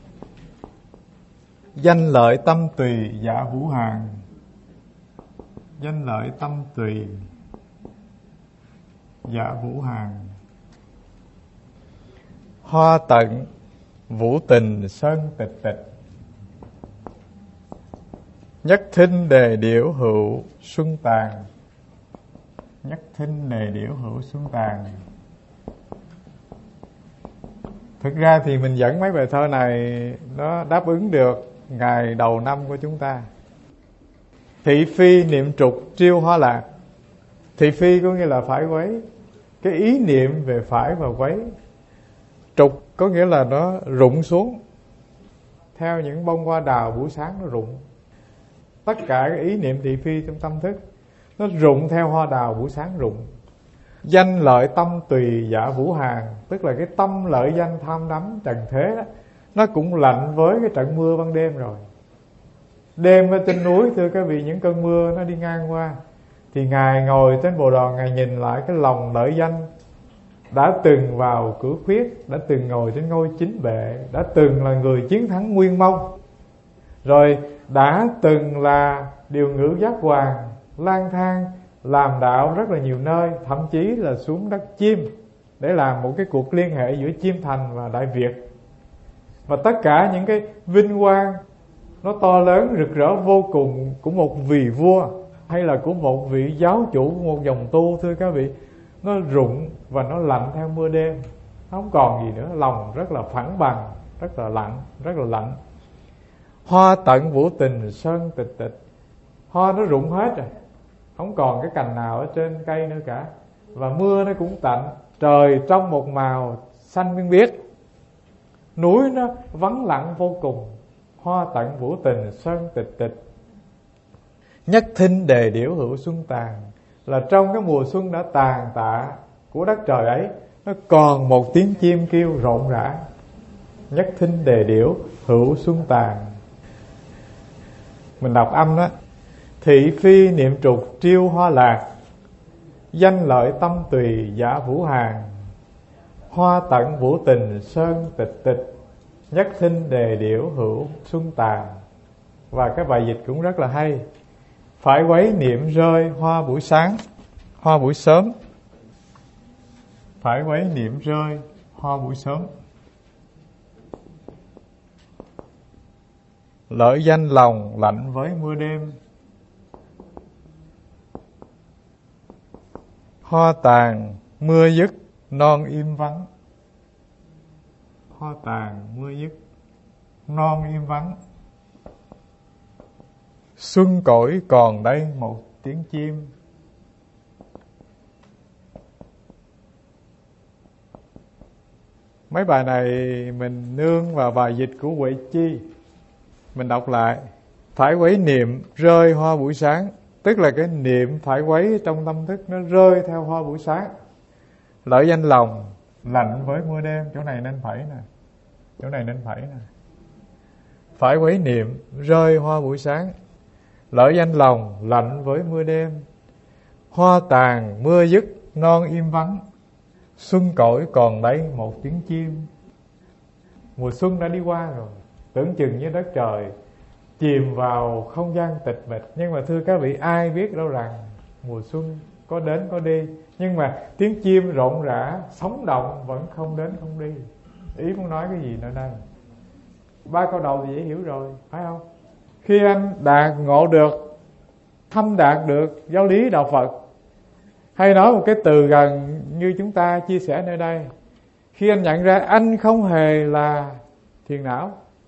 Danh lợi tâm tùy dạ vũ hàng. Danh lợi tâm tùy dạ vũ hàng. Hoa tận vũ tình sơn tịch tịch. Nhất thinh đề điểu hữu xuân tàn. Nhất thinh đề điểu hữu xuân tàn. Thực ra thì mình dẫn mấy bài thơ này nó đáp ứng được ngày đầu năm của chúng ta. Thị phi niệm trục triêu hoa lạc. Thị phi có nghĩa là phải quấy. Cái ý niệm về phải và quấy. Trục có nghĩa là nó rụng xuống. Theo những bông hoa đào buổi sáng nó rụng. Tất cả cái ý niệm thị phi trong tâm thức nó rụng theo hoa đào buổi sáng rụng. Danh lợi tâm tùy dạ vũ hàng. Tức là cái tâm lợi danh tham đắm trần thế đó, nó cũng lạnh với cái trận mưa ban đêm rồi. Đêm ở trên núi, thưa các vị, những cơn mưa nó đi ngang qua, thì Ngài ngồi trên bồ đoàn, Ngài nhìn lại cái lòng lợi danh đã từng vào cửa khuyết, đã từng ngồi trên ngôi chính bệ, đã từng là người chiến thắng Nguyên Mông, rồi đã từng là điều ngữ giác hoàng, lang thang làm đạo rất là nhiều nơi, thậm chí là xuống đất Chiêm để làm một cái cuộc liên hệ giữa Chiêm Thành và Đại Việt. Và tất cả những cái vinh quang nó to lớn rực rỡ vô cùng của một vị vua hay là của một vị giáo chủ của một dòng tu, thưa các vị, nó rụng và nó lạnh theo mưa đêm, không còn gì nữa, lòng rất là phẳng bằng, rất là lạnh, rất là lạnh. Hoa tận vũ tình sơn tịch tịch. Hoa nó rụng hết rồi, không còn cái cành nào ở trên cây nữa cả. Và mưa nó cũng tạnh, trời trong một màu xanh biên biếc, núi nó vắng lặng vô cùng. Hoa tận vũ tình sơn tịch tịch. Nhất thinh đề điểu hữu xuân tàn. Là trong cái mùa xuân đã tàn tạ của đất trời ấy, nó còn một tiếng chim kêu rộn rã. Nhất thinh đề điểu hữu xuân tàn. Mình đọc âm đó. Thị phi niệm trục triêu hoa lạc. Danh lợi tâm tùy giả vũ hàng. Hoa tận vũ tình sơn tịch tịch. Nhất thinh đề điểu hữu xuân tàn. Và cái bài dịch cũng rất là hay. Phải quấy niệm rơi hoa buổi sáng, hoa buổi sớm. Phải quấy niệm rơi hoa buổi sớm. Lợi danh lòng lạnh với mưa đêm. Hoa tàn mưa dứt non im vắng. Hoa tàn mưa dứt non im vắng. Xuân cõi còn đây một tiếng chim. Mấy bài này mình nương vào bài dịch của Huệ Chi. Mình đọc lại. Phải quấy niệm rơi hoa buổi sáng. Tức là cái niệm phải quấy trong tâm thức nó rơi theo hoa buổi sáng. Lợi danh lòng lạnh với mưa đêm. Chỗ này nên phẩy nè, chỗ này nên phẩy nè. Phải quấy niệm rơi hoa buổi sáng. Lợi danh lòng lạnh với mưa đêm. Hoa tàn mưa dứt non im vắng. Xuân cõi còn đấy một tiếng chim. Mùa xuân đã đi qua rồi, tưởng chừng như đất trời chìm vào không gian tịch mịch. Nhưng mà thưa các vị, ai biết đâu rằng mùa xuân có đến có đi. Nhưng mà tiếng chim rộn rã, sống động vẫn không đến không đi. Ý muốn nói cái gì nữa đây? Ba câu đầu thì dễ hiểu rồi, phải không? Khi anh đạt ngộ được, thâm đạt được giáo lý đạo Phật, hay nói một cái từ gần như chúng ta chia sẻ nơi đây, khi anh nhận ra anh không hề là thiền não,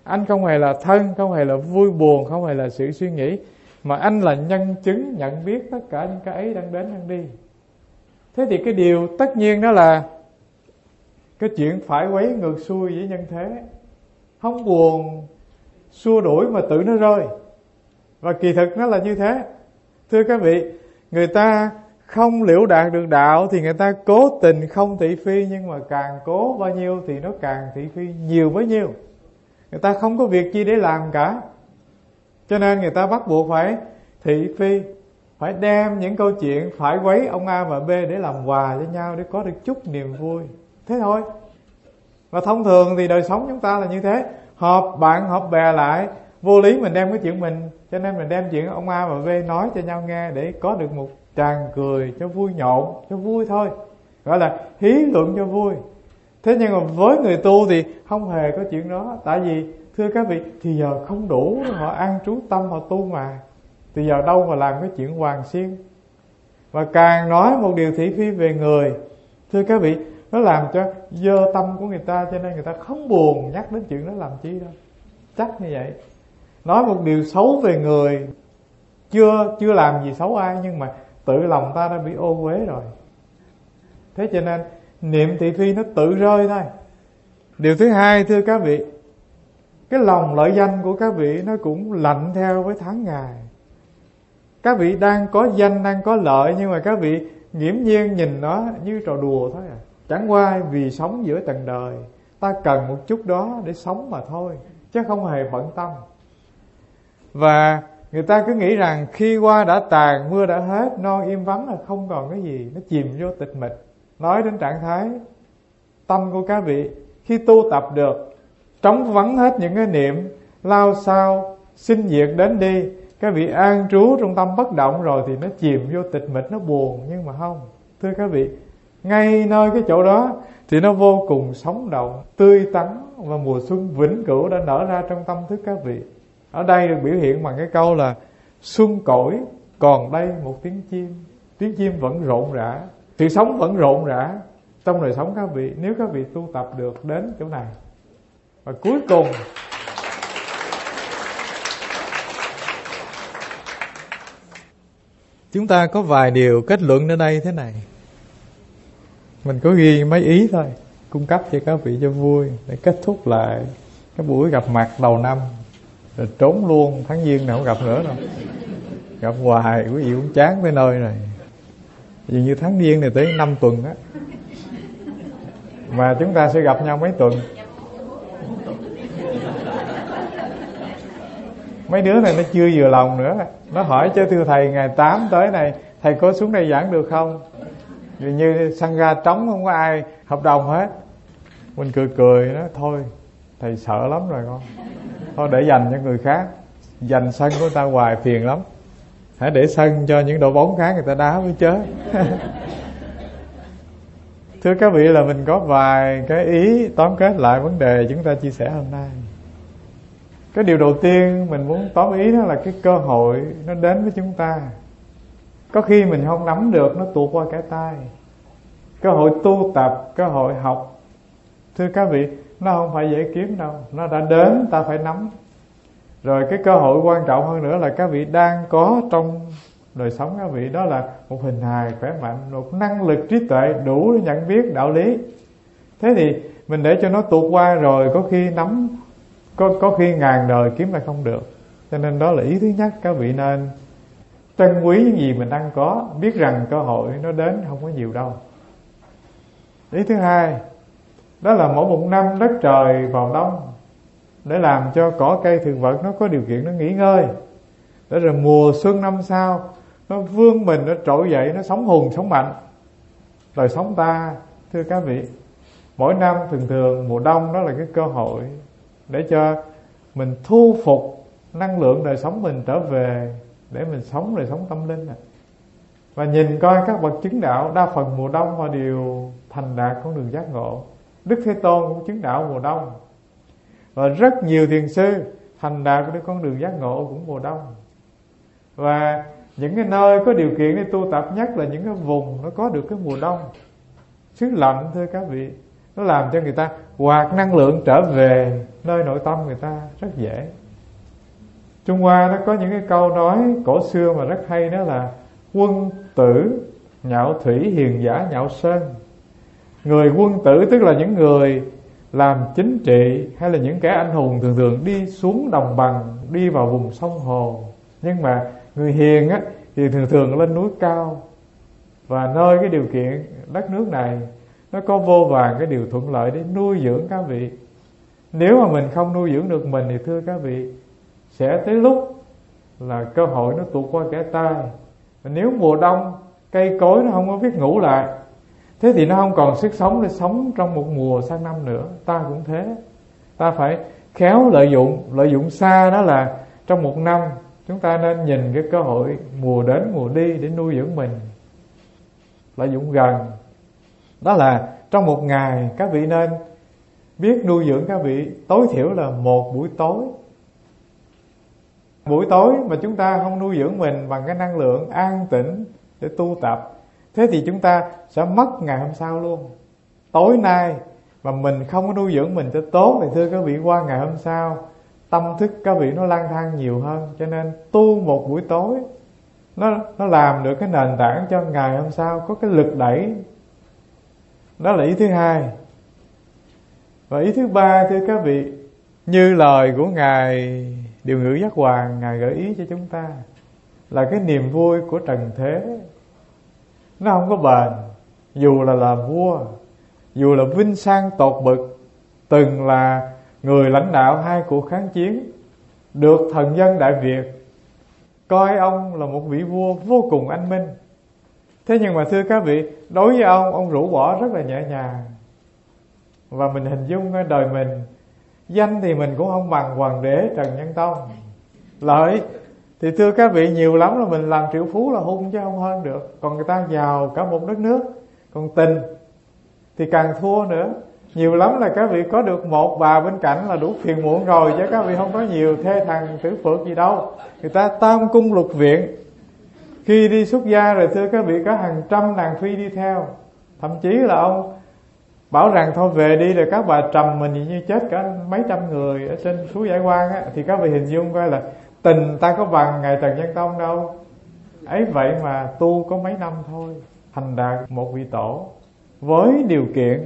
Anh không hề là thân, không hề là vui buồn, không hề là sự suy nghĩ, mà anh là nhân chứng nhận biết tất cả những cái ấy đang đến đang đi. Thế thì cái điều tất nhiên đó là cái chuyện phải quấy ngược xuôi với nhân thế, không buồn xua đuổi mà tự nó rơi. Và kỳ thực nó là như thế. Thưa các vị, người ta không liễu đạt được đạo thì người ta cố tình không thị phi, nhưng mà càng cố bao nhiêu thì nó càng thị phi nhiều bấy nhiêu. Người ta không có việc gì để làm cả, cho nên người ta bắt buộc phải thị phi, phải đem những câu chuyện phải quấy ông A và B để làm quà cho nhau, để có được chút niềm vui. Thế thôi. Và thông thường thì đời sống chúng ta là như thế. Họp bạn họp bè lại, vô lý mình đem cái chuyện mình, cho nên mình đem chuyện ông A và B nói cho nhau nghe để có được một tràng cười cho vui nhộn, cho vui thôi, gọi là hí luận cho vui. Thế nhưng mà với người tu thì không hề có chuyện đó. Tại vì thưa các vị, thì giờ không đủ, họ an trú tâm họ tu mà, thì giờ đâu mà làm cái chuyện hoàng xiên. Và càng nói một điều thị phi về người, thưa các vị, nó làm cho dơ tâm của người ta, cho nên người ta không buồn nhắc đến chuyện đó làm chi đâu. Chắc như vậy. Nói một điều xấu về người, chưa chưa làm gì xấu ai, nhưng mà tự lòng ta đã bị ô uế rồi. Thế cho nên niệm thị phi nó tự rơi thôi. Điều thứ hai, thưa các vị, cái lòng lợi danh của các vị nó cũng lạnh theo với tháng ngày. Các vị đang có danh, đang có lợi, nhưng mà các vị nghiễm nhiên nhìn nó như trò đùa thôi à. Chẳng qua vì sống giữa trần đời, ta cần một chút đó để sống mà thôi, chứ không hề bận tâm. Và người ta cứ nghĩ rằng khi hoa đã tàn, mưa đã hết, non im vắng là không còn cái gì, nó chìm vô tịch mịch. Nói đến trạng thái tâm của các vị khi tu tập được, trống vắng hết những cái niệm lao sao sinh diệt đến đi, các vị an trú trong tâm bất động rồi thì nó chìm vô tịch mịch, nó buồn. Nhưng mà không, thưa các vị, ngay nơi cái chỗ đó thì nó vô cùng sống động, tươi tắn, và mùa xuân vĩnh cửu đã nở ra trong tâm thức các vị. Ở đây được biểu hiện bằng cái câu là xuân cõi còn đây một tiếng chim. Tiếng chim vẫn rộn rã, sự sống vẫn rộn rã trong đời sống các vị, nếu các vị tu tập được đến chỗ này. Và cuối cùng, chúng ta có vài điều kết luận ở đây thế này. Mình có ghi mấy ý thôi, cung cấp cho các vị cho vui, để kết thúc lại cái buổi gặp mặt đầu năm, rồi trốn luôn, tháng Giêng nào không gặp nữa đâu. Gặp hoài quý vị cũng chán tới nơi này. Vì như tháng Giêng này tới năm tuần á, mà chúng ta sẽ gặp nhau mấy tuần. Mấy đứa này nó chưa vừa lòng nữa, nó hỏi chứ thưa thầy ngày tám tới này thầy có xuống đây giảng được không? Vì như sân ga trống, không có ai hợp đồng hết. Mình cười cười nói thôi thầy sợ lắm rồi con, thôi để dành cho người khác, dành sân của ta hoài phiền lắm, hãy để sân cho những đội bóng khác người ta đá với chớ. Thưa các vị, là mình có vài cái ý tóm kết lại vấn đề chúng ta chia sẻ hôm nay. Cái điều đầu tiên mình muốn tóm ý đó là cái cơ hội nó đến với chúng ta, có khi mình không nắm được, nó tuột qua cái tay. Cơ hội tu tập, cơ hội học, thưa các vị, nó không phải dễ kiếm đâu, nó đã đến ta phải nắm. Rồi cái cơ hội quan trọng hơn nữa là các vị đang có trong đời sống các vị, đó là một hình hài khỏe mạnh, một năng lực trí tuệ đủ để nhận biết đạo lý. Thế thì mình để cho nó tuột qua rồi, có khi nắm, có, có khi ngàn đời kiếm lại không được. Cho nên đó là ý thứ nhất, các vị nên trân quý những gì mình đang có, biết rằng cơ hội nó đến không có nhiều đâu. Ý thứ hai, đó là mỗi một năm đất trời vào đông để làm cho cỏ cây thực vật nó có điều kiện nó nghỉ ngơi, để rồi mùa xuân năm sau nó vươn mình, nó trỗi dậy, nó sống hùng sống mạnh. Đời sống ta, thưa các vị, mỗi năm thường thường mùa đông đó là cái cơ hội để cho mình thu phục năng lượng đời sống mình trở về, để mình sống đời sống tâm linh. Và nhìn coi các bậc chứng đạo, đa phần mùa đông họ đều thành đạt con đường giác ngộ. Đức Thế Tôn cũng chứng đạo mùa đông, và rất nhiều thiền sư thành đạt với con đường giác ngộ cũng mùa đông. Và những cái nơi có điều kiện để tu tập nhất là những cái vùng nó có được cái mùa đông xứ lạnh, thưa các vị. nó làm cho người ta hoạt năng lượng trở về nơi nội tâm người ta rất dễ. Trung Hoa nó có những cái câu nói cổ xưa mà rất hay, đó là quân tử nhạo thủy, hiền giả nhạo sơn. Người quân tử tức là những người làm chính trị, hay là những kẻ anh hùng thường thường đi xuống đồng bằng, đi vào vùng sông hồ. Nhưng mà người hiền á thì thường thường lên núi cao. Và nơi cái điều kiện đất nước này nó có vô vàn cái điều thuận lợi để nuôi dưỡng các vị. Nếu mà mình không nuôi dưỡng được mình thì thưa các vị, sẽ tới lúc là cơ hội nó tuột qua kẻ tay. Và nếu mùa đông cây cối nó không có biết ngủ lại, thế thì nó không còn sức sống để sống trong một mùa sang năm nữa. Ta cũng thế, ta phải khéo lợi dụng. Lợi dụng xa đó là trong một năm chúng ta nên nhìn cái cơ hội mùa đến mùa đi để nuôi dưỡng mình. Lợi dụng gần đó là trong một ngày các vị nên biết nuôi dưỡng các vị tối thiểu là một buổi tối. Buổi tối mà chúng ta không nuôi dưỡng mình bằng cái năng lượng an tĩnh để tu tập, thế thì chúng ta sẽ mất ngày hôm sau luôn. Tối nay mà mình không có nuôi dưỡng mình cho tốt thì thưa các vị, qua ngày hôm sau tâm thức các vị nó lang thang nhiều hơn. Cho nên tu một buổi tối Nó, nó làm được cái nền tảng cho ngày hôm sau có cái lực đẩy. Đó là ý thứ hai. Và ý thứ ba thưa các vị, như lời của Ngài Điều Ngữ Giác Hoàng, Ngài gợi ý cho chúng ta, là cái niềm vui của trần thế nó không có bền. Dù là làm vua, dù là vinh sang tột bực, từng là người lãnh đạo hai cuộc kháng chiến, được thần dân Đại Việt coi ông là một vị vua vô cùng anh minh. Thế nhưng mà thưa các vị, đối với ông, ông rũ bỏ rất là nhẹ nhàng. Và mình hình dung ở đời mình, danh thì mình cũng không bằng Hoàng đế Trần Nhân Tông. Lợi thì thưa các vị, nhiều lắm là mình làm triệu phú là hung chứ không hơn được. Còn người ta giàu cả một đất nước. Còn tình thì càng thua nữa. Nhiều lắm là các vị có được một bà bên cạnh là đủ phiền muộn rồi, chứ các vị không có nhiều thê thằng tử phượng gì đâu. Người ta tam cung lục viện, khi đi xuất gia rồi thưa các vị, có hàng trăm nàng phi đi theo. Thậm chí là ông bảo rằng thôi về đi, rồi các bà trầm mình như chết cả mấy trăm người ở trên suối Giải Quang á. Thì các vị hình dung coi là tình ta có bằng Ngài Trần Nhân Tông đâu. Ấy vậy mà tu có mấy năm thôi, thành đạt một vị tổ, với điều kiện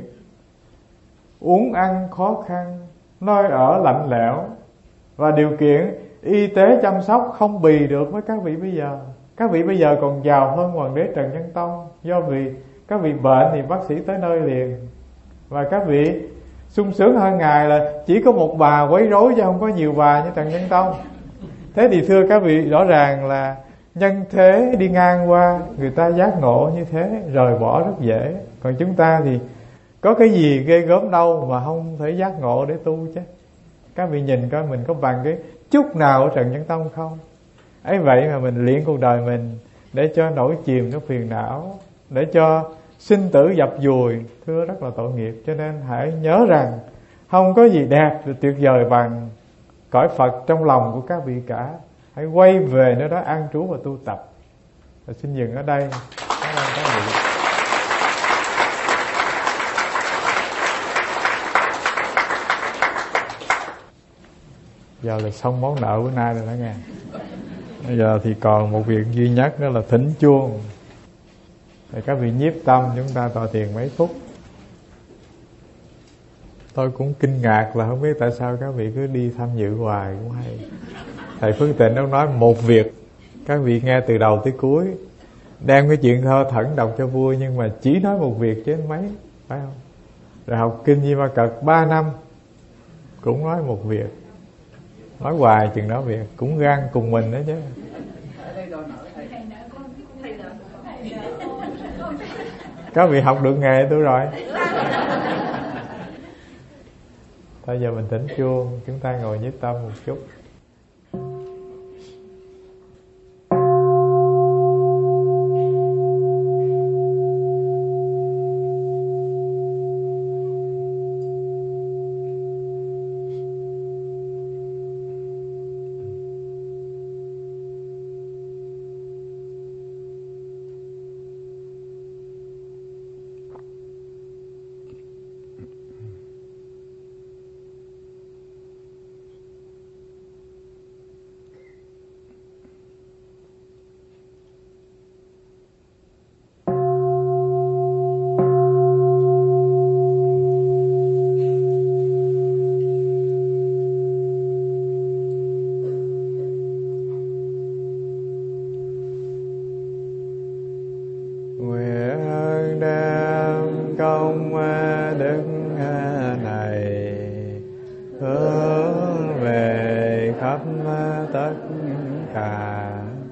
uống ăn khó khăn, nơi ở lạnh lẽo, và điều kiện y tế chăm sóc không bì được với các vị bây giờ. Các vị bây giờ còn giàu hơn Hoàng đế Trần Nhân Tông, do vì các vị bệnh thì bác sĩ tới nơi liền. Và các vị sung sướng hơn Ngài là chỉ có một bà quấy rối chứ không có nhiều bà như Trần Nhân Tông. Thế thì thưa các vị, rõ ràng là nhân thế đi ngang qua, người ta giác ngộ như thế, rời bỏ rất dễ. Còn chúng ta thì có cái gì ghê gớm đâu mà không thể giác ngộ để tu chứ. Các vị nhìn coi mình có bằng cái chút nào ở Trần Nhân Tông không. Ấy vậy mà mình luyện cuộc đời mình để cho nổi chìm cái phiền não, để cho sinh tử dập dùi, thưa rất là tội nghiệp. Cho nên hãy nhớ rằng không có gì đẹp và tuyệt vời bằng cõi Phật trong lòng của các vị cả. Hãy quay về nơi đó an trú và tu tập. Và xin dừng ở đây. Cảm ơn các vị. Giờ là xong món nợ bữa nay rồi đó nghe. Bây giờ thì còn một việc duy nhất, đó là thỉnh chuông. Để các vị nhiếp tâm, chúng ta tọa thiền mấy phút. Tôi cũng kinh ngạc là không biết tại sao các vị cứ đi tham dự hoài cũng hay. Thầy Phước Tịnh ông nói một việc, các vị nghe từ đầu tới cuối, đem cái chuyện thơ thẩn đọc cho vui, nhưng mà chỉ nói một việc chứ mấy, phải không? Rồi học kinh Di Ma Cật ba năm cũng nói một việc. Nói hoài chừng đó việc, cũng gan cùng mình đó chứ. Các vị học được nghề tôi rồi. Bây giờ mình thỉnh chuông, chúng ta ngồi nhiếp tâm một chút. nguyện đem công đức này hướng về khắp tất cả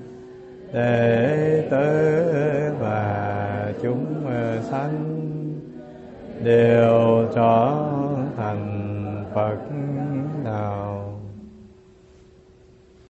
đệ tử và chúng sanh đều trở thành Phật đạo.